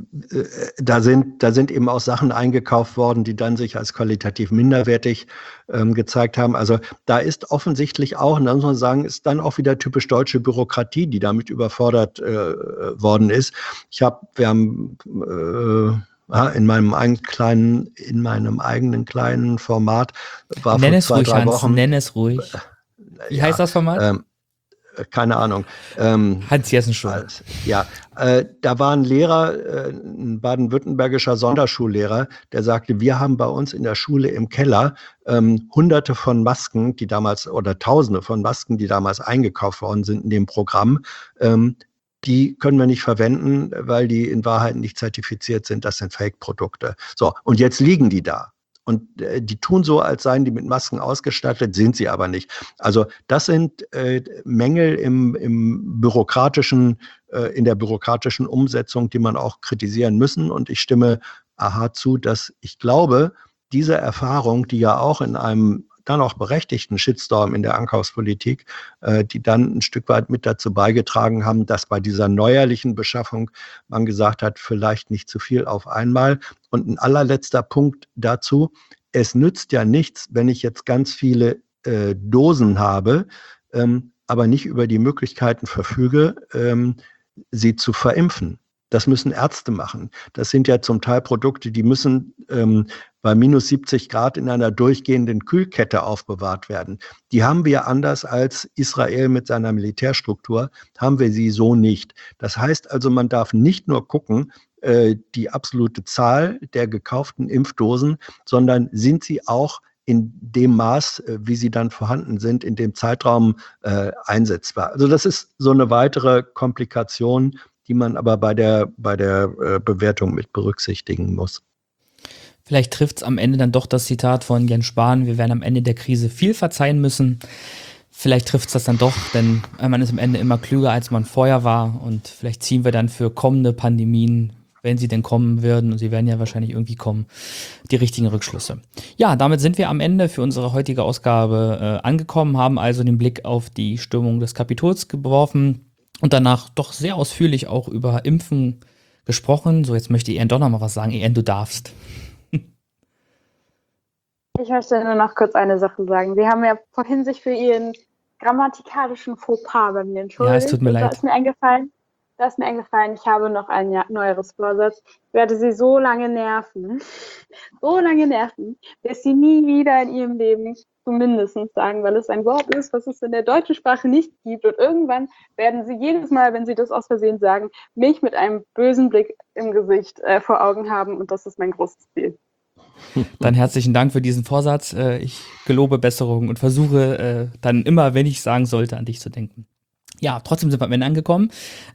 da sind, da sind eben auch Sachen eingekauft worden, die dann sich als qualitativ minderwertig ähm, gezeigt haben. Also da ist offensichtlich auch, und dann muss man sagen, ist dann auch wieder typisch deutsche Bürokratie, die damit überfordert äh, worden ist. Ich habe, wir haben äh, in meinem eigenen kleinen, in meinem eigenen kleinen Format war nenn vor es zwei, ruhig, drei Hans, Wochen. Nenn es ruhig. Wie ja, heißt das Format? Ähm, Keine Ahnung. Ähm, Hans Jessen schon. Ja, äh, da war ein Lehrer, äh, ein baden-württembergischer Sonderschullehrer, der sagte, wir haben bei uns in der Schule im Keller ähm, hunderte von Masken, die damals, oder tausende von Masken, die damals eingekauft worden sind in dem Programm, ähm, die können wir nicht verwenden, weil die in Wahrheit nicht zertifiziert sind. Das sind Fake-Produkte. So, und jetzt liegen die da. Und äh, die tun so, als seien die mit Masken ausgestattet, sind sie aber nicht. Also das sind äh, Mängel im, im bürokratischen, äh, in der bürokratischen Umsetzung, die man auch kritisieren müssen. Und ich stimme aha zu, dass ich glaube, diese Erfahrung, die ja auch in einem dann auch berechtigten Shitstorm in der Einkaufspolitik, äh, die dann ein Stück weit mit dazu beigetragen haben, dass bei dieser neuerlichen Beschaffung man gesagt hat, vielleicht nicht zu viel auf einmal. Und ein allerletzter Punkt dazu, es nützt ja nichts, wenn ich jetzt ganz viele äh, Dosen habe, ähm, aber nicht über die Möglichkeiten verfüge, ähm, sie zu verimpfen. Das müssen Ärzte machen. Das sind ja zum Teil Produkte, die müssen ähm, bei minus siebzig Grad in einer durchgehenden Kühlkette aufbewahrt werden. Die haben wir anders als Israel mit seiner Militärstruktur, haben wir sie so nicht. Das heißt also, man darf nicht nur gucken, äh, die absolute Zahl der gekauften Impfdosen, sondern sind sie auch in dem Maß, wie sie dann vorhanden sind, in dem Zeitraum äh, einsetzbar. Also das ist so eine weitere Komplikation, die man aber bei der, bei der äh, Bewertung mit berücksichtigen muss. Vielleicht trifft es am Ende dann doch das Zitat von Jens Spahn, wir werden am Ende der Krise viel verzeihen müssen. Vielleicht trifft es das dann doch, denn man ist am Ende immer klüger, als man vorher war, und vielleicht ziehen wir dann für kommende Pandemien, wenn sie denn kommen würden, und sie werden ja wahrscheinlich irgendwie kommen, die richtigen Rückschlüsse. Ja, damit sind wir am Ende für unsere heutige Ausgabe äh, angekommen, haben also den Blick auf die Stürmung des Kapitols geworfen und danach doch sehr ausführlich auch über Impfen gesprochen. So, jetzt möchte Ian doch noch mal was sagen. Ian, du darfst. Ich möchte nur noch kurz eine Sache sagen. Sie haben ja vorhin sich für Ihren grammatikalischen Fauxpas bei mir entschuldigt. Ja, es tut mir Da leid. ist mir eingefallen, da ist mir eingefallen, ich habe noch einen Ja- Neujahresvorsatz. Ich werde Sie so lange nerven, so lange nerven, bis Sie nie wieder in Ihrem Leben zumindest sagen, weil es ein Wort ist, was es in der deutschen Sprache nicht gibt. Und irgendwann werden Sie jedes Mal, wenn Sie das aus Versehen sagen, mich mit einem bösen Blick im Gesicht äh, vor Augen haben. Und das ist mein großes Ziel. Dann herzlichen Dank für diesen Vorsatz. Äh, Ich gelobe Besserung und versuche äh, dann immer, wenn ich sagen sollte, an dich zu denken. Ja, trotzdem sind wir am Ende angekommen.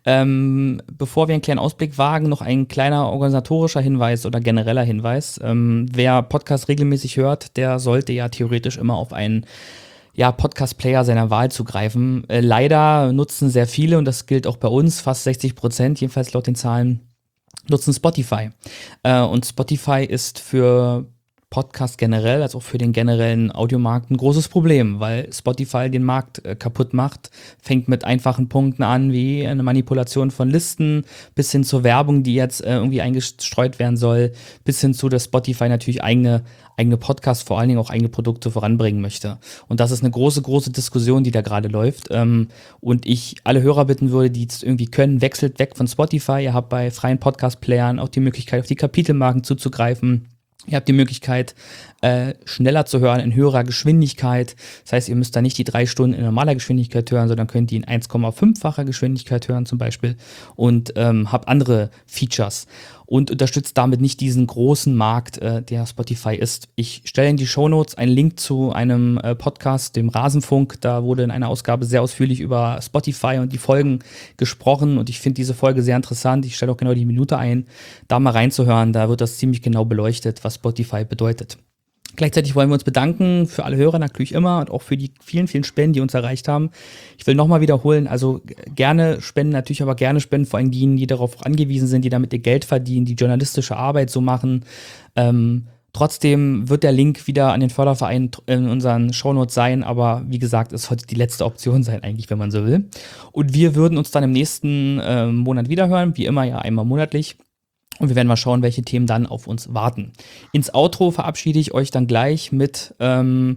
Ähm, bevor wir einen kleinen Ausblick wagen, noch ein kleiner organisatorischer Hinweis oder genereller Hinweis. Ähm, wer Podcast regelmäßig hört, der sollte ja theoretisch immer auf einen ja, Podcast-Player seiner Wahl zugreifen. Äh, leider nutzen sehr viele, und das gilt auch bei uns, fast sechzig Prozent, jedenfalls laut den Zahlen, nutzen Spotify. Äh, und Spotify ist für Podcast generell, als auch für den generellen Audiomarkt ein großes Problem, weil Spotify den Markt äh, kaputt macht, fängt mit einfachen Punkten an, wie eine Manipulation von Listen, bis hin zur Werbung, die jetzt äh, irgendwie eingestreut werden soll, bis hin zu, dass Spotify natürlich eigene, eigene Podcasts, vor allen Dingen auch eigene Produkte voranbringen möchte. Und das ist eine große, große Diskussion, die da gerade läuft. Ähm, und ich alle Hörer bitten würde, die es irgendwie können, wechselt weg von Spotify. Ihr habt bei freien Podcast-Playern auch die Möglichkeit, auf die Kapitelmarken zuzugreifen. Ihr habt die Möglichkeit, äh, schneller zu hören, in höherer Geschwindigkeit. Das heißt, ihr müsst da nicht die drei Stunden in normaler Geschwindigkeit hören, sondern könnt die in eins Komma fünffacher Geschwindigkeit hören zum Beispiel, und ähm, habt andere Features und unterstützt damit nicht diesen großen Markt, äh, der Spotify ist. Ich stelle in die Shownotes einen Link zu einem äh, Podcast, dem Rasenfunk. Da wurde in einer Ausgabe sehr ausführlich über Spotify und die Folgen gesprochen, und ich finde diese Folge sehr interessant. Ich stelle auch genau die Minute ein, da mal reinzuhören. Da wird das ziemlich genau beleuchtet, was Spotify bedeutet. Gleichzeitig wollen wir uns bedanken für alle Hörer natürlich immer und auch für die vielen, vielen Spenden, die uns erreicht haben. Ich will nochmal wiederholen, also gerne spenden, natürlich aber gerne spenden, vor allem diejenigen, die darauf auch angewiesen sind, die damit ihr Geld verdienen, die journalistische Arbeit so machen. Ähm, trotzdem wird der Link wieder an den Förderverein in unseren Shownotes sein, aber wie gesagt, es sollte die letzte Option sein eigentlich, wenn man so will. Und wir würden uns dann im nächsten äh, Monat wiederhören, wie immer ja einmal monatlich. Und wir werden mal schauen, welche Themen dann auf uns warten. Ins Outro verabschiede ich euch dann gleich mit, ähm,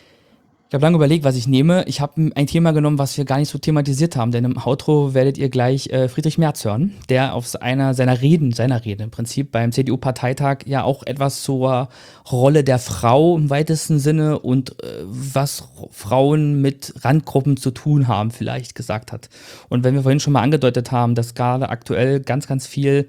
ich habe lange überlegt, was ich nehme. Ich habe ein Thema genommen, was wir gar nicht so thematisiert haben, denn im Outro werdet ihr gleich äh, Friedrich Merz hören, der auf einer seiner Reden, seiner Rede im Prinzip beim C D U-Parteitag ja auch etwas zur Rolle der Frau im weitesten Sinne und äh, was Frauen mit Randgruppen zu tun haben vielleicht gesagt hat. Und wenn wir vorhin schon mal angedeutet haben, dass gerade aktuell ganz, ganz viel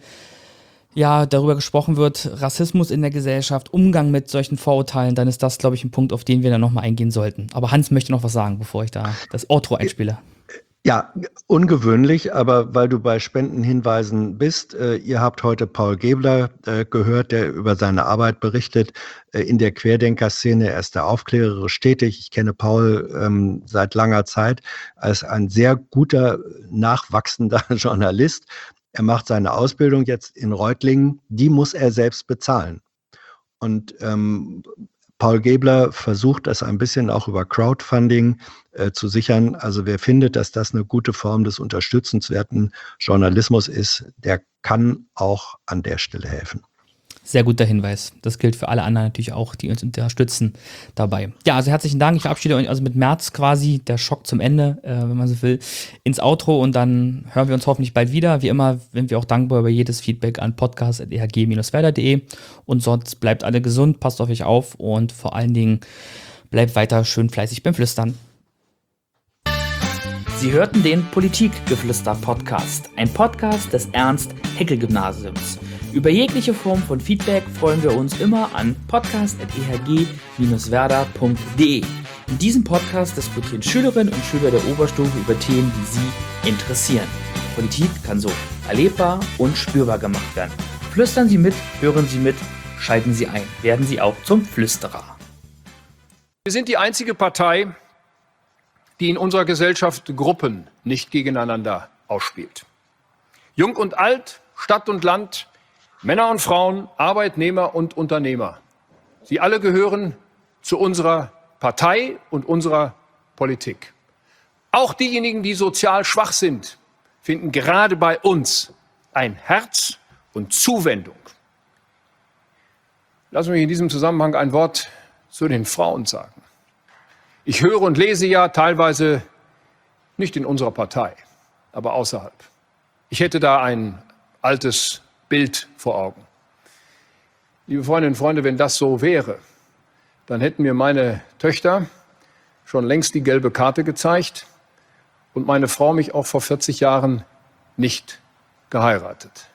ja, darüber gesprochen wird, Rassismus in der Gesellschaft, Umgang mit solchen Vorurteilen, dann ist das, glaube ich, ein Punkt, auf den wir dann nochmal eingehen sollten. Aber Hans möchte noch was sagen, bevor ich da das Outro einspiele. Ja, ungewöhnlich, aber weil du bei Spendenhinweisen bist, äh, ihr habt heute Paul Gebler äh, gehört, der über seine Arbeit berichtet äh, in der Querdenker-Szene. Er ist da aufklärerisch tätig. Ich kenne Paul ähm, seit langer Zeit als ein sehr guter, nachwachsender Journalist. Er macht seine Ausbildung jetzt in Reutlingen, die muss er selbst bezahlen. Und ähm, Paul Gebler versucht das ein bisschen auch über Crowdfunding äh, zu sichern. Also wer findet, dass das eine gute Form des unterstützenswerten Journalismus ist, der kann auch an der Stelle helfen. Sehr guter Hinweis. Das gilt für alle anderen natürlich auch, die uns unterstützen dabei. Ja, also herzlichen Dank. Ich verabschiede euch also mit März quasi, der Schock zum Ende, äh, wenn man so will, ins Outro und dann hören wir uns hoffentlich bald wieder. Wie immer sind wir auch dankbar über jedes Feedback an podcast at e h g dash werder punkt de und sonst bleibt alle gesund, passt auf euch auf und vor allen Dingen bleibt weiter schön fleißig beim Flüstern. Sie hörten den Politikgeflüster-Podcast, ein Podcast des Ernst-Haeckel-Gymnasiums. Über jegliche Form von Feedback freuen wir uns immer an podcast at e h g dash werder punkt de. In diesem Podcast diskutieren Schülerinnen und Schüler der Oberstufe über Themen, die sie interessieren. Politik kann so erlebbar und spürbar gemacht werden. Flüstern Sie mit, hören Sie mit, schalten Sie ein, werden Sie auch zum Flüsterer. Wir sind die einzige Partei, die in unserer Gesellschaft Gruppen nicht gegeneinander ausspielt. Jung und alt, Stadt und Land, Männer und Frauen, Arbeitnehmer und Unternehmer. Sie alle gehören zu unserer Partei und unserer Politik. Auch diejenigen, die sozial schwach sind, finden gerade bei uns ein Herz und Zuwendung. Lassen Sie mich in diesem Zusammenhang ein Wort zu den Frauen sagen. Ich höre und lese ja teilweise nicht in unserer Partei, aber außerhalb. Ich hätte da ein altes Bild vor Augen. Liebe Freundinnen und Freunde, wenn das so wäre, dann hätten mir meine Töchter schon längst die gelbe Karte gezeigt und meine Frau mich auch vor vierzig Jahren nicht geheiratet.